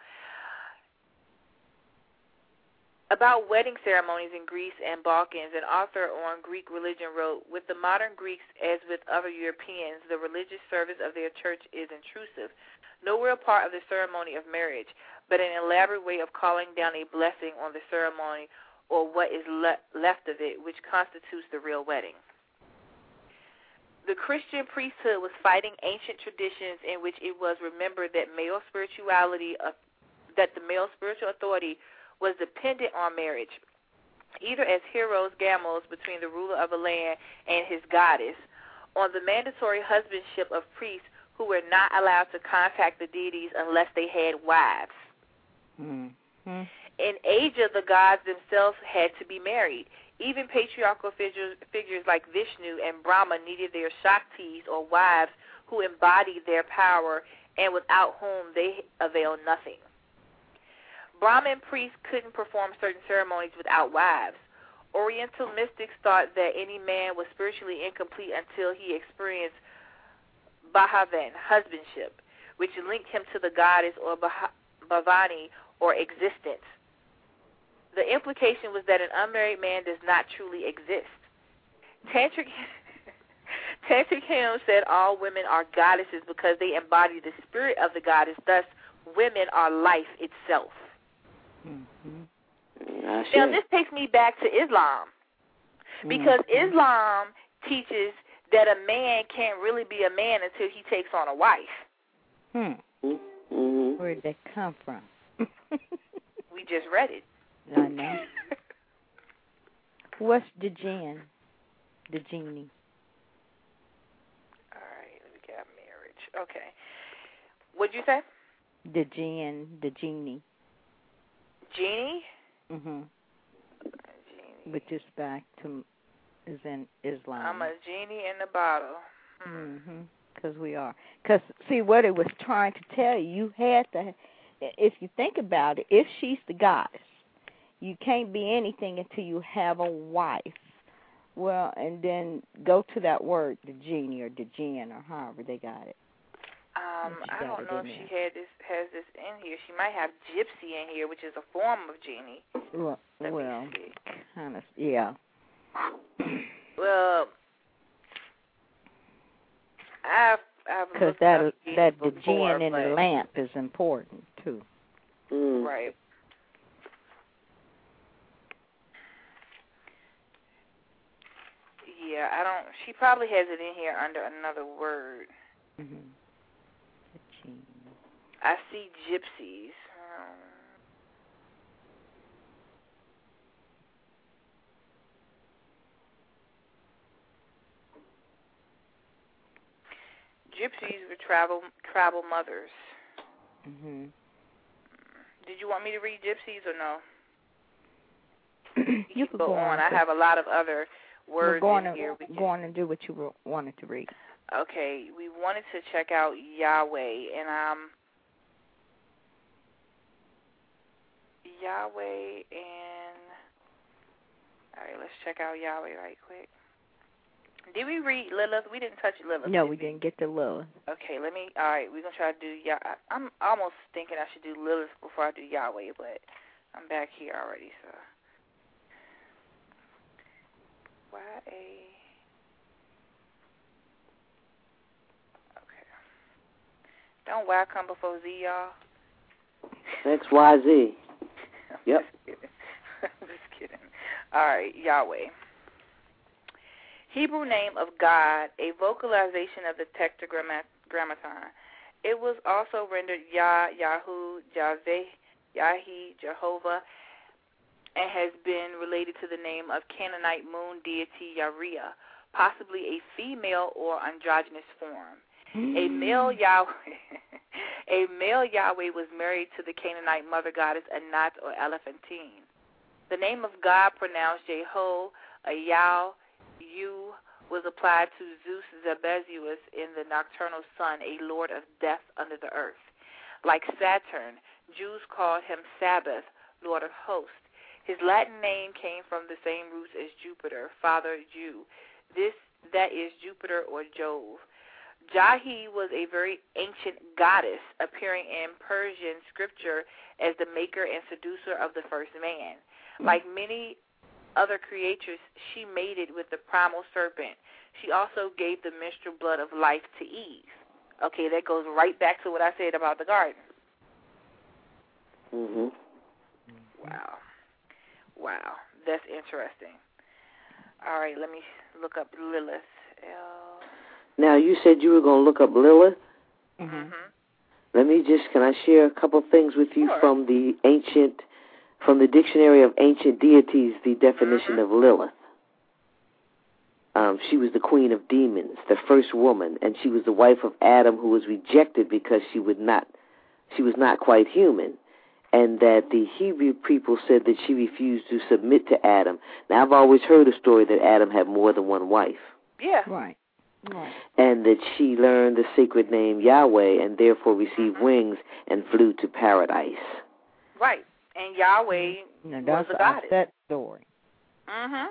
About wedding ceremonies in Greece and Balkans, an author on Greek religion wrote, "With the modern Greeks, as with other Europeans, the religious service of their church is intrusive, no real part of the ceremony of marriage, but an elaborate way of calling down a blessing on the ceremony or what is le- left of it, which constitutes the real wedding." The Christian priesthood was fighting ancient traditions in which it was remembered that male spirituality, uh, that the male spiritual authority was dependent on marriage, either as heroes gamos between the ruler of a land and his goddess, on the mandatory husbandship of priests who were not allowed to contact the deities unless they had wives. Mm-hmm. In Asia, the gods themselves had to be married. Even patriarchal figures, figures like Vishnu and Brahma needed their Shaktis or wives who embodied their power and without whom they avail nothing. Brahmin priests couldn't perform certain ceremonies without wives. Oriental mystics thought that any man was spiritually incomplete until he experienced Bhavan, husbandship, which linked him to the goddess or Bhavani, or existence. The implication was that an unmarried man does not truly exist. Tantric, Tantric hymns said all women are goddesses because they embody the spirit of the goddess. Thus, women are life itself. Mm-hmm. Now, this takes me back to Islam, because mm-hmm. Islam teaches that a man can't really be a man until he takes on a wife. Hmm. Mm-hmm. Where did that come from? We just read it. I know. What's the jinn? The genie. All right, let me get marriage. Okay. What'd you say? The jinn, the genie. Genie? Mhm. Genie. Which is back to is in Islam. I'm a genie in the bottle. Hmm. Mhm. Because we are. Because see what it was trying to tell you. You had to. If you think about it, if she's the goddess, you can't be anything until you have a wife. Well, and then go to that word, the genie or the jinn or however they got it. Um, I don't know if there. she had this has this in here. She might have gypsy in here, which is a form of genie. Well, Let well me see. kind of, yeah. Well, I've I've because looked that up that the before, gin in but, the lamp is important too. Mm. Right. Yeah, I don't. She probably has it in here under another word. Mm-hmm. I see gypsies. Um, gypsies were travel travel mothers. Mm-hmm. Did you want me to read gypsies or no? You could go, go on. on. I have a lot of other words go on in and, here. We go on and do what you wanted to read. Okay, we wanted to check out Yahweh, and um, Yahweh and all right, let's check out Yahweh right quick. Did we read Lilith? We didn't touch Lilith. No, did we didn't get to Lilith. Okay, let me. All right, we're gonna try to do. Yah. I'm almost thinking I should do Lilith before I do Yahweh, but I'm back here already, so. Y A. Okay. Don't Y come before Z, y'all? X Y Z. Yep. I'm just kidding. All right, Yahweh. Hebrew name of God, a vocalization of the Tetragrammaton. It was also rendered Yah, Yahu, Yahweh, Yahi, Jehovah, and has been related to the name of Canaanite moon deity Yahweh, possibly a female or androgynous form. Mm. A male Yahweh, a male Yahweh was married to the Canaanite mother goddess Anat or Elephantine. The name of God, pronounced Jeho, a Yao, Yu, was applied to Zeus Zebezius in the nocturnal sun, a lord of death under the earth. Like Saturn, Jews called him Sabbath, lord of hosts. His Latin name came from the same roots as Jupiter, father Jew. This, that is Jupiter or Jove. Jahi was a very ancient goddess, appearing in Persian scripture as the maker and seducer of the first man. Like many other creatures, she mated with the primal serpent. She also gave the menstrual blood of life to Eve. Okay, that goes right back to what I said about the garden. Mhm. Wow. Wow, that's interesting. All right, let me look up Lilith. L- now, you said you were going to look up Lilith? Mm-hmm. Let me just, can I share a couple things with you sure. from the ancient, from the Dictionary of Ancient Deities, the definition mm-hmm. of Lilith. Um, she was the queen of demons, the first woman, and she was the wife of Adam, who was rejected because she would not, she was not quite human. And that the Hebrew people said that she refused to submit to Adam. Now, I've always heard a story that Adam had more than one wife. Yeah. Right. Right. And that she learned the sacred name Yahweh and therefore received mm-hmm. wings and flew to paradise. Right. And Yahweh now, was the goddess. That's that story. Mm-hmm.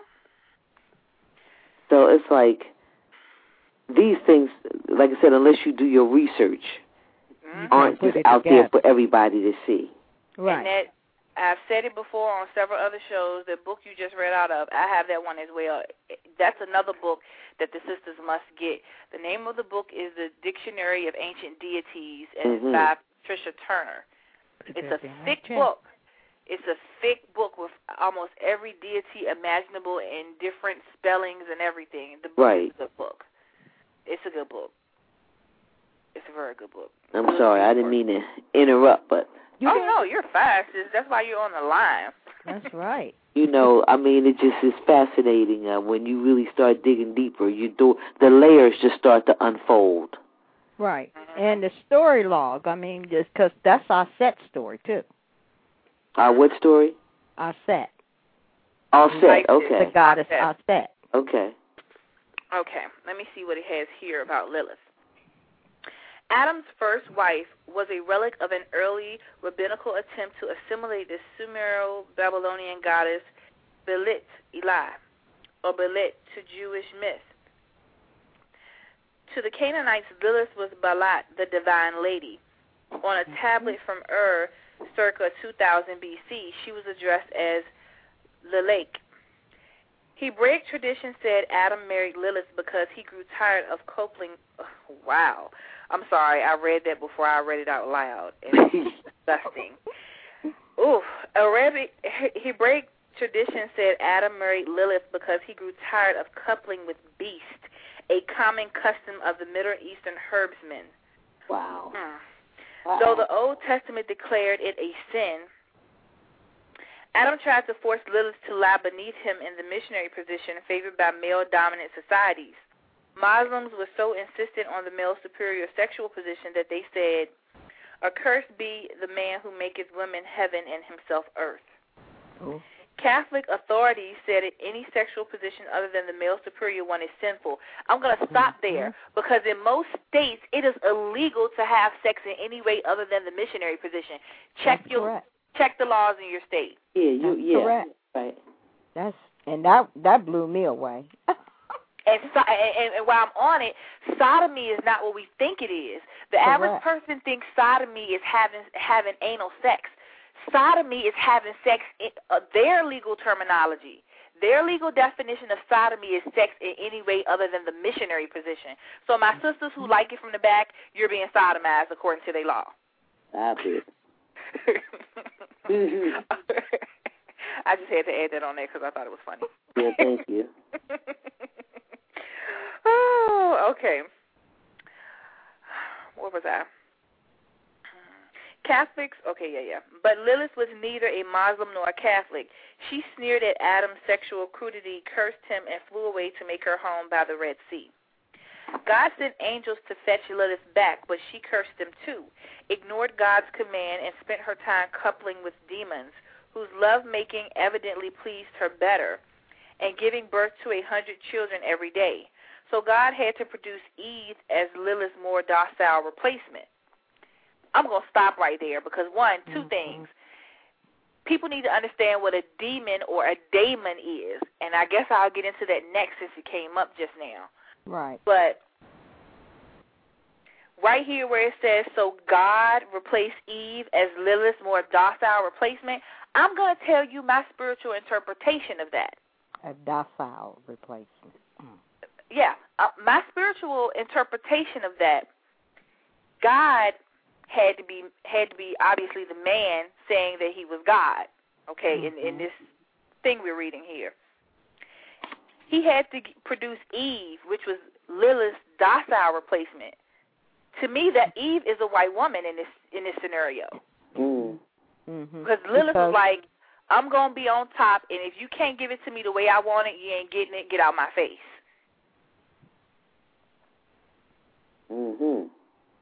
So it's like these things, like I said, unless you do your research, mm-hmm. aren't just out together. there for everybody to see. Right. And that, I've said it before on several other shows, the book you just read out of, I have that one as well. That's another book that the sisters must get. The name of the book is The Dictionary of Ancient Deities, and mm-hmm. it's by Tricia Turner. It's a thick book. It's a thick book with almost every deity imaginable in different spellings and everything. The book right. is a good book. It's a good book. It's a very good book. I'm good sorry, I didn't mean to interrupt, but... You oh, no, you're fast. That's why you're on the line. That's right. You know, I mean, it just is fascinating uh, when you really start digging deeper. You do the layers just start to unfold. Right, mm-hmm. and the story log. I mean, just because that's our set story too. Uh, what story? Aset. Aset, okay. The goddess Aset. Aset. Okay. Okay, let me see what it has here about Lilith. Adam's first wife was a relic of an early rabbinical attempt to assimilate the Sumero-Babylonian goddess Belit Eli, or Belit to Jewish myth. To the Canaanites, Lilith was Balat, the divine lady. On a tablet from Ur, circa two thousand B C, she was addressed as Lilake. Hebraic tradition said Adam married Lilith because he grew tired of coupling. Oh, wow. I'm sorry, I read that before I read it out loud. It's disgusting. Oof. Arabic, Hebraic tradition said Adam married Lilith because he grew tired of coupling with beast, a common custom of the Middle Eastern herbsmen. Wow. Hmm. wow. Though the Old Testament declared it a sin, Adam tried to force Lilith to lie beneath him in the missionary position favored by male-dominant societies. Muslims were so insistent on the male superior sexual position that they said, "Accursed be the man who maketh women heaven and himself earth." Oh. Catholic authorities said that any sexual position other than the male superior one is sinful. I'm going to stop there because in most states it is illegal to have sex in any way other than the missionary position. Check That's your correct. check the laws in your state. Yeah, you, That's yeah, correct. right. That's and that that blew me away. And, so, and, and while I'm on it, sodomy is not what we think it is. The Correct. average person thinks sodomy is having having anal sex. Sodomy is having sex in uh, their legal terminology. Their legal definition of sodomy is sex in any way other than the missionary position. So my sisters who like it from the back, you're being sodomized according to their law. Stop it. I just had to add that on there because I thought it was funny. Yeah, thank you. Oh, okay. Where was I? Catholics, okay, yeah, yeah. But Lilith was neither a Muslim nor a Catholic. She sneered at Adam's sexual crudity, cursed him, and flew away to make her home by the Red Sea. God sent angels to fetch Lilith back, but she cursed them too, ignored God's command, and spent her time coupling with demons, whose lovemaking evidently pleased her better, and giving birth to a hundred children every day. So God had to produce Eve as Lilith's more docile replacement. I'm going to stop right there because, one, two mm-hmm. things. People need to understand what a demon or a daemon is, and I guess I'll get into that next since it came up just now. Right. But right here where it says, so God replaced Eve as Lilith's more docile replacement, I'm going to tell you my spiritual interpretation of that. A docile replacement. Mm. Yeah. Uh, my spiritual interpretation of that, God had to be had to be obviously the man saying that he was God, okay, mm-hmm. in, in this thing we're reading here. He had to produce Eve, which was Lilith's docile replacement. To me, that Eve is a white woman in this in this scenario. Mm. Mm-hmm. Because Lilith was like, I'm going to be on top, and if you can't give it to me the way I want it, you ain't getting it, get out my face. Mm-hmm.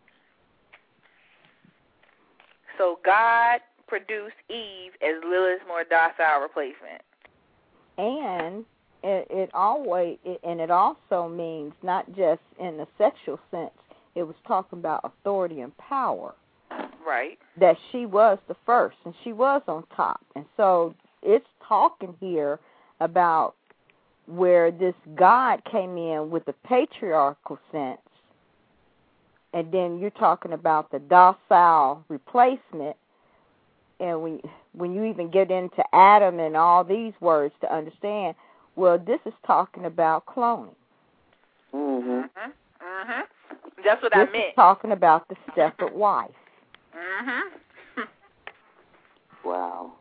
So God produced Eve as Lilith's more docile replacement. And it, it always, it, and it also means not just in the sexual sense. It was talking about authority and power. Right. That she was the first, and she was on top. And so it's talking here about where this God came in with the patriarchal sense, and then you're talking about the docile replacement. And when when you even get into Adam and all these words to understand, well, this is talking about cloning. Mm-hmm. Mm-hmm. That's what this I meant. This is talking about the separate wife. Mm-hmm. Wow.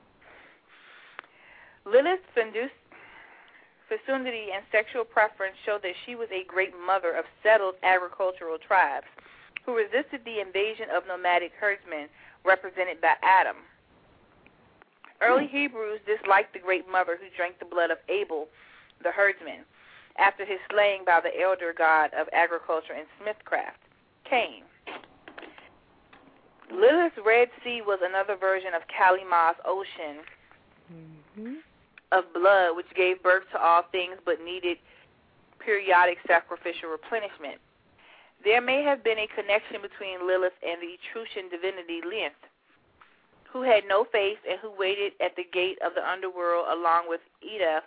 Lilith's fecundity and sexual preference show that she was a great mother of settled agricultural tribes who resisted the invasion of nomadic herdsmen represented by Adam. Early Hebrews disliked the great mother who drank the blood of Abel, the herdsman, after his slaying by the elder god of agriculture and smithcraft, Cain. Lilith's Red Sea was another version of Kali Ma's ocean mm-hmm. of blood, which gave birth to all things but needed periodic sacrificial replenishment. There may have been a connection between Lilith and the Etruscan divinity Lilith, who had no face and who waited at the gate of the underworld along with Ida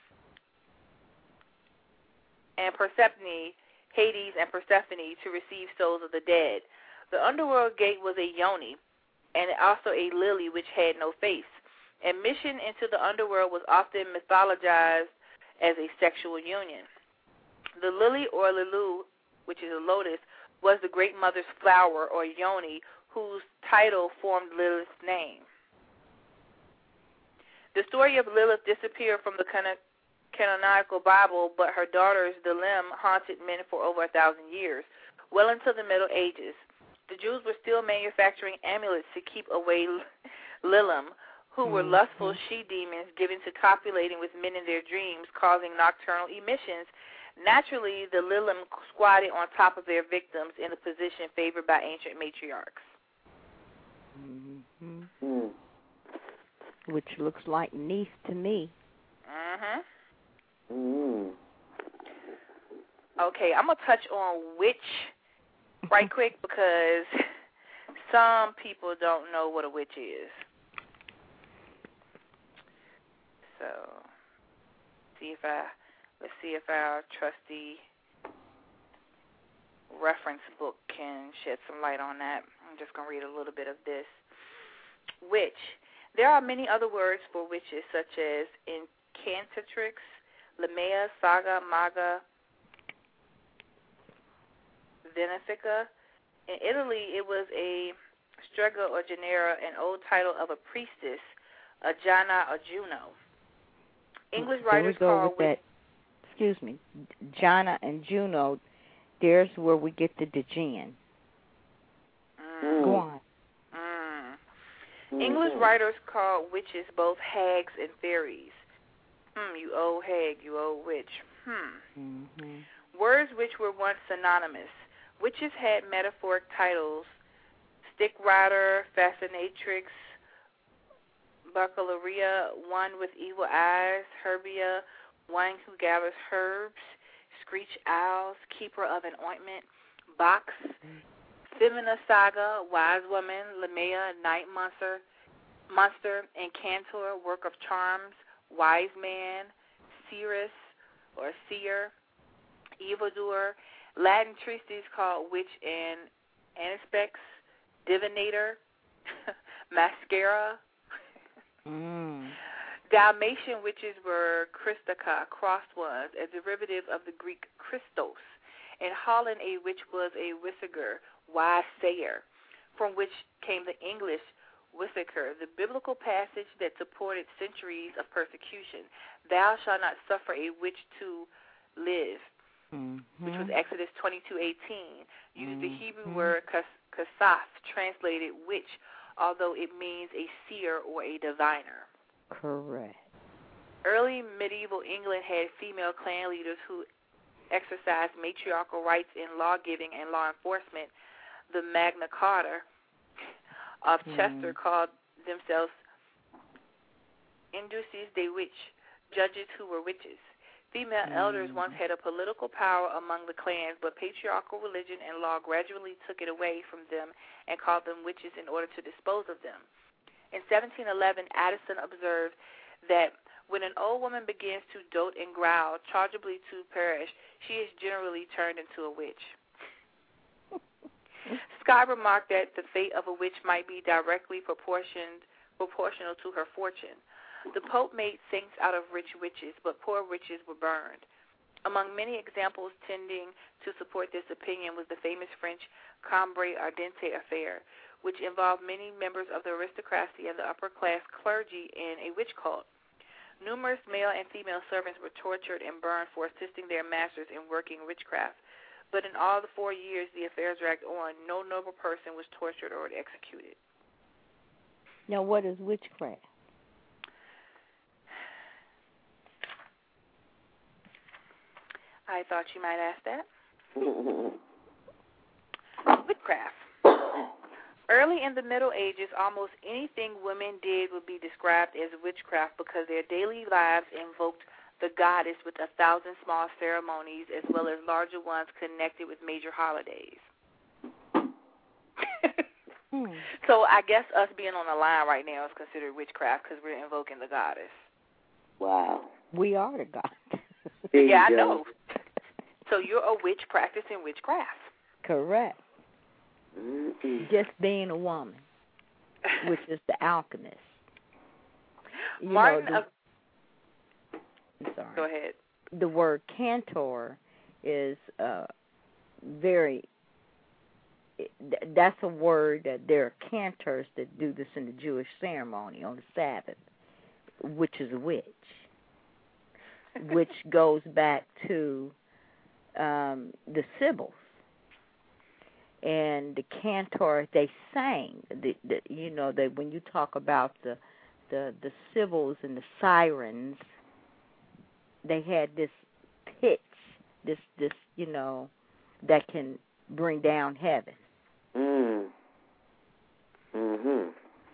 and Persephone, Hades and Persephone, to receive souls of the dead. The underworld gate was a yoni and also a lily which had no face. Admission into the underworld was often mythologized as a sexual union. The lily or lilu, which is a lotus, was the great mother's flower or yoni, whose title formed Lilith's name. The story of Lilith disappeared from the can- canonical Bible, but her daughter's dilemma haunted men for over a thousand years, well into the Middle Ages. The Jews were still manufacturing amulets to keep away Lilim, who were mm-hmm. lustful she-demons given to copulating with men in their dreams, causing nocturnal emissions. Naturally, the Lilim squatted on top of their victims in a position favored by ancient matriarchs. Mm-hmm. Mm. Which looks like Neith to me. Mm-hmm. Mm. Okay, I'm going to touch on witch right quick because some people don't know what a witch is. So, see if I, let's see if our trusty reference book can shed some light on that. I'm just going to read a little bit of this. Witch. There are many other words for witches, such as incantatrix, lamea, saga, maga, venefica. In Italy, it was a strega or genera, an old title of a priestess, a jana or Juno. English writers there we go call with that. Excuse me, Jana and Juno. There's where we get the Djinn. Mm. Go on. Mm. English writers call witches both hags and fairies. Hmm, you old hag, you old witch. Hmm. Mm-hmm. Words which were once synonymous. Witches had metaphoric titles: stick rider, fascinatrix, Bacalaria, one with evil eyes, Herbia, one who gathers herbs, Screech owls, keeper of an ointment, Box, Femina saga, wise woman, Lamea, night monster, monster, Incantor, work of charms, wise man, seeress or seer, evildoer, Latin treatises called witch and anispex, divinator, mascara. Mm. Dalmatian witches were Christica, crossed ones, a derivative of the Greek Christos. In Holland, a witch was a wisiger, wise sayer, from which came the English wisiker, the biblical passage that supported centuries of persecution. Thou shalt not suffer a witch to live, mm-hmm. which was Exodus twenty-two eighteen. Used mm-hmm. the Hebrew word kasaf, translated witch, although it means a seer or a diviner. Correct. Early medieval England had female clan leaders who exercised matriarchal rights in law giving and law enforcement. The Magna Carta of mm. Chester called themselves induces de witch, judges who were witches. Female mm. elders once had a political power among the clans, but patriarchal religion and law gradually took it away from them and called them witches in order to dispose of them. In seventeen eleven, Addison observed that when an old woman begins to dote and growl, chargeably to perish, she is generally turned into a witch. Scott remarked that the fate of a witch might be directly proportioned, proportional to her fortune. The Pope made saints out of rich witches, but poor witches were burned. Among many examples tending to support this opinion was the famous French Cambrai Ardente affair, which involved many members of the aristocracy and the upper-class clergy in a witch cult. Numerous male and female servants were tortured and burned for assisting their masters in working witchcraft. But in all the four years the affair dragged on, no noble person was tortured or executed. Now, what is witchcraft? I thought you might ask that. Witchcraft. Early in the Middle Ages, almost anything women did would be described as witchcraft because their daily lives invoked the goddess with a thousand small ceremonies as well as larger ones connected with major holidays. hmm. So I guess us being on the line right now is considered witchcraft because we're invoking the goddess. Wow. We are the goddess. Yeah, I know. So you're a witch practicing witchcraft. Correct. Mm-mm. Just being a woman, which is the alchemist. You Martin, know, the, uh, I'm sorry. Go ahead. The word cantor is uh, very, that's a word that there are cantors that do this in the Jewish ceremony on the Sabbath, which is a witch, which goes back to um, the Sibyls. And the cantor, they sang. The, the, you know, that when you talk about the, the the Sibyls and the sirens, they had this pitch, this this you know, that can bring down heaven. Mm. Mhm.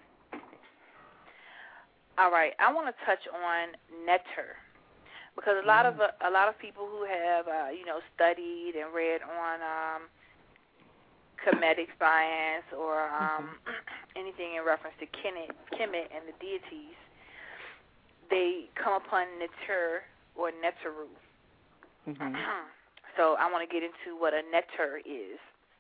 All right, I want to touch on Netter because a lot mm. of uh, a lot of people who have uh, you know studied and read on. Um, Kemetic science or um, mm-hmm. anything in reference to Kemet, Kemet and the deities, they come upon Neter or Neteru. Mm-hmm. So I want to get into what a Neter is.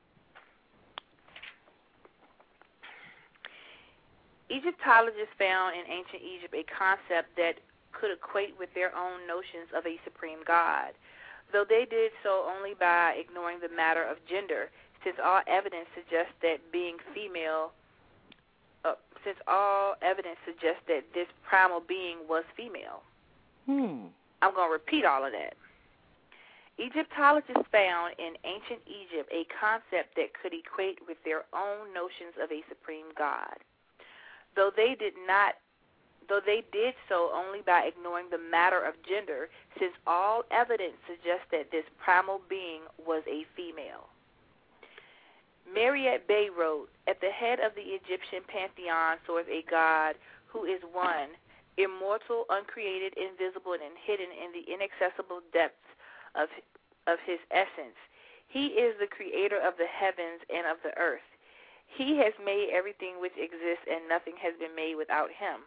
Egyptologists found in ancient Egypt a concept that could equate with their own notions of a supreme god, though they did so only by ignoring the matter of gender, since all evidence suggests that being female, uh, since all evidence suggests that this primal being was female. Hmm. I'm going to repeat all of that. Egyptologists found in ancient Egypt a concept that could equate with their own notions of a supreme god, though they did not, though they did so only by ignoring the matter of gender, since all evidence suggests that this primal being was a female. Mariette Bey wrote, at the head of the Egyptian pantheon soars a God who is one, immortal, uncreated, invisible, and hidden in the inaccessible depths of, of his essence. He is the creator of the heavens and of the earth. He has made everything which exists, and nothing has been made without him.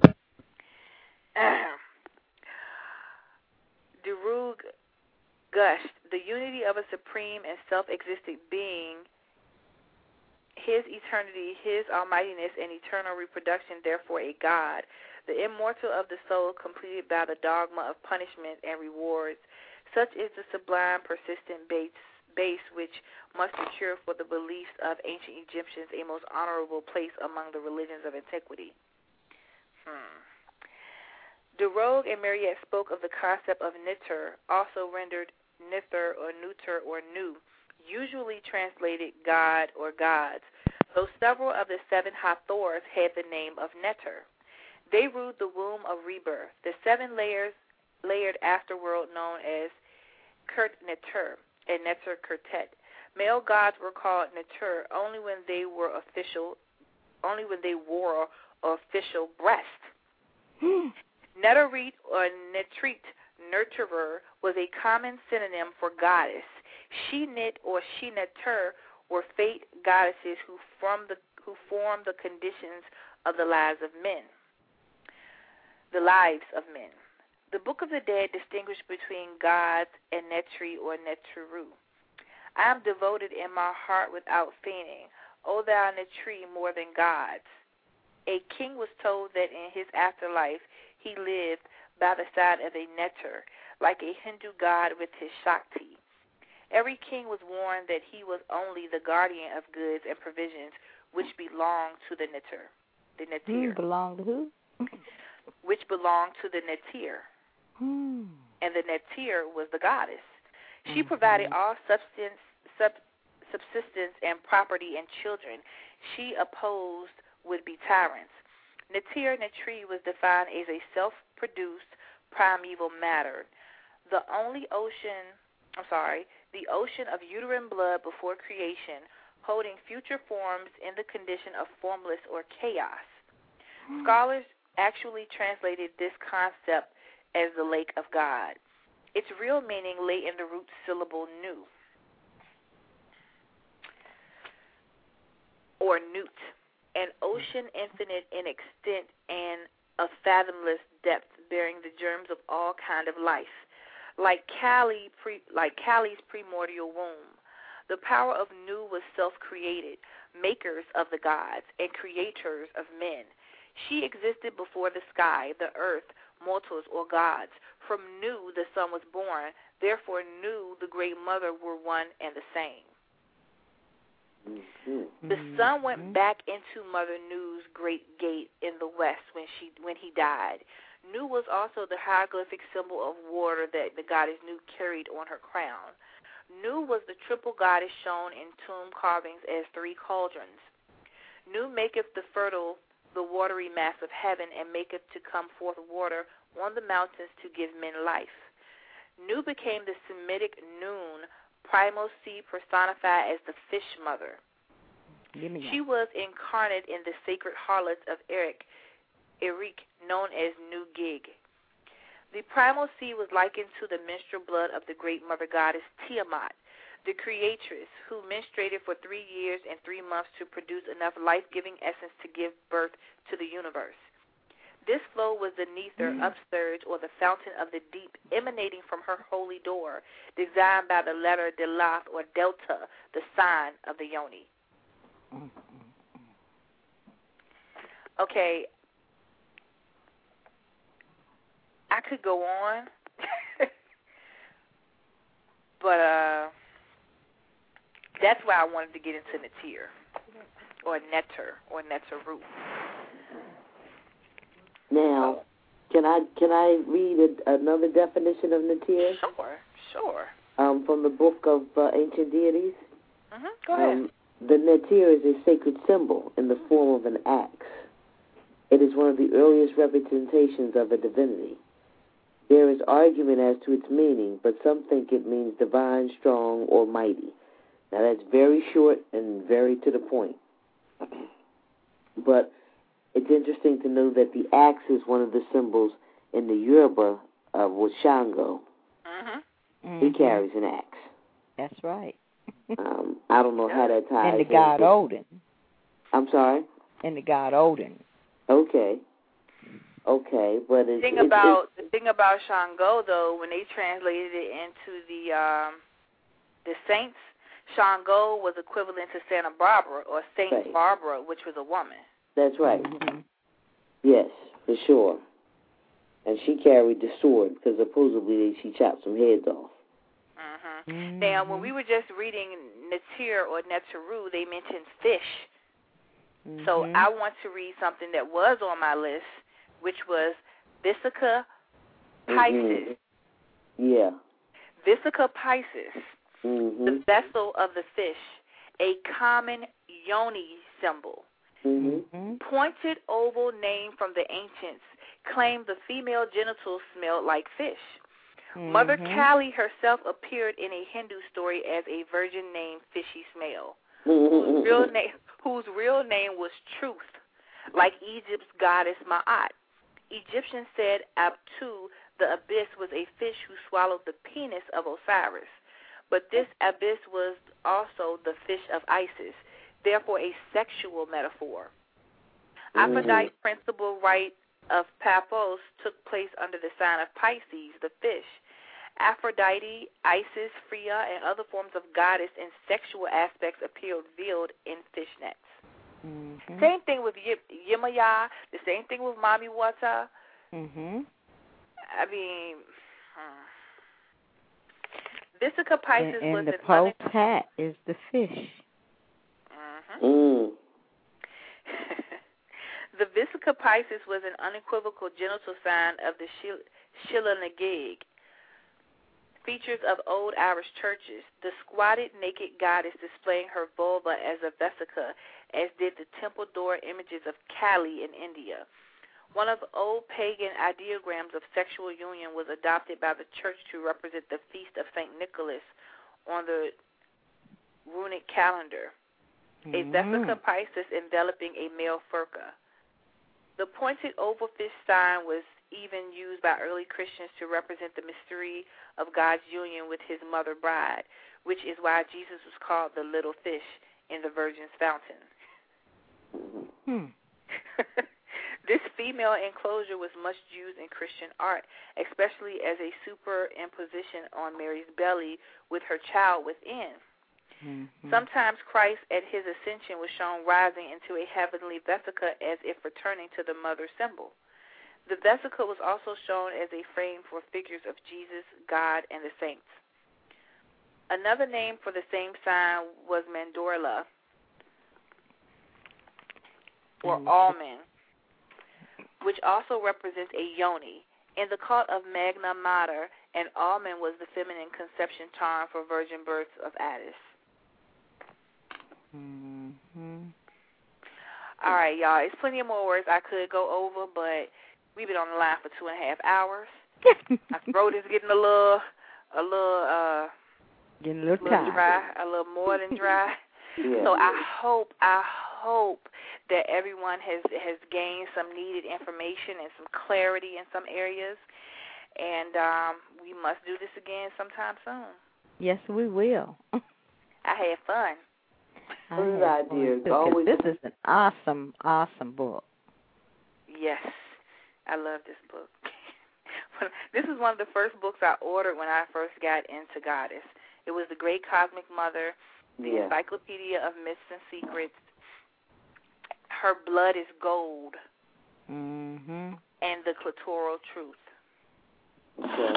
Derug gushed, the unity of a supreme and self-existent being, his eternity, his almightiness, and eternal reproduction, therefore a God, the immortal of the soul, completed by the dogma of punishment and rewards. Such is the sublime, persistent base, base which must secure for the beliefs of ancient Egyptians a most honorable place among the religions of antiquity. Hmm. Derog and Mariette spoke of the concept of Niter, also rendered Nither or Nuter or Nu, usually translated God or gods, though several of the seven Hathors had the name of Neter. They ruled the womb of rebirth, the seven layers layered afterworld known as Kert Neter and Neter Kertet. Male gods were called Neter only when they were official, only when they wore official breast. Neterit or Netrit, nurturer, was a common synonym for goddess. She-Nit or She-Neter were fate goddesses who form the who form the conditions of the lives of men. The lives of men. The Book of the Dead distinguished between gods and Netri or Neteru. I am devoted in my heart without feigning, O thou Netri, more than gods. A king was told that in his afterlife he lived by the side of a Neter, like a Hindu god with his Shakti. Every king was warned that he was only the guardian of goods and provisions which belonged to the Neter. The Netir. Mm, belong to who? Which belonged to the Netir. Mm. And the Netir was the goddess. She mm-hmm. provided all substance, sub, subsistence and property and children. She opposed would-be tyrants. Netir Netri was defined as a self-produced primeval matter. The only ocean, I'm sorry, the ocean of uterine blood before creation, holding future forms in the condition of formless or chaos. Scholars actually translated this concept as the lake of God. Its real meaning lay in the root syllable nu, or newt, an ocean infinite in extent and of fathomless depth, bearing the germs of all kind of life, like Kali, pre, like Kali's primordial womb. The power of Nu was self-created, makers of the gods and creators of men. She existed before the sky, the earth, mortals, or gods. From Nu the sun was born. Therefore, Nu, the great mother, were one and the same. Mm-hmm. The sun went back into Mother Nu's great gate in the west when she when he died. Nu was also the hieroglyphic symbol of water that the goddess Nu carried on her crown. Nu was the triple goddess shown in tomb carvings as three cauldrons. Nu maketh the fertile, the watery mass of heaven, and maketh to come forth water on the mountains to give men life. Nu became the Semitic Nun, primal sea personified as the fish mother. She was incarnate in the sacred harlots of Eric, Erik, known as Nu Gig. The primal sea was likened to the menstrual blood of the great mother goddess Tiamat, the creatress, who menstruated for three years and three months to produce enough life-giving essence to give birth to the universe. This flow was the nether, mm. upsurge, or the fountain of the deep, emanating from her holy door, designed by the letter Delath, or Delta, the sign of the Yoni. Okay, I could go on, but uh, that's why I wanted to get into Neter, or Neter, or Neteru. Now, can I can I read a, another definition of Neter? Sure, sure. Um, from the book of uh, Ancient Deities. Mm-hmm. Go ahead. Um, the Neter is a sacred symbol in the form of an axe. It is one of the earliest representations of a divinity. There is argument as to its meaning, but some think it means divine, strong, or mighty. Now, that's very short and very to the point. But it's interesting to know that the axe is one of the symbols in the Yoruba of uh, Shango. Mm-hmm. He carries an axe. That's right. um, I don't know how that ties. And the god in. Odin. I'm sorry? And the god Odin. Okay. Okay, but it's, the thing it's, about it's, the thing about Shango, though, when they translated it into the um, the saints, Shango was equivalent to Santa Barbara or Saint right. Barbara, which was a woman. That's right. Mm-hmm. Yes, for sure. And she carried the sword because supposedly she chopped some heads off. Mm-hmm. Mm-hmm. Now, when we were just reading Neter or Neteru, they mentioned fish. Mm-hmm. So I want to read something that was on my list, which was Vesica Pisces. Mm-hmm. Yeah. Vesica Pisces, mm-hmm. the vessel of the fish, a common yoni symbol. Mm-hmm. Pointed oval name from the ancients claimed the female genitals smelled like fish. Mm-hmm. Mother Kali herself appeared in a Hindu story as a virgin named Fishy Smell, mm-hmm. whose real name whose real name was Truth, like Egypt's goddess Ma'at. Egyptians said Abtu, the abyss, was a fish who swallowed the penis of Osiris, but this abyss was also the fish of Isis, therefore a sexual metaphor. Mm-hmm. Aphrodite's principal rite of Paphos took place under the sign of Pisces, the fish. Aphrodite, Isis, Freya, and other forms of goddess in sexual aspects appeared veiled in fishnets. Mm-hmm. Same thing with y- Yemaya, the same thing with Mami Wata. Mm-hmm. I mean, hmm. Vesica Pisces and, and was the an Pope's un- hat is the fish. Mm-hmm. Mm. The Vesica Pisces was an unequivocal genital sign of the Shil- Shila Nagig. Features of old Irish churches, the squatted naked goddess displaying her vulva as a vesica, as did the temple door images of Kali in India. One of old pagan ideograms of sexual union was adopted by the church to represent the feast of Saint Nicholas on the runic calendar. a Vesica Piscis enveloping a male furca. The pointed oval fish sign was even used by early Christians to represent the mystery of God's union with his mother bride, which is why Jesus was called the little fish in the Virgin's fountain. Hmm. This female enclosure was much used in Christian art, especially as a superimposition on Mary's belly with her child within. Mm-hmm. Sometimes Christ at his ascension was shown rising into a heavenly vesica as if returning to the mother symbol. The vesica was also shown as a frame for figures of Jesus, God, and the saints. Another name for the same sign was mandorla, or mm-hmm. almond, which also represents a yoni. In the cult of Magna Mater, an almond was the feminine conception charm for virgin births of Attis. Mm-hmm. All right, y'all. It's plenty of more words I could go over, but we've been on the line for two and a half hours. My throat is getting a little, a little, uh, getting a little, little dry, a little more than dry. Yeah. So I hope, I hope that everyone has has gained some needed information and some clarity in some areas, and um, we must do this again sometime soon. Yes, we will. I had fun. Good idea. Always. This is an awesome, awesome book. Yes, I love this book. This is one of the first books I ordered when I first got into Goddess. It was The Great Cosmic Mother, the yeah. Encyclopedia of Myths and Secrets, Her Blood is Gold, mm-hmm. and The Clitoral Truth. Okay.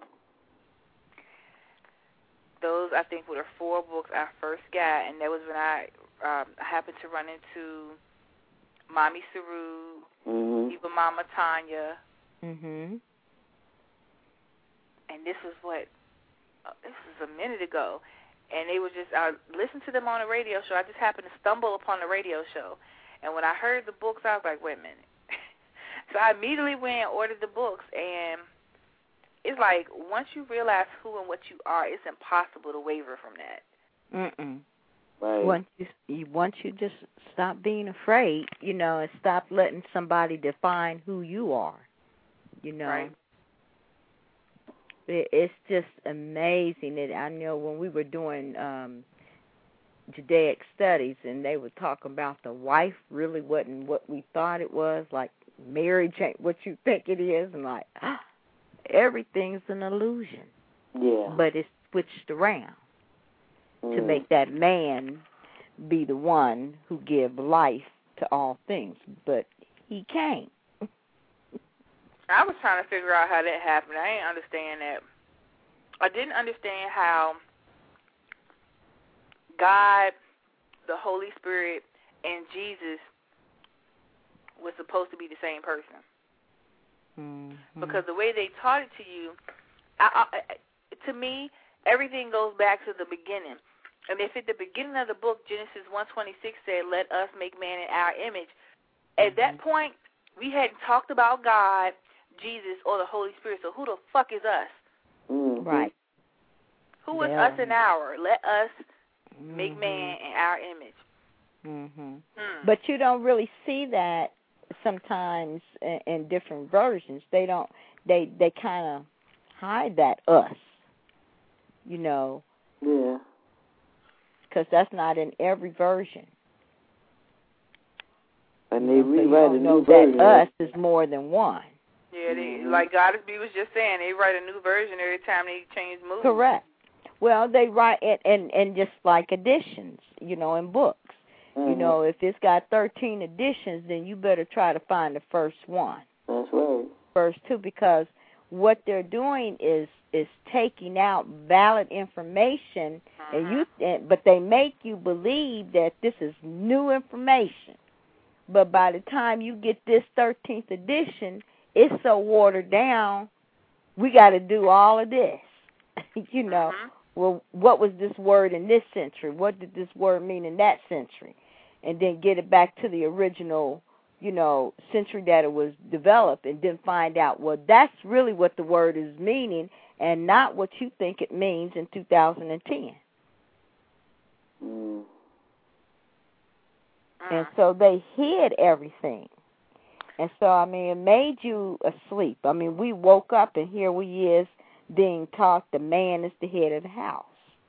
Those, I think, were the four books I first got, and that was when I um, happened to run into Mommy Saru, mm-hmm. Diva Mama Tanya, mm-hmm. and this was what, uh, this was a minute ago, and they were just, I listened to them on a radio show. I just happened to stumble upon the radio show, and when I heard the books, I was like, wait a minute. So I immediately went and ordered the books, and it's like once you realize who and what you are, it's impossible to waver from that. Mm-mm. Right. Once you, you once you just stop being afraid, you know, and stop letting somebody define who you are, you know. Right. It, it's just amazing that I know when we were doing um, Judaic studies and they were talking about the wife really wasn't what we thought it was, like marriage ain't what you think it is, and like, ah, everything's an illusion. Yeah. But it's switched around mm. to make that man be the one who give life to all things. But he can't. I was trying to figure out how that happened. I didn't understand that. I didn't understand how God, the Holy Spirit, and Jesus was supposed to be the same person. Mm-hmm. Because the way they taught it to you, I, I, to me, everything goes back to the beginning. And if at the beginning of the book, Genesis one twenty-six said, let us make man in our image, at mm-hmm. that point, we hadn't talked about God, Jesus, or the Holy Spirit. So who the fuck is us? Mm-hmm. Right. Who is yeah. us in our? Let us mm-hmm. make man in our image. Mm-hmm. Hmm. But you don't really see that sometimes in, in different versions. They don't. They they kind of hide that us. You know. Yeah. Because that's not in every version. And they you know, rewrite so a know new version. That us is more than one. Yeah, they, like Goddess B was just saying, they write a new version every time they change movies. Correct. Well, they write it, and and just like editions, you know, in books. Mm-hmm. You know, if it's got thirteen editions, then you better try to find the first one. That's right. First two, because what they're doing is is taking out valid information, mm-hmm. and you, and, but they make you believe that this is new information. But by the time you get this thirteenth edition, it's so watered down. We got to do all of this. you know, mm-hmm. well, what was this word in this century? What did this word mean in that century? And then get it back to the original, you know, century that it was developed, and then find out, well, that's really what the word is meaning and not what you think it means in two thousand ten. Mm. Mm. And so they hid everything. And so, I mean, it made you asleep. I mean, we woke up and here we is being taught the man is the head of the house.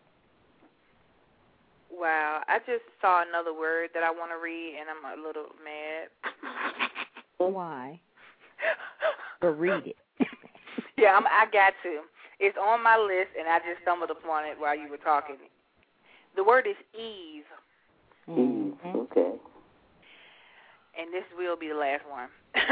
Wow. I just saw another word that I want to read, and I'm a little mad. Why? But read it. Yeah, I'm, I got to. It's on my list, and I just stumbled upon it while you were talking. The word is Eve. Mm-hmm. Okay. And this will be the last one.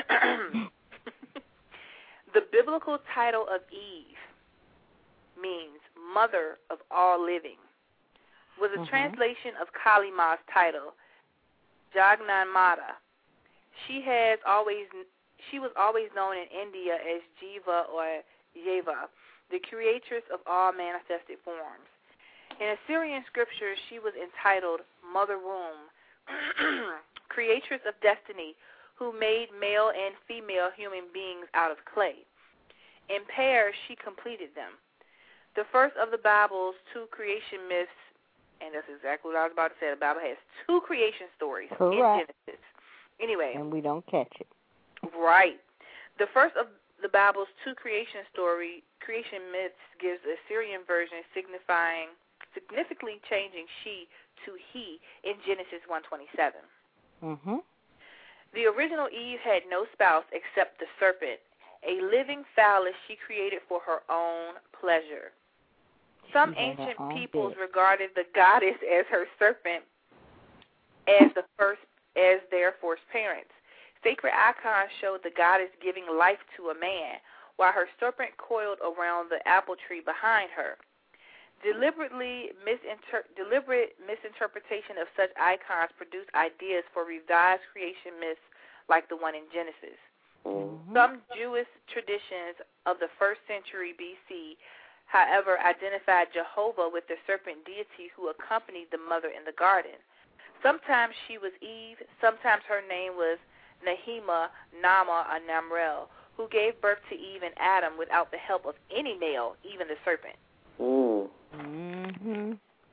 The biblical title of Eve means mother of all living. Was a mm-hmm. translation of Kali Ma's title, Jagnanmata. She has always she was always known in India as Jiva or Yeva, the creatress of all manifested forms. In Assyrian scriptures, she was entitled Mother Womb, creatress of destiny, who made male and female human beings out of clay. In pairs, she completed them. The first of the Bible's two creation myths, and that's exactly what I was about to say, the Bible has two creation stories Correct. in Genesis. Anyway. And we don't catch it. Right. The first of the Bible's two creation story, creation myths gives the Assyrian version signifying, significantly changing she to he in Genesis one twenty-seven. Mm-hmm. The original Eve had no spouse except the serpent, a living phallus she created for her own pleasure. Some ancient peoples regarded the goddess as her serpent as the first as their first parents. Sacred icons showed the goddess giving life to a man, while her serpent coiled around the apple tree behind her. Deliberately misinter- deliberate misinterpretation of such icons produced ideas for revised creation myths like the one in Genesis. Mm-hmm. Some Jewish traditions of the first century B C, however, identified Jehovah with the serpent deity who accompanied the mother in the garden. Sometimes she was Eve, sometimes her name was Nahima, Nama, or Namrel, who gave birth to Eve and Adam without the help of any male, even the serpent. Mm. Mm-hmm.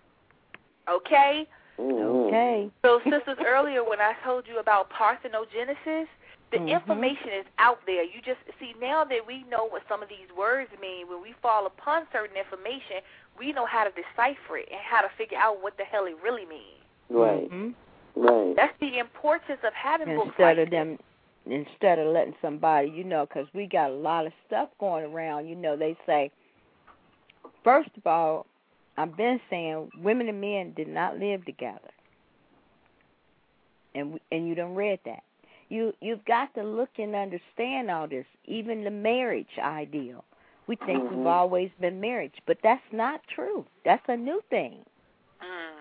Okay? Okay. So, sisters, earlier when I told you about parthenogenesis, the mm-hmm. information is out there. You just see, now that we know what some of these words mean, when we fall upon certain information, we know how to decipher it and how to figure out what the hell it really means. Right. Mm-hmm. Right. That's the importance of having instead books like of them, this. Instead of letting somebody, you know, because we got a lot of stuff going around. You know, they say, first of all, I've been saying women and men did not live together, and and you done read that. You you've got to look and understand all this. Even the marriage ideal, we think mm-hmm. we've always been married, but that's not true. That's a new thing. Mm.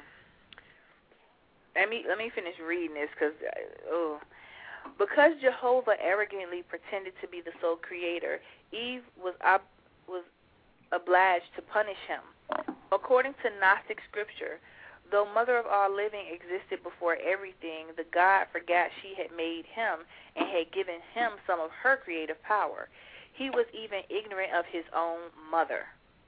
Let me let me finish reading this because oh, because Jehovah arrogantly pretended to be the sole creator, Eve was ob- was obliged to punish him. According to Gnostic scripture, though Mother of all living existed before everything, the God forgot she had made him and had given him some of her creative power. He was even ignorant of his own mother.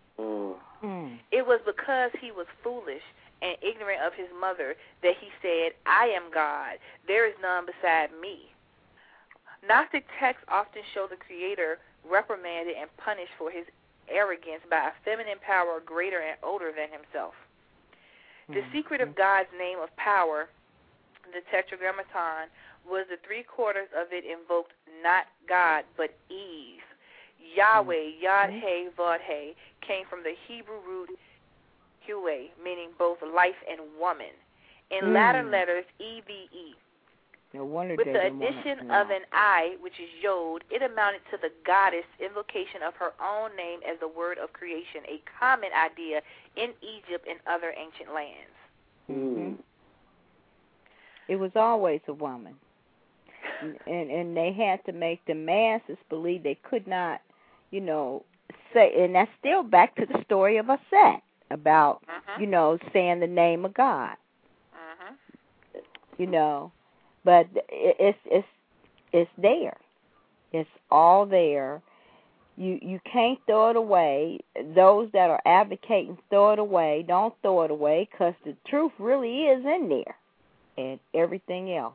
Mm. It was because he was foolish and ignorant of his mother that he said, I am God, there is none beside me. Gnostic texts often show the Creator reprimanded and punished for his arrogance by a feminine power greater and older than himself. Mm-hmm. The secret of God's name of power, the Tetragrammaton, was the three quarters of it invoked not God, but Eve. Yahweh, Yad-He, Vod-He, came from the Hebrew root Hue, meaning both life and woman. In mm. latter letters, E V E. No wonder With the addition of an I, which is Yod, it amounted to the goddess invocation of her own name as the word of creation, a common idea in Egypt and other ancient lands. Mm-hmm. It was always a woman. and and they had to make the masses believe they could not, you know, say, and that's still back to the story of Aset about, uh-huh. you know, saying the name of God. Uh-huh. You know. But it's it's it's there. It's all there. You you can't throw it away. Those that are advocating throw it away, don't throw it away, because the truth really is in there. and everything else.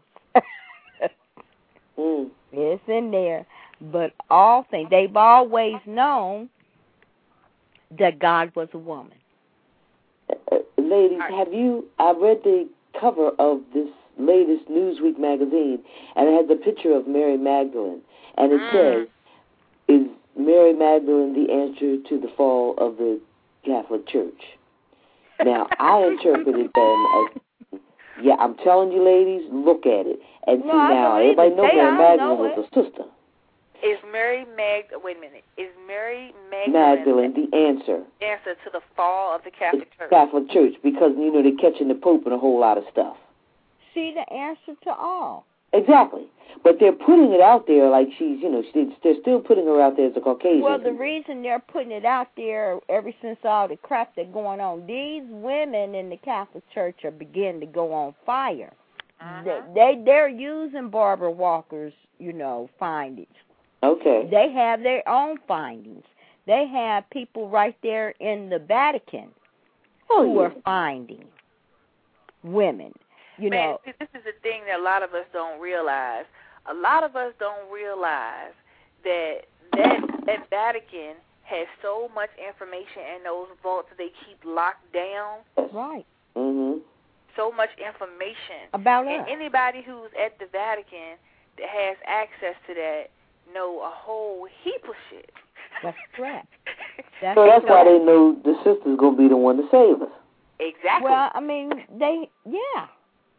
mm. It's in there. But all things, they've always known that God was a woman. Uh, ladies, have you, I read the cover of this latest Newsweek magazine, and it has a picture of Mary Magdalene, and it Mm. says, is Mary Magdalene the answer to the fall of the Catholic Church? Now, I interpreted them as, yeah, I'm telling you, ladies, look at it. And No, see I now, believe everybody it. knows They Mary all Magdalene know was it. a sister. Is Mary Mag? Wait a minute. Is Mary Magdalene, Magdalene the answer? the answer to the fall of the Catholic Church? Catholic Church, because, you know, they're catching the Pope and a whole lot of stuff. She the answer to all. Exactly. But they're putting it out there like she's, you know, she, they're still putting her out there as a Caucasian. Well, the reason they're putting it out there ever since all the crap that's going on, these women in the Catholic Church are beginning to go on fire. Uh-huh. They, they, they're using Barbara Walker's, you know, findings. Okay. They have their own findings. They have people right there in the Vatican oh, who yeah. are finding women. You Man, know, see, this is the thing that a lot of us don't realize. A lot of us don't realize that that, that Vatican has so much information in those vaults that they keep locked down. right. Mm-hmm. So much information. About and us. anybody who's at the Vatican that has access to that know a whole heap of shit. That's correct. That's So that's why correct. they know the sister's going to be the one to save us. Exactly. Well, I mean, they, yeah.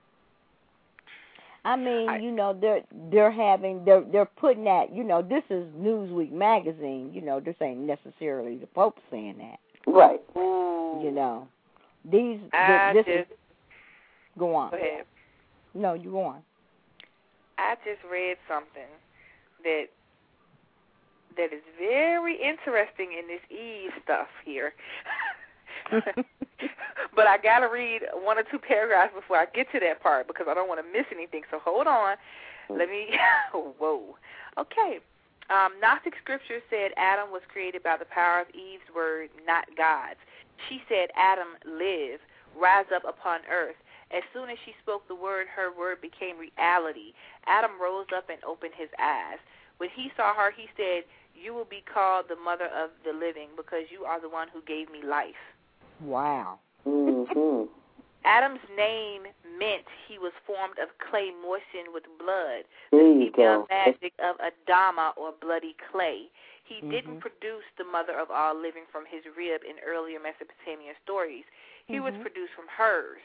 I mean, I, you know, they're they're having they're they're putting that. You know, this is Newsweek magazine. You know, this ain't necessarily the Pope saying that. Right. ooh, You know, these I this just, is go on. Go ahead. No, you go on. I just read something that that is very interesting in this Eve stuff here. But I got to read one or two paragraphs before I get to that part because I don't want to miss anything. So hold on. Let me, whoa. Okay. Um, Gnostic scripture said Adam was created by the power of Eve's word, not God's. She said, Adam, live, rise up upon earth. As soon as she spoke the word, her word became reality. Adam rose up and opened his eyes. When he saw her, he said, you will be called the mother of the living because you are the one who gave me life. Wow. Mm-hmm. Adam's name meant he was formed of clay moistened with blood, There the you female go. magic of Adama or bloody clay. He Mm-hmm. didn't produce the mother of all living from his rib in earlier Mesopotamian stories. He Mm-hmm. was produced from hers.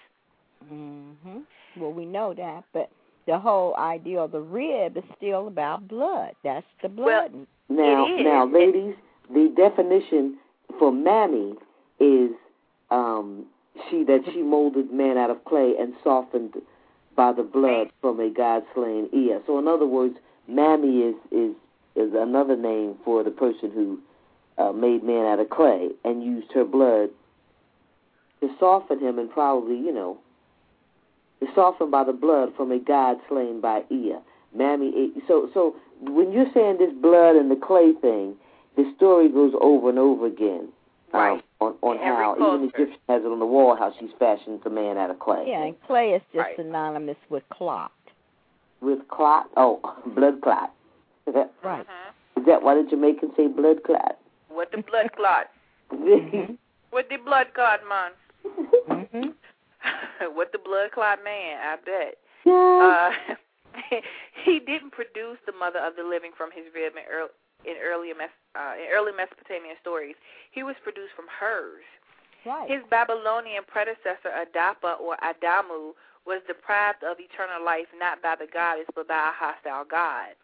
Mhm. Well, we know that, but the whole idea of the rib is still about blood. That's the blood. Well, Now, It is. now, ladies, the definition for mammy is um, she that she molded man out of clay and softened by the blood from a God-slain ear. So, in other words, mammy is is is another name for the person who uh, made man out of clay and used her blood to soften him and probably, you know, is softened by the blood from a God slain by Ea. Mammy, so so when you're saying this blood and the clay thing, the story goes over and over again. Right. Um, on on In every how culture. even the Egyptian has it on the wall how she's fashioned the man out of clay. Yeah, and clay is just Right. synonymous with clot. With clot, oh, blood clot. Is that, Right. Uh-huh. is that why the Jamaicans say blood clot? What the blood clot? Mhm. What the blood clot, man? Mhm. What the blood clot man, I bet. Yeah. Uh, he didn't produce the mother of the living from his rib in, early, in, earlier Mes, uh, in early Mesopotamian stories. He was produced from hers. Right. His Babylonian predecessor, Adapa or Adamu, was deprived of eternal life not by the goddess but by a hostile god.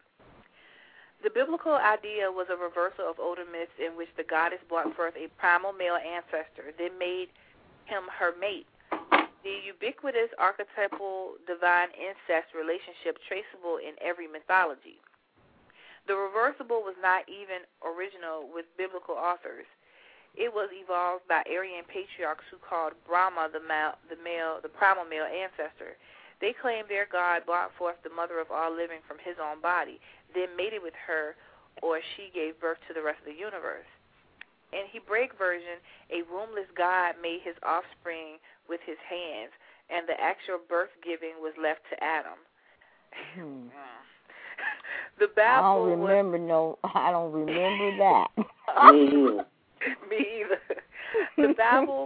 The biblical idea was a reversal of older myths in which the goddess brought forth a primal male ancestor, then made him her mate. The ubiquitous archetypal divine incest relationship traceable in every mythology. The reversible was not even original with biblical authors. It was evolved by Aryan patriarchs who called Brahma the male, the male, the primal male ancestor. They claimed their god brought forth the mother of all living from his own body, then mated with her, or she gave birth to the rest of the universe. In Hebraic version, a wombless god made his offspring with his hands, and the actual birth giving was left to Adam. Hmm. The Bible I don't remember was, no. I don't remember that. Me either. Me either. The Bible.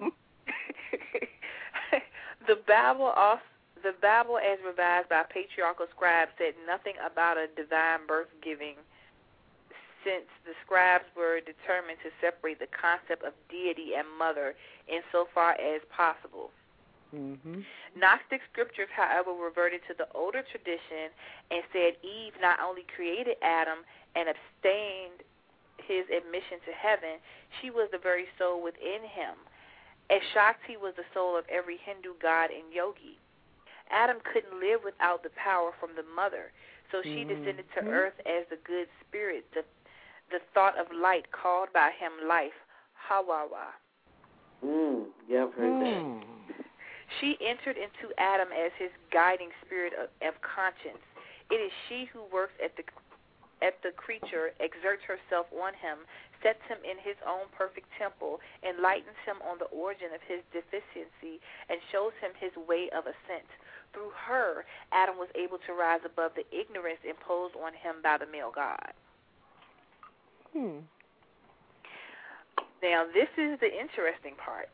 the Bible also. The Bible, as revised by patriarchal scribes, said nothing about a divine birth giving, since the scribes were determined to separate the concept of deity and mother insofar as possible. Mm-hmm. Gnostic scriptures, however, reverted to the older tradition and said Eve not only created Adam and abstained his admission to heaven, she was the very soul within him, as Shakti was the soul of every Hindu god and yogi. Adam couldn't live without the power from the mother, so she Mm-hmm. descended to earth as the good spirit, the the thought of light called by him life, Hawawa. Mm, yeah, I've heard that. Mm. She entered into Adam as his guiding spirit of, of conscience. It is she who works at the at the creature, exerts herself on him, sets him in his own perfect temple, enlightens him on the origin of his deficiency, and shows him his way of ascent. Through her, Adam was able to rise above the ignorance imposed on him by the male god. Hmm. Now, this is the interesting part.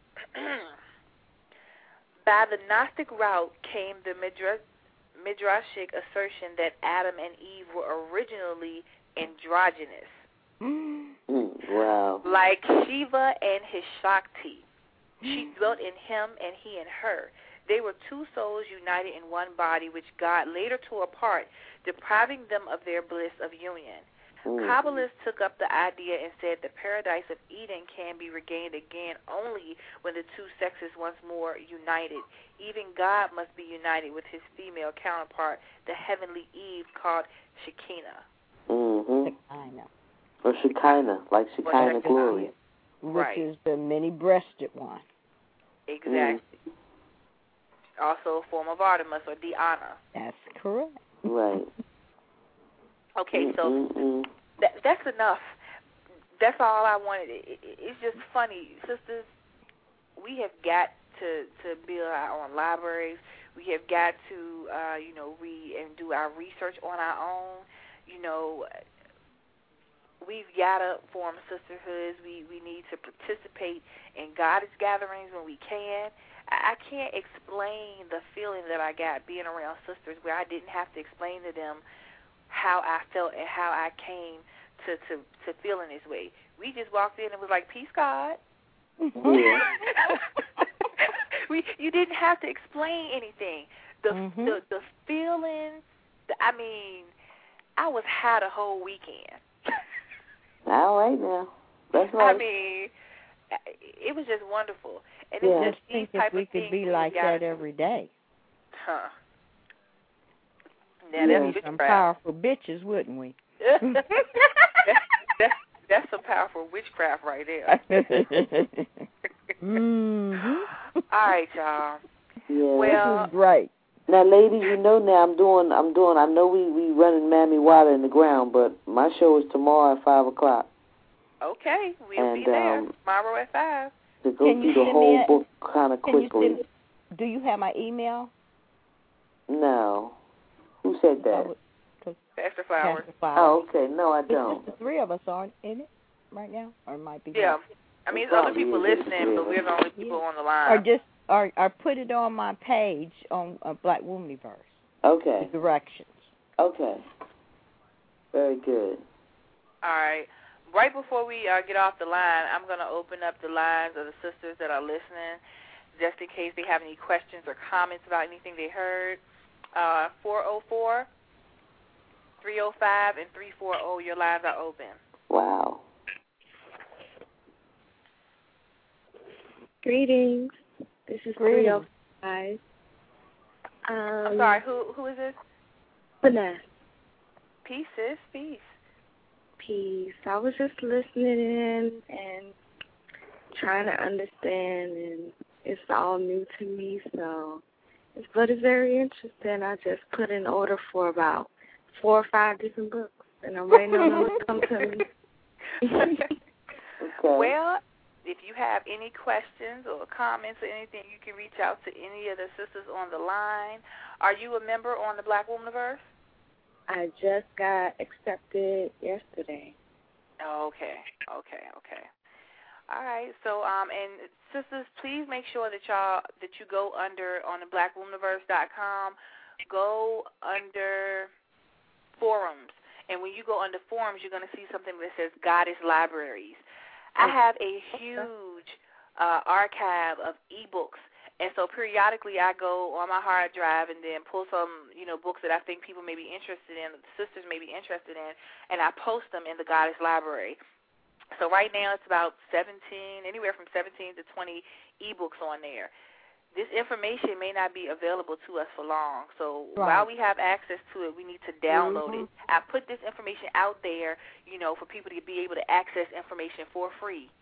By the Gnostic route came the Midrash, Midrashic assertion that Adam and Eve were originally androgynous. Mm, wow. Like Shiva and his Shakti. She dwelt in him and he in her. They were two souls united in one body, which God later tore apart, depriving them of their bliss of union. Mm. Kabbalists took up the idea and said the paradise of Eden can be regained again only when the two sexes once more united. Even God must be united with his female counterpart, the heavenly Eve called Shekinah. Mm-hmm. Shekinah. Or Shekinah, like Shekinah glory. Which Right. is the many-breasted one. Exactly. Mm. Also a form of Artemis or Diana. That's correct. Right. Okay, so Mm-mm-mm. that, that's enough. That's all I wanted. It, it, it's just funny. Sisters, we have got to, to build our own libraries. We have got to, uh, you know, read and do our research on our own. You know, we've got to form sisterhoods. We, we need to participate in goddess gatherings when we can. I, I can't explain the feeling that I got being around sisters where I didn't have to explain to them how I felt and how I came to, to, to feeling this way. We just walked in and was like, peace, God. Yeah. we You didn't have to explain anything. The Mm-hmm. the, the feelings, the, I mean, I was high the whole weekend. All right now. That's right. I mean, it was just wonderful. And Yeah. it's Just just these think if type we of could things be we like gotta that every day. Huh. Now, Yeah. that's Some witchcraft. powerful bitches, wouldn't we? that's, that's, that's some powerful witchcraft right there. mm-hmm. All right, y'all. Yeah. Well, This is great. Now, ladies, you know now I'm doing, I'm doing, I know we, we running Mammy Water in the ground, but my show is tomorrow at five o'clock. okay, we'll And, be there um, tomorrow at five. To go Can you through the send whole me a- book kind of Can you quickly. send, do you have my email? No. Who said that? Pastor Flowers. Pastor Flowers. Oh, okay. No, I It's don't. just the three of us aren't in it right now, or it might be Yeah. more. I mean, It there's other probably people is, listening, but yeah. we're the only people Yeah. on the line. Or just or or put it on my page on uh, Black Womaniverse. Okay. The directions. Okay. Very good. All right. Right before we uh, get off the line, I'm going to open up the lines of the sisters that are listening, just in case they have any questions or comments about anything they heard. Uh, four oh four, three oh five, and three four zero, your lines are open. Wow. Greetings. This is three oh five. Um, I'm sorry, who who is this? Vanessa. Peace, sis, peace. Peace. I was just listening in and trying to understand, and it's all new to me, so, it's, but it's very interesting. I just put in order for about four or five different books, and I'm waiting on them to come to me. Okay. Well, if you have any questions or comments or anything, you can reach out to any of the sisters on the line. Are you a member on the Black Womaniverse? I just got accepted yesterday. Okay, okay, okay. All right. So, um, and sisters, please make sure that y'all that you go under on the black womaniverse dot com. Go under forums, and when you go under forums, you're going to see something that says Goddess Libraries. I have a huge uh, archive of ebooks, and so periodically I go on my hard drive and then pull some, you know, books that I think people may be interested in, the sisters may be interested in, and I post them in the Goddess Library. So right now it's about seventeen, anywhere from seventeen to twenty ebooks on there. This information may not be available to us for long, so right. while we have access to it, we need to download mm-hmm. it. I put this information out there, you know, for people to be able to access information for free.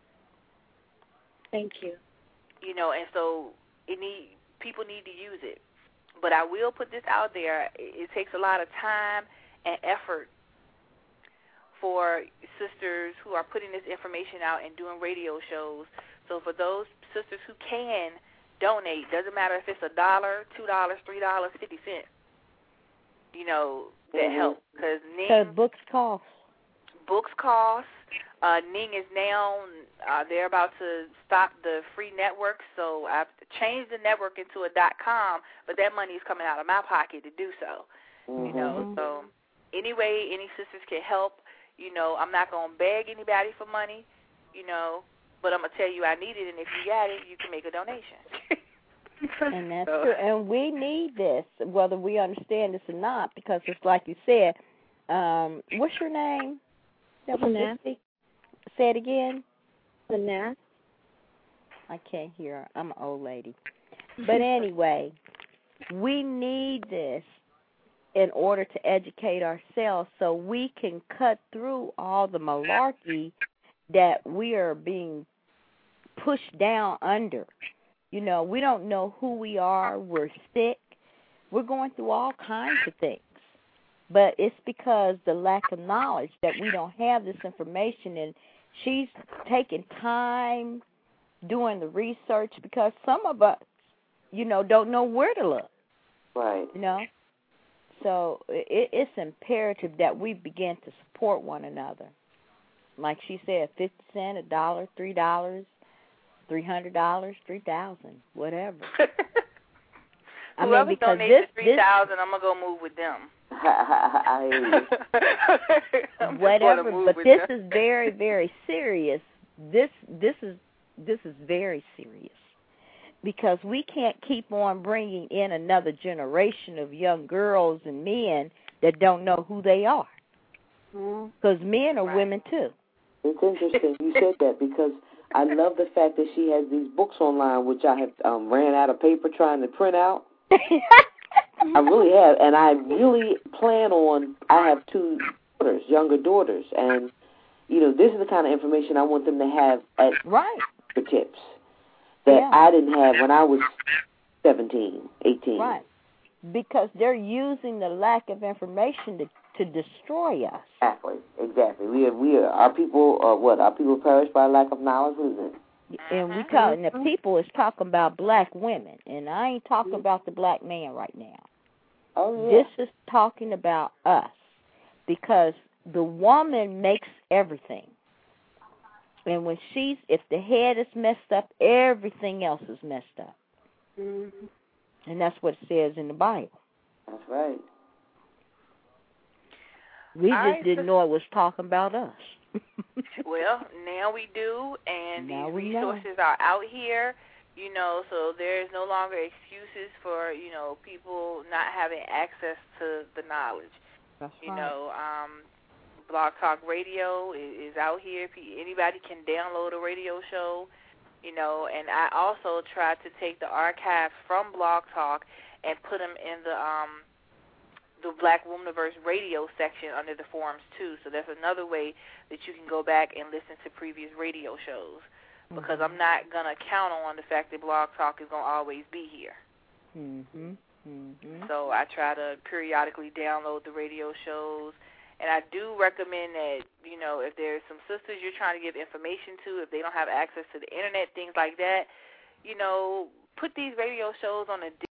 Thank you. You know, and so it need people need to use it. But I will put this out there. It takes a lot of time and effort for sisters who are putting this information out and doing radio shows. So for those sisters who can donate, doesn't matter if it's a dollar, two dollars, three dollars, fifty cents. You know that mm-hmm. helps because Ning. So books cost. Books cost. Uh, Ning is now uh, they're about to stop the free network, so I've changed the network into a .com, but that money is coming out of my pocket to do so. Mm-hmm. You know, so anyway, any sisters can help. You know, I'm not gonna beg anybody for money. You know. But I'm going to tell you I need it, and if you got it, you can make a donation. And that's so. True. And we need this, whether we understand this or not, because it's like you said. Um, what's your name? That was Nancy. Say it again. Vanessa. I can't hear her. I'm an old lady. But anyway, we need this in order to educate ourselves so we can cut through all the malarkey that we are being pushed down under. You know, we don't know who we are. We're sick. We're going through all kinds of things. But it's because the lack of knowledge that we don't have this information, and she's taking time doing the research because some of us, you know, don't know where to look. Right. You know? So it, it's imperative that we begin to support one another. Like she said, fifty cents, a dollar, three dollars, three hundred dollars, three thousand, whatever. I Whoever mean, donates this, three thousand, I'm gonna go move with them. Whatever, but this them. is very, very serious. This, this is, this is very serious because we can't keep on bringing in another generation of young girls and men that don't know who they are. Because men are right. women too. It's interesting you said that because I love the fact that she has these books online, which I have um, ran out of paper trying to print out. I really have, and I really plan on. I have two daughters, younger daughters, and you know this is the kind of information I want them to have at right tips that yeah. I didn't have when I was seventeen, eighteen. Right, because they're using the lack of information to. to destroy us. Exactly, exactly. We are, we are, our people are what? Our people perish by lack of knowledge? What is it? And we talk, and the people is talking about black women, and I ain't talking about the black man right now. Oh, yeah. This is talking about us, because the woman makes everything. And when she's, if the head is messed up, everything else is messed up. Mm-hmm. And that's what it says in the Bible. That's right. We All just right, didn't so, know it was talking about us. Well, now we do, and now these we resources know. are out here, you know, so there's no longer excuses for, you know, people not having access to the knowledge. That's you right. know, um, Blog Talk Radio is, is out here. Anybody can download a radio show, you know, and I also try to take the archives from Blog Talk and put them in the um, the Black Womaniverse radio section under the forums, too. So that's another way that you can go back and listen to previous radio shows, because mm-hmm. I'm not going to count on the fact that Blog Talk is going to always be here. Mm-hmm. Mm-hmm. So I try to periodically download the radio shows And I do recommend that, you know, if there's some sisters you're trying to give information to, if they don't have access to the internet, things like that, you know, put these radio shows on a